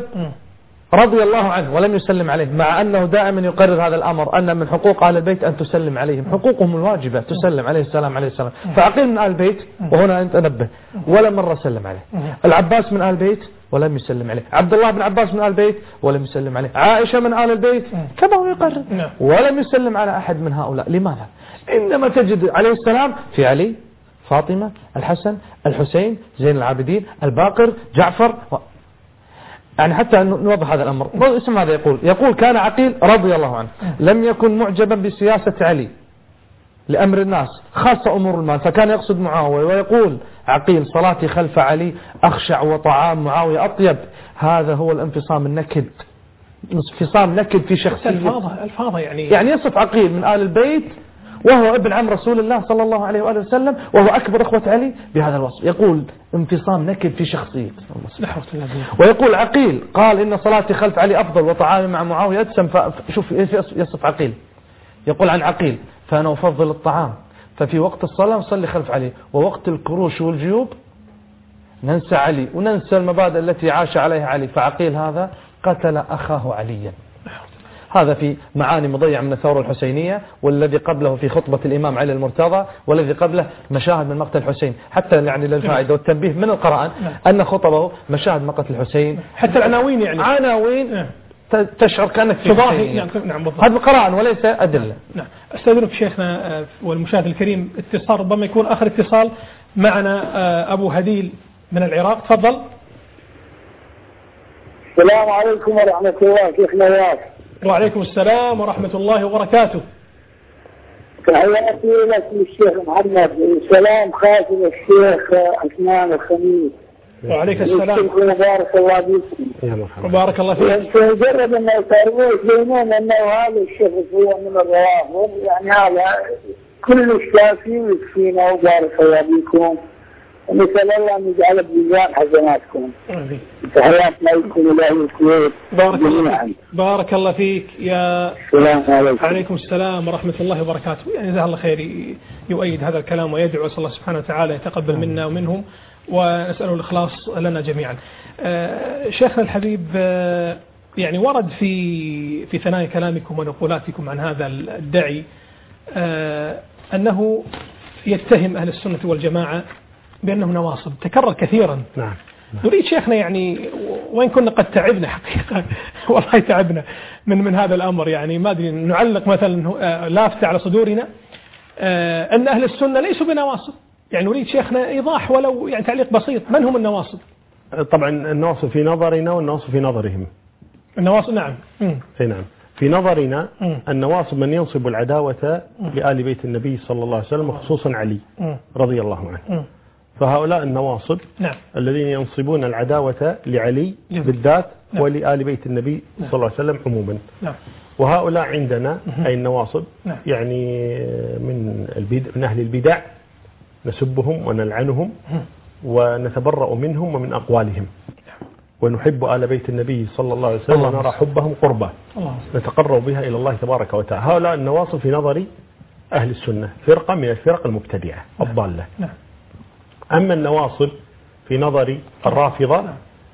رضي الله عنه ولم يسلم عليه، مع أنه دائما يقرر هذا الأمر أن من حقوق آل البيت أن تسلم عليهم، حقوقهم الواجبة تسلم عليه السلام عليه السلام. فعقيل من آل البيت، وهنا أنت نبه، ولا مرة سلم عليه. العباس من آل البيت ولم يسلم عليه، عبد الله بن عباس من آل البيت ولم يسلم عليه، عائشة من آل البيت كما هو يقرر ولم يسلم على أحد من هؤلاء. لماذا؟ إنما تجد عليه السلام في علي، فاطمة، الحسن، الحسين، زين العابدين، الباقر، جعفر و... يعني حتى نوضح هذا الأمر. اسم هذا يقول يقول كان عقيل رضي الله عنه لم يكن معجبا بسياسة علي لأمر الناس خاصة أمور المال، فكان يقصد معاوية، ويقول عقيل صلاتي خلف علي أخشع وطعام معاوية أطيب. هذا هو الانفصام النكد، انفصام نكد في شخصية الفاظة الفاظة يعني يعني يصف عقيل من آل البيت وهو ابن عم رسول الله صلى الله عليه وآله وسلم وهو أكبر أخوة علي بهذا الوصف. يقول انفصام نكد في شخصية. ويقول عقيل قال إن صلاتي خلف علي أفضل وطعامي مع معاوية أدسم. فشوف يصف عقيل، يقول عن عقيل فأنا أفضل الطعام، ففي وقت الصلاة نصلي خلف علي، ووقت الكروش والجيوب ننسى علي وننسى المبادئ التي عاش عليها علي. فعقيل هذا قتل أخاه عليا. هذا في معاني مضيع من الثورة الحسينية، والذي قبله في خطبة الإمام علي المرتضى، والذي قبله مشاهد من مقتل الحسين. حتى يعني للفائدة والتنبيه من القرآن أن خطبه مشاهد مقتل الحسين، حتى العناوين يعني عناوين تشعر كأنك في تضاهي يعني. نعم بالضبط. هذا القرآن وليس أدلة. نعم. أستاذنك شيخنا والمشاهد الكريم، اتصال ربما يكون آخر اتصال معنا أبو هديل من العراق. تفضل. السلام عليكم ورحمة الله، كيف نواف؟ وعليكم السلام ورحمة الله وبركاته. تحياتي لك الشيخ محمد، سلام خاص للشيخ عثمان الخميس. وعليك السلام. بارك الله فيكم. وبارك الله فيك. مجرد أن يقرروا يسلمون أنه هذا الشخص هو من الروافض، يعني هذا كل الشافي ويكفينا. وبارك الله فيكم، ونسأل الله أن يجعل بميزان حسناتكم. تحياتنا لكم إلى الكويت. بارك الله فيك. بارك الله فيك يا السلام عليكم. عليكم السلام ورحمة الله وبركاته. يعني جزاه الله خير، يؤيد هذا الكلام ويدعو الله سبحانه وتعالى يتقبل منا ومنهم، ونسأله الإخلاص لنا جميعا. آه شيخنا الحبيب، آه يعني ورد في في ثنايا كلامكم ونقولاتكم عن هذا الداعي آه أنه يتهم أهل السنة والجماعة بأنهم نواصب، تكرر كثيرا. نعم. نريد شيخنا يعني وين كنا قد تعبنا حقيقة والله تعبنا من من هذا الأمر، يعني ما أدري نعلق مثلا لافتة على صدورنا أن أهل السنة ليسوا بنواصب، يعني نريد شيخنا إيضاح ولو يعني تعليق بسيط، من هم النواصب؟ طبعا النواصب في نظرنا والنواصب في نظرهم. النواصب نعم. اي نعم. في نظرنا النواصب من ينصب العداوة لآل بيت النبي صلى الله عليه وسلم وخصوصا علي رضي الله عنه. فهؤلاء النواصب نعم. الذين ينصبون العداوة لعلي بالذات نعم. ولآل بيت النبي صلى الله عليه وسلم عموما نعم. وهؤلاء عندنا أي النواصب نعم. يعني من, البدع من أهل البدع نسبهم ونلعنهم ونتبرأ منهم ومن أقوالهم ونحب آل بيت النبي صلى الله عليه وسلم ونرى حبهم قربة نتقرب بها إلى الله تبارك وتعالى. هؤلاء النواصب في نظري أهل السنة فرقة من الفرق المبتدعة الضالة. أما النواصب في نظري الرافضة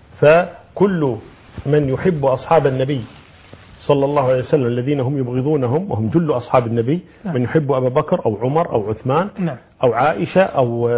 فكل من يحب أصحاب النبي صلى الله عليه وسلم الذين هم يبغضونهم وهم جل أصحاب النبي من يحب أبا بكر أو عمر أو عثمان أو عائشة أو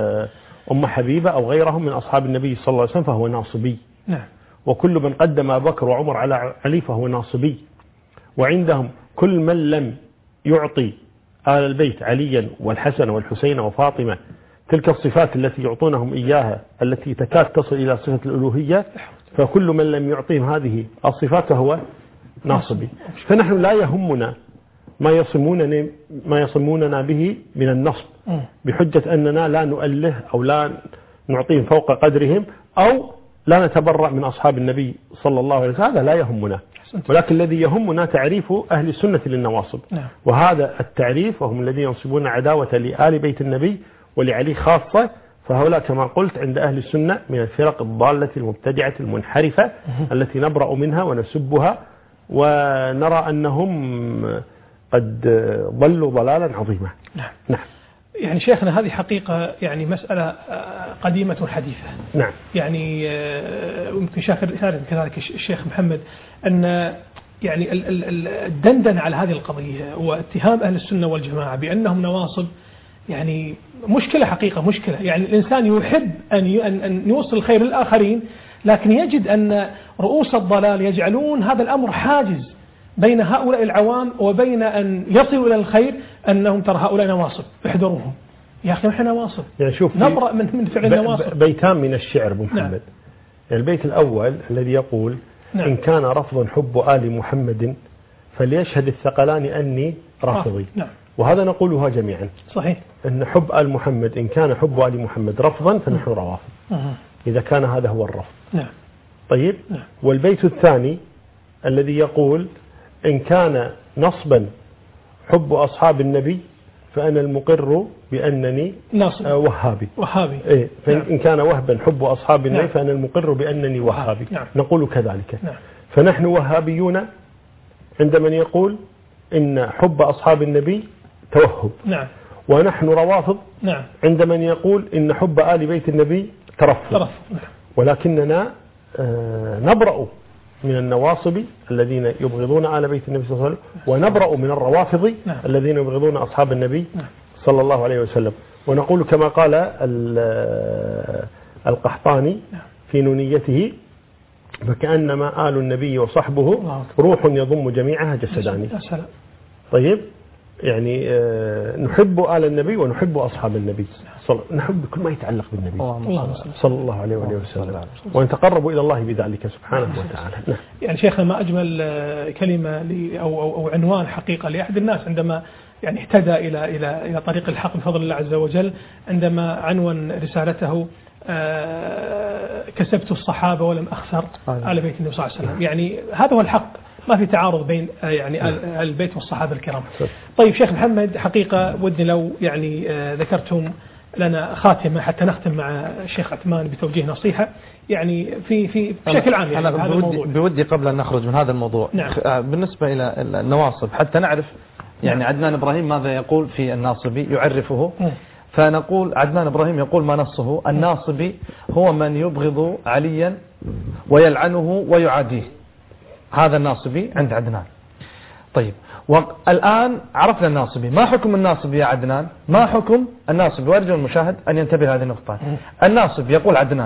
أم حبيبة أو غيرهم من أصحاب النبي صلى الله عليه وسلم فهو ناصبي. وكل من قدم أبا بكر وعمر على علي فهو ناصبي. وعندهم كل من لم يعطي آل البيت عليا والحسن والحسين وفاطمة تلك الصفات التي يعطونهم إياها التي تكاد تصل إلى صفة الألوهية فكل من لم يعطيهم هذه الصفات فهو ناصبي. فنحن لا يهمنا ما يصموننا ما يصموننا به من النصب بحجة أننا لا نؤله أو لا نعطيهم فوق قدرهم أو لا نتبرأ من أصحاب النبي صلى الله عليه وسلم، هذا لا يهمنا. ولكن الذي يهمنا تعريف أهل السنة للنواصب وهذا التعريف وهم الذين ينصبون عداوة لآل بيت النبي ولعلي خاصة. فهؤلاء كما قلت عند أهل السنة من الفرق الضالة المبتدعة المنحرفة التي نبرأ منها ونسبها ونرى أنهم قد ضلوا ضلالا عظيما. نعم. نعم. يعني شيخنا هذه حقيقة يعني مسألة قديمة حديثة. نعم. يعني يمكن شاكر كذلك الشيخ محمد أن يعني الدندن على هذه القضية واتهام أهل السنة والجماعة بأنهم نواصب يعني مشكلة حقيقة مشكلة. يعني الإنسان يحب أن أن يوصل الخير للآخرين لكن يجد أن رؤوس الضلال يجعلون هذا الأمر حاجز بين هؤلاء العوام وبين أن يصلوا إلى الخير أنهم ترى هؤلاء نواصب احذروهم. يا أخي نحن نواصب يعني شوف نبرأ من من فعل النواصب. بيتان من الشعر أبو محمد. نعم. يعني البيت الأول الذي يقول نعم. إن كان رفض حب آل محمد فليشهد الثقلان أني رافضي. نعم. وهذا نقولها جميعا صحيح أن حب آل محمد إن كان حب آل محمد رفضا فنحن روافض إذا كان هذا هو الرفض. نعم. طيب نعم. والبيت الثاني الذي يقول إن كان نصبا حب أصحاب النبي فأنا المقر بأنني ناصب وهابي وهابي إيه فإن نعم. كان وهبا حب أصحاب النبي نعم. فأنا المقر بأنني وهابي. نعم. نقول كذلك. نعم. فنحن وهابيون عند من يقول إن حب أصحاب النبي توهب. نعم. ونحن روافض نعم. عند من يقول إن حب آل بيت النبي ترفض. ترفض. نعم. ولكننا آه نبرأ من النواصب الذين يبغضون آل بيت النبي صلى الله عليه وسلم ونبرأ من الروافض نعم. الذين يبغضون أصحاب النبي نعم. صلى الله عليه وسلم. ونقول كما قال القحطاني نعم. في نونيته فكأنما آل النبي وصحبه روح يضم جميعها جسداني. طيب يعني نحب آل النبي ونحب أصحاب النبي صل... نحب كل ما يتعلق بالنبي صلى الله عليه وآله وسلم ونتقرب إلى الله بذلك سبحانه وتعالى. نعم. يعني شيخنا ما أجمل كلمة لي أو, أو, أو عنوان حقيقة لأحد الناس عندما يعني اهتدى إلى إلى إلى طريق الحق بفضل الله عز وجل عندما عنون رسالته كسبت الصحابة ولم أخسر آل بيت النبي صلى الله عليه وسلم. يعني هذا هو الحق ما في تعارض بين يعني البيت والصحابة الكرام. طيب شيخ محمد حقيقة ودي لو يعني ذكرتم لنا خاتمة حتى نختم مع الشيخ عثمان بتوجيه نصيحة يعني في في بشكل عام. يعني أنا بودي, بودي قبل أن نخرج من هذا الموضوع نعم. بالنسبة إلى النواصب حتى نعرف يعني نعم. عدنان إبراهيم ماذا يقول في الناصبي يعرفه. م. فنقول عدنان إبراهيم يقول ما نصه الناصبي هو من يبغض عليا ويلعنه ويعاديه. هذا الناصبي عند عدنان. طيب والآن عرفنا الناصبي. ما حكم الناصبي يا عدنان؟ ما حكم الناصبي؟ وأرجو المشاهد أن ينتبه هذه النقطة. الناصب يقول عدنان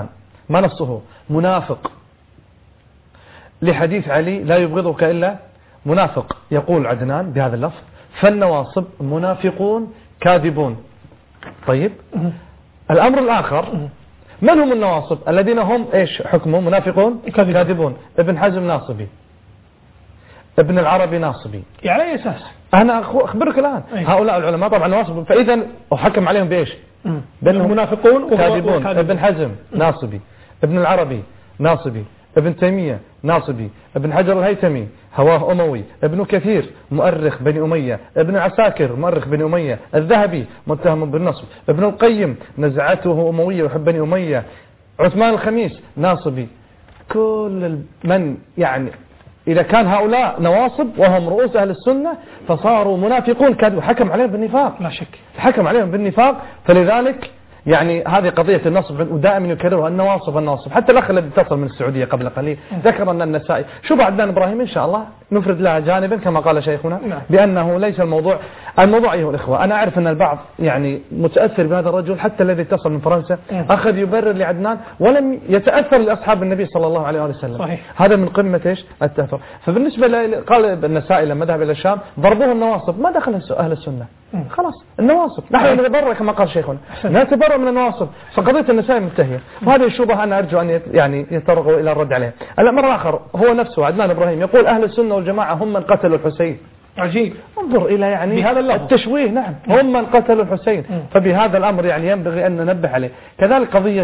ما نصه منافق لحديث علي لا يبغضك إلا منافق. يقول عدنان بهذا اللفظ فالنواصب منافقون كاذبون. طيب الأمر الآخر من هم النواصب الذين هم إيش حكمهم منافقون كاذبون؟ ابن حزم ناصبي، ابن العربي ناصبي. على أي أساس؟ أنا أخبرك الآن أيه. هؤلاء العلماء طبعا نواصب، فإذا أحكم عليهم بإيش؟ بأنهم منافقون كاذبون. ابن حزم ناصبي، ابن العربي ناصبي، ابن تيمية ناصبي، ابن حجر الهيثمي هواه أموي، ابن كثير مؤرخ بني أمية، ابن عساكر مؤرخ بني أمية، الذهبي متهم بالنصب، ابن القيم نزعته أموية وحب بني أمية، عثمان الخميس ناصبي. كل من يعني إذا كان هؤلاء نواصب وهم رؤوس أهل السنة فصاروا منافقون كذب، حكم عليهم بالنفاق لا شك، حكم عليهم بالنفاق. فلذلك يعني هذه قضية النصب ودائما يكررها النواصب النواصب. حتى الأخ الذي اتصل من السعودية قبل قليل ذكر أن النسائي شوف عدنان إبراهيم إن شاء الله نفرد لها جانبا كما قال شيخنا بأنه ليس الموضوع الموضوع أيها الإخوة. أنا أعرف أن البعض يعني متأثر بهذا الرجل، حتى الذي اتصل من فرنسا أخذ يبرر لعدنان ولم يتأثر لأصحاب النبي صلى الله عليه وسلم. صحيح. هذا من قمة إيش التأثر. فبالنسبة ل... قال النسائي لما ذهب إلى الشام ضربوه النواصب، ما دخل أهل السنة خلاص النواصب، نحن نتبرأ كما قال شيخنا نتبرأ من النواصب. فقضية النسائي منتهية، وهذه الشبهة أنا أرجو أن يعني يتطرقوا إلى الرد عليها. الأمر الآخر هو نفسه عدنان إبراهيم يقول أهل السنة والجماعة هم من قتلوا الحسين. عجيب، انظر إلى يعني بهذا التشويه. نعم هم من قتلوا الحسين. فبهذا الأمر يعني ينبغي أن ننبه عليه. كذلك قضية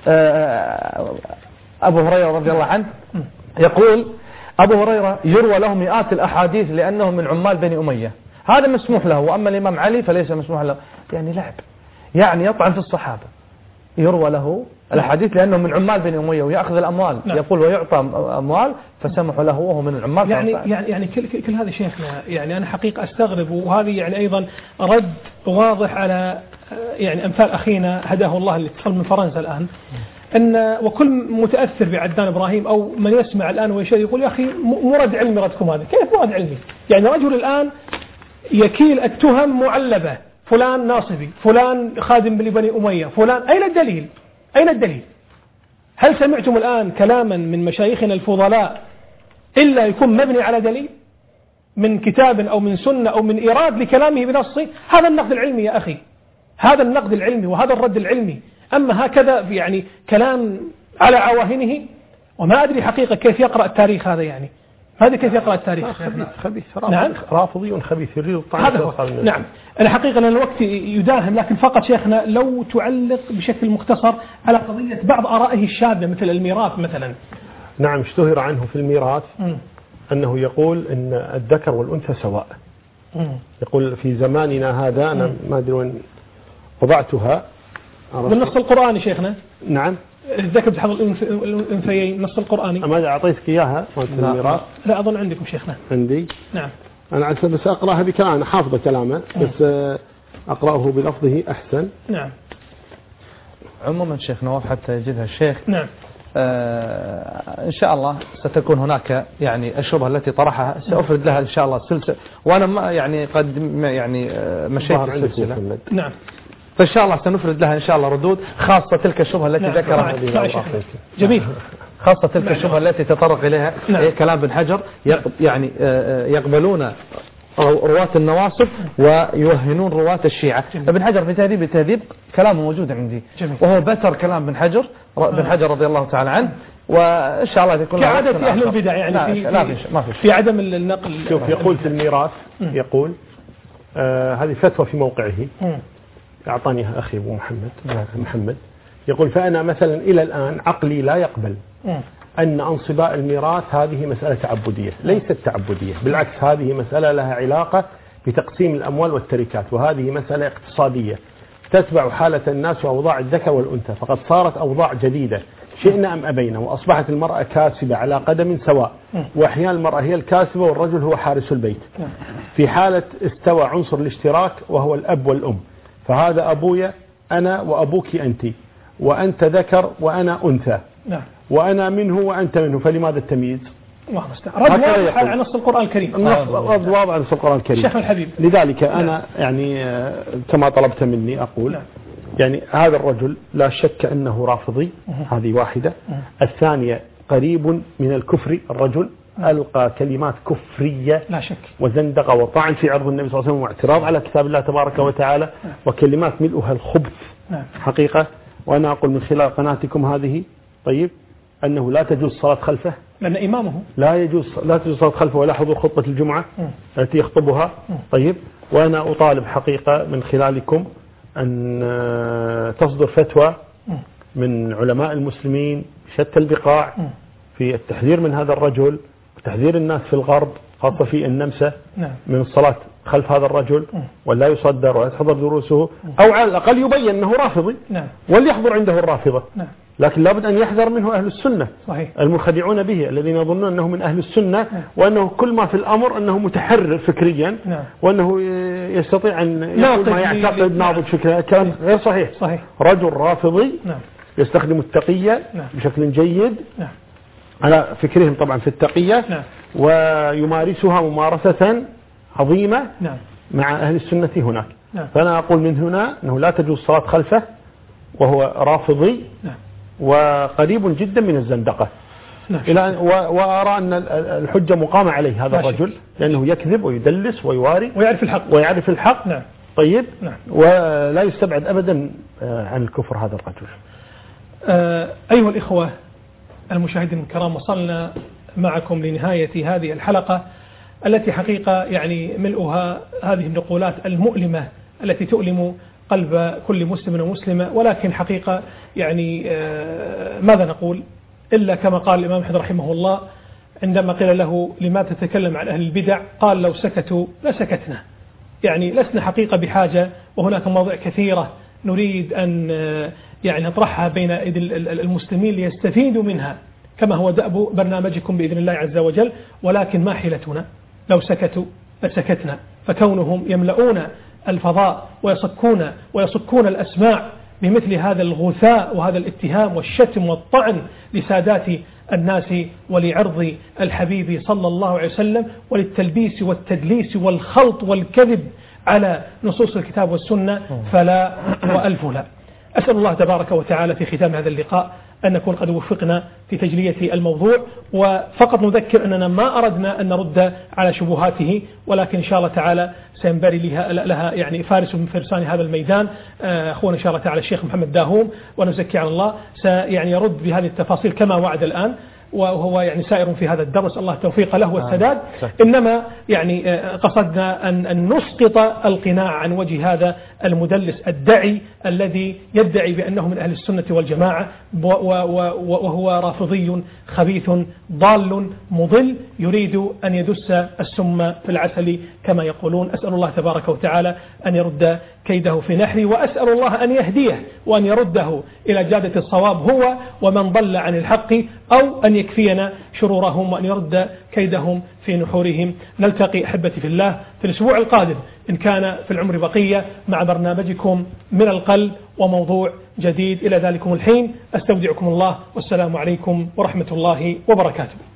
أبو هريرة رضي الله عنه، يقول أبو هريرة يروى له مئات الأحاديث لأنه من عمال بني أمية، هذا مسموح له، وأما الإمام علي فليس مسموح له. يعني لعب، يعني يطعن في الصحابة. يروى له الحديث لأنه من عمال بني أمية ويأخذ الأموال. نعم. يقول ويعطى أموال فسمح له وهو من العمال. يعني يعني يعني كل كل هذا شيخنا يعني أنا حقيقة أستغرب، وهذه يعني أيضا رد واضح على يعني أمثال أخينا هداه الله اللي اتصل من فرنسا الآن، أن وكل متأثر بعدنان إبراهيم أو من يسمع الآن ويشاهد يقول يا أخي مرد علمي ردكم هذا. كيف مرد علمي؟ يعني رجل الآن يكيل التهم معلبة، فلان ناصبي، فلان خادم لبني أمية، فلان. أين الدليل؟ أين الدليل؟ هل سمعتم الآن كلاما من مشايخنا الفضلاء إلا يكون مبني على دليل من كتاب أو من سنة أو من إيراد لكلامه بنصه؟ هذا النقد العلمي يا أخي، هذا النقد العلمي وهذا الرد العلمي. أما هكذا يعني كلام على عواهنه، وما أدري حقيقة كيف يقرأ التاريخ هذا. يعني هذا كيف يقرأ التاريخ؟ خبيث خبيث نعم رافضي خبيث يريد هذا. نعم أنا حقيقة أن الوقت يداهم، لكن فقط شيخنا لو تعلق بشكل مختصر على قضية بعض آرائه الشاذة مثل الميراث مثلا. نعم اشتهر عنه في الميراث م. أنه يقول أن الذكر والأنثى سواء. م. يقول في زماننا هذا أنا م. ما أدري وين وضعتها بالنص القرآني شيخنا. نعم الذكر بحظ الأنثيين، نص القرآني. ما أعطيتك إياها في الميراث؟ لا أظن عندكم شيخنا. عندي. نعم أنا عسى بس أقرأها بكلام، أنا حافظ كلامه بس أقرأه بلفظه أحسن. نعم. عموما شيخ نواف حتى يجدها الشيخ. نعم. آه إن شاء الله ستكون هناك يعني الشبهة التي طرحها سأفرد لها إن شاء الله سلسلة، وأنا ما يعني قد يعني مشيت السلسلة. نعم. فإن شاء الله سنفرد لها إن شاء الله ردود خاصة تلك الشبهة التي نعم. ذكرها. جميل. خاصة تلك الشبهة التي تطرق إليها نعم. كلام بن حجر يعني يقبلون رواة النواصب ويوهنون رواة الشيعة. ابن حجر في تهذيب التهذيب كلامه موجود عندي جميل. وهو بتر كلام بن حجر بن حجر رضي الله تعالى عنه، وإن شاء الله تكون كعادة أهل البدع يعني لا في, لا في, ما في, في عدم النقل. شوف يقول في الميراث يقول آه هذه فتوى في موقعه أعطانيها أخي أبو محمد محمد يقول فأنا مثلا إلى الآن عقلي لا يقبل أن أنصباء الميراث هذه مسألة تعبدية، ليست تعبدية، بالعكس هذه مسألة لها علاقة بتقسيم الأموال والتركات، وهذه مسألة اقتصادية تتبع حالة الناس وأوضاع الذكر والأنثى، فقد صارت أوضاع جديدة شئنا أم أبينا، وأصبحت المرأة كاسبة على قدم سواء، وأحيانا المرأة هي الكاسبة والرجل هو حارس البيت، في حالة استوى عنصر الاشتراك وهو الأب والأم، فهذا أبويا أنا وأبوك أنت، وأنت ذكر وأنا أنثى، وأنا منه وأنت منه، فلماذا التمييز؟ الله المستعان. رد واضح على نص القرآن الكريم. رد واضح على نص القرآن الكريم. شيخ الحبيب. لذلك أنا يعني كما طلبت مني أقول يعني هذا الرجل لا شك أنه رافضي، هذه واحدة. الثانية قريب من الكفر، الرجل ألقى كلمات كفرية لا شك وزندقة وطعن في عرض النبي صلى الله عليه وسلم واعتراض على كتاب الله تبارك وتعالى، وكلمات ملؤها الخبث حقيقة. وأنا أقول من خلال قناتكم هذه طيب أنه لا تجوز صلاة خلفه، لأن إمامه لا يجوز لا تجوز صلاة خلفه ولا حضور خطبة الجمعة التي يخطبها. طيب وأنا أطالب حقيقة من خلالكم أن تصدر فتوى من علماء المسلمين شتى البقاع في التحذير من هذا الرجل، وتحذير الناس في الغرب خاصة في النمسا من الصلاة خلف هذا الرجل، ولا يصدر ولا تحضر دروسه، أو على الأقل يبين أنه رافضي وليحضر عنده الرافضة. لكن لابد أن يحذر منه أهل السنة صحيح. المخدعون به الذين يظنون أنه من أهل السنة، وأنه كل ما في الأمر أنه متحرر فكريا، وأنه يستطيع أن يقول ما يعتقد ناضج فكريا. كلام غير صحيح. صحيح. رجل رافضي يستخدم التقية بشكل جيد على فكرهم طبعا في التقية، ويمارسها ممارسة عظيمة مع أهل السنة هناك. فأنا أقول من هنا أنه لا تجوز الصلاة خلفه وهو رافضي وقريب جدا من الزندقة. إلى وأرى أن الحجة مقامة عليه هذا الرجل، لأنه يكذب ويدلس ويواري ويعرف الحق ويعرف الحق. نعم. طيب. نعم. ولا يستبعد أبدا عن الكفر هذا الرجل. آه أيها الإخوة المشاهدين الكرام، وصلنا معكم لنهاية هذه الحلقة التي حقيقة يعني ملؤها هذه النقولات المؤلمة التي تؤلم قلب كل مسلم ومسلمة، ولكن حقيقة يعني ماذا نقول إلا كما قال الإمام أحمد رحمه الله عندما قيل له لما تتكلم عن أهل البدع، قال لو سكتوا لسكتنا. يعني لسنا حقيقة بحاجة، وهناك مواضيع كثيرة نريد أن يعني نطرحها بين أيدي المسلمين ليستفيدوا منها كما هو دأب برنامجكم بإذن الله عز وجل، ولكن ما حيلتنا؟ لو سكتوا لسكتنا. فكونهم يملؤون الفضاء ويصكون ويصكون الأسماع بمثل هذا الغثاء وهذا الاتهام والشتم والطعن لسادات الناس ولعرض الحبيب صلى الله عليه وسلم، وللتلبيس والتدليس والخلط والكذب على نصوص الكتاب والسنة، فلا وألف لا. أسأل الله تبارك وتعالى في ختام هذا اللقاء أن نكون قد وفقنا في تجلية الموضوع، وفقط نذكر أننا ما أردنا أن نرد على شبهاته، ولكن إن شاء الله تعالى سينبري لها, لها يعني فارس من فرسان هذا الميدان أخونا إن شاء الله تعالى الشيخ محمد داهوم، ونزكي على الله سيعني يرد بهذه التفاصيل كما وعد الآن، وهو يعني سائر في هذا الدرس، الله التوفيق له والسداد. إنما يعني قصدنا أن نسقط القناع عن وجه هذا المدلس الدعي الذي يدعي بأنه من أهل السنة والجماعة، وهو رافضي خبيث ضال مضل يريد أن يدس السم في العسل كما يقولون. أسأل الله تبارك وتعالى أن يرد كيده في نحره، وأسأل الله أن يهديه وأن يرده إلى جادة الصواب هو ومن ضل عن الحق، أو أن يكفينا شرورهم وأن يرد كيدهم في نحورهم. نلتقي أحبتي في الله في الأسبوع القادم إن كان في العمر بقية مع برنامجكم من القلب وموضوع جديد. إلى ذلكم الحين أستودعكم الله، والسلام عليكم ورحمة الله وبركاته.